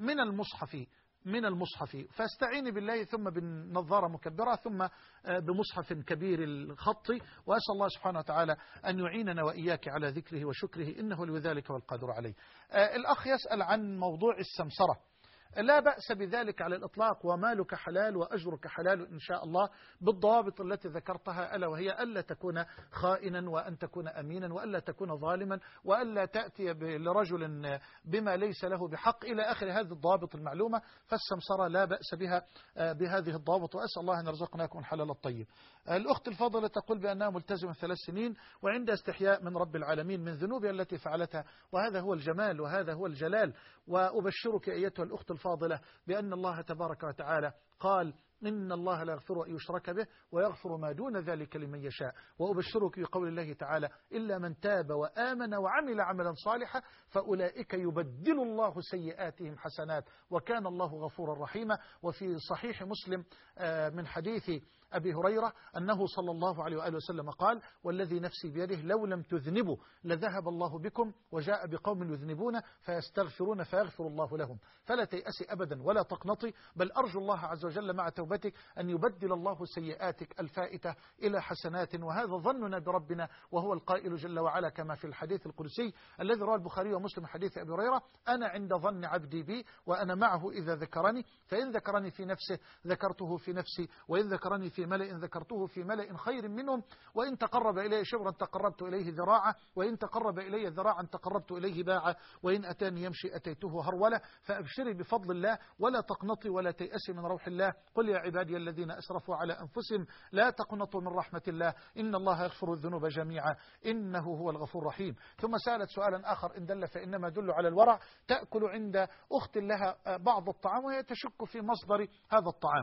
من المصحف فاستعيني بالله ثم بالنظارة مكبرة ثم بمصحف كبير الخط. وأسأل الله سبحانه وتعالى أن يعيننا وإياك على ذكره وشكره، إنه لذلك والقادر عليه. الأخ يسأل عن موضوع السمسرة. لا بأس بذلك على الإطلاق، ومالك حلال وأجرك حلال إن شاء الله، بالضوابط التي ذكرتها، ألا وهي ألا تكون خائنا، وأن تكون أمينا، وألا تكون ظالما، وألا تأتي لرجل بما ليس له بحق، إلى آخر هذه الضوابط المعلومة. فالسمسرة لا بأس بها بهذه الضوابط، وأسأل الله أن يرزقناكم الحلال الطيب. الأخت الفاضلة تقول بأنها ملتزمة 3 سنين وعندها استحياء من رب العالمين من ذنوبها التي فعلتها، وهذا هو الجمال وهذا هو الجلال. وأبشرك أيتها الأخت الفاضلة بأن الله تبارك وتعالى قال إن الله لا يغفر أن يشرك به ويغفر ما دون ذلك لمن يشاء. وأبشرك بقول الله تعالى إلا من تاب وآمن وعمل عملا صالحا فأولئك يبدل الله سيئاتهم حسنات وكان الله غفورا رحيما. وفي صحيح مسلم من حديث أبي هريرة أنه صلى الله عليه وآله وسلم قال والذي نفسي بيده لو لم تذنبوا لذهب الله بكم وجاء بقوم يذنبون فيستغفرون فيغفر الله لهم. فلا تيأسي أبدا ولا تقنطي، بل أرجو الله عز وجل مع توبتك أن يبدل الله سيئاتك الفائتة إلى حسنات، وهذا ظننا بربنا، وهو القائل جل وعلا كما في الحديث القدسي الذي رواه البخاري ومسلم حديث أبي هريرة أنا عند ظن عبدي بي وأنا معه إذا ذكرني، فإن ذكرني في نفسه ذكرته في نفسي، وإن ذكرني في ملأ ذكرته في ملأ خير منهم، وإن تقرب إلي شبرا تقربت إليه ذراعا، وإن تقرب إلي ذراعا تقربت إليه باعا، وإن أتاني يمشي أتيته هرولة. فأبشري بفضل الله ولا تقنطي ولا تيأسي من روح الله. قل يا عبادي الذين أسرفوا على أنفسهم لا تقنطوا من رحمة الله إن الله يغفر الذنوب جميعا إنه هو الغفور الرحيم. ثم سألت سؤالا آخر إن دل فإنما يدل على الورع. تأكل عند أخت لها بعض الطعام وهي تشك في مصدر هذا الطعام.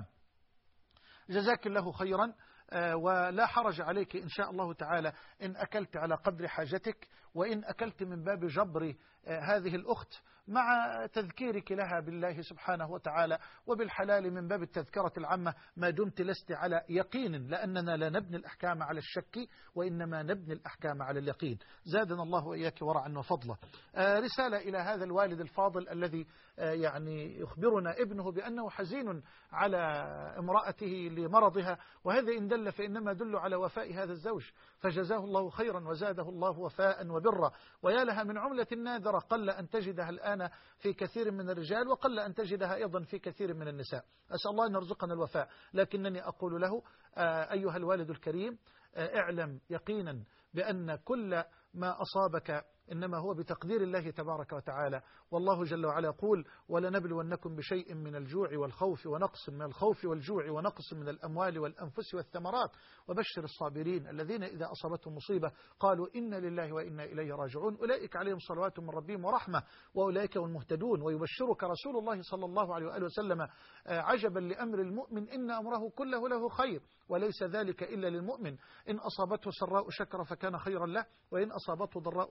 جزاك الله خيرا، ولا حرج عليك إن شاء الله تعالى إن أكلت على قدر حاجتك، وإن أكلت من باب جبر هذه الأخت مع تذكيرك لها بالله سبحانه وتعالى وبالحلال من باب التذكرة العامة ما دمت لست على يقين، لأننا لا نبني الأحكام على الشك وإنما نبني الأحكام على اليقين. زادنا الله وإياك ورعا وفضلا. رسالة إلى هذا الوالد الفاضل الذي يعني يخبرنا ابنه بأنه حزين على امرأته لمرضها، وهذا إن دل فإنما يدل على وفاء هذا الزوج، فجزاه الله خيرا وزاده الله وفاء وبرا. ويا لها من عملة نادرة قل أن تجدها الآن في كثير من الرجال وقل أن تجدها أيضا في كثير من النساء. أسأل الله أن يرزقنا الوفاء. لكنني أقول له أيها الوالد الكريم اعلم يقينا بأن كل ما أصابك إنما هو بتقدير الله تبارك وتعالى. والله جل وعلا يقول ولنبلونكم بشيء من الجوع والخوف ونقص من الخوف والجوع ونقص من الأموال والأنفس والثمرات وبشر الصابرين الذين إذا أصابتهم مصيبة قالوا إنا لله وإنا إليه راجعون أولئك عليهم صلوات من ربهم ورحمة وأولئك هم المهتدون. ويبشرك رسول الله صلى الله عليه وآله وسلم عجبا لأمر المؤمن إن أمره كله له خير وليس ذلك إلا للمؤمن إن أصابته سراء شكر فكان خيرا له وإن أصابته ضراء صبر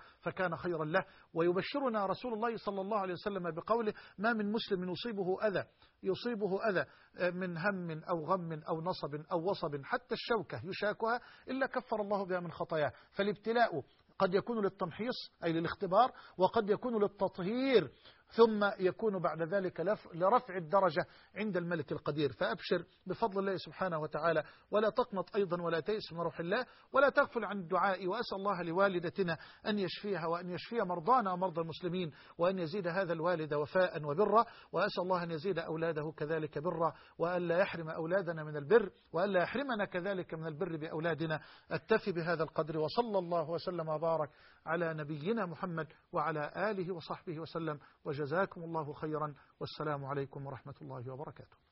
فكان خيرا له. ويبشرنا رسول الله صلى الله عليه وسلم بقوله: ما من مسلم يصيبه أذى من هم أو غم أو نصب أو وصب حتى الشوكة يشاكها إلا كفر الله بها من خطاياه. فالابتلاء قد يكون للتمحيص أي للاختبار، وقد يكون للتطهير، ثم يكون بعد ذلك لرفع الدرجة عند الملك القدير. فأبشر بفضل الله سبحانه وتعالى، ولا تقنط أيضا ولا تيأس من روح الله، ولا تغفل عن الدعاء. وأسأل الله لوالدتنا أن يشفيها وأن يشفي مرضانا ومرضى المسلمين، وأن يزيد هذا الوالد وفاء وبرا، وأسأل الله أن يزيد أولاده كذلك برا، وأن لا يحرم أولادنا من البر، وأن لا يحرمنا كذلك من البر بأولادنا. أكتفي بهذا القدر، وصلى الله وسلم وبارك على نبينا محمد وعلى آله وصحبه وسلم، وجزاكم الله خيرا، والسلام عليكم ورحمة الله وبركاته.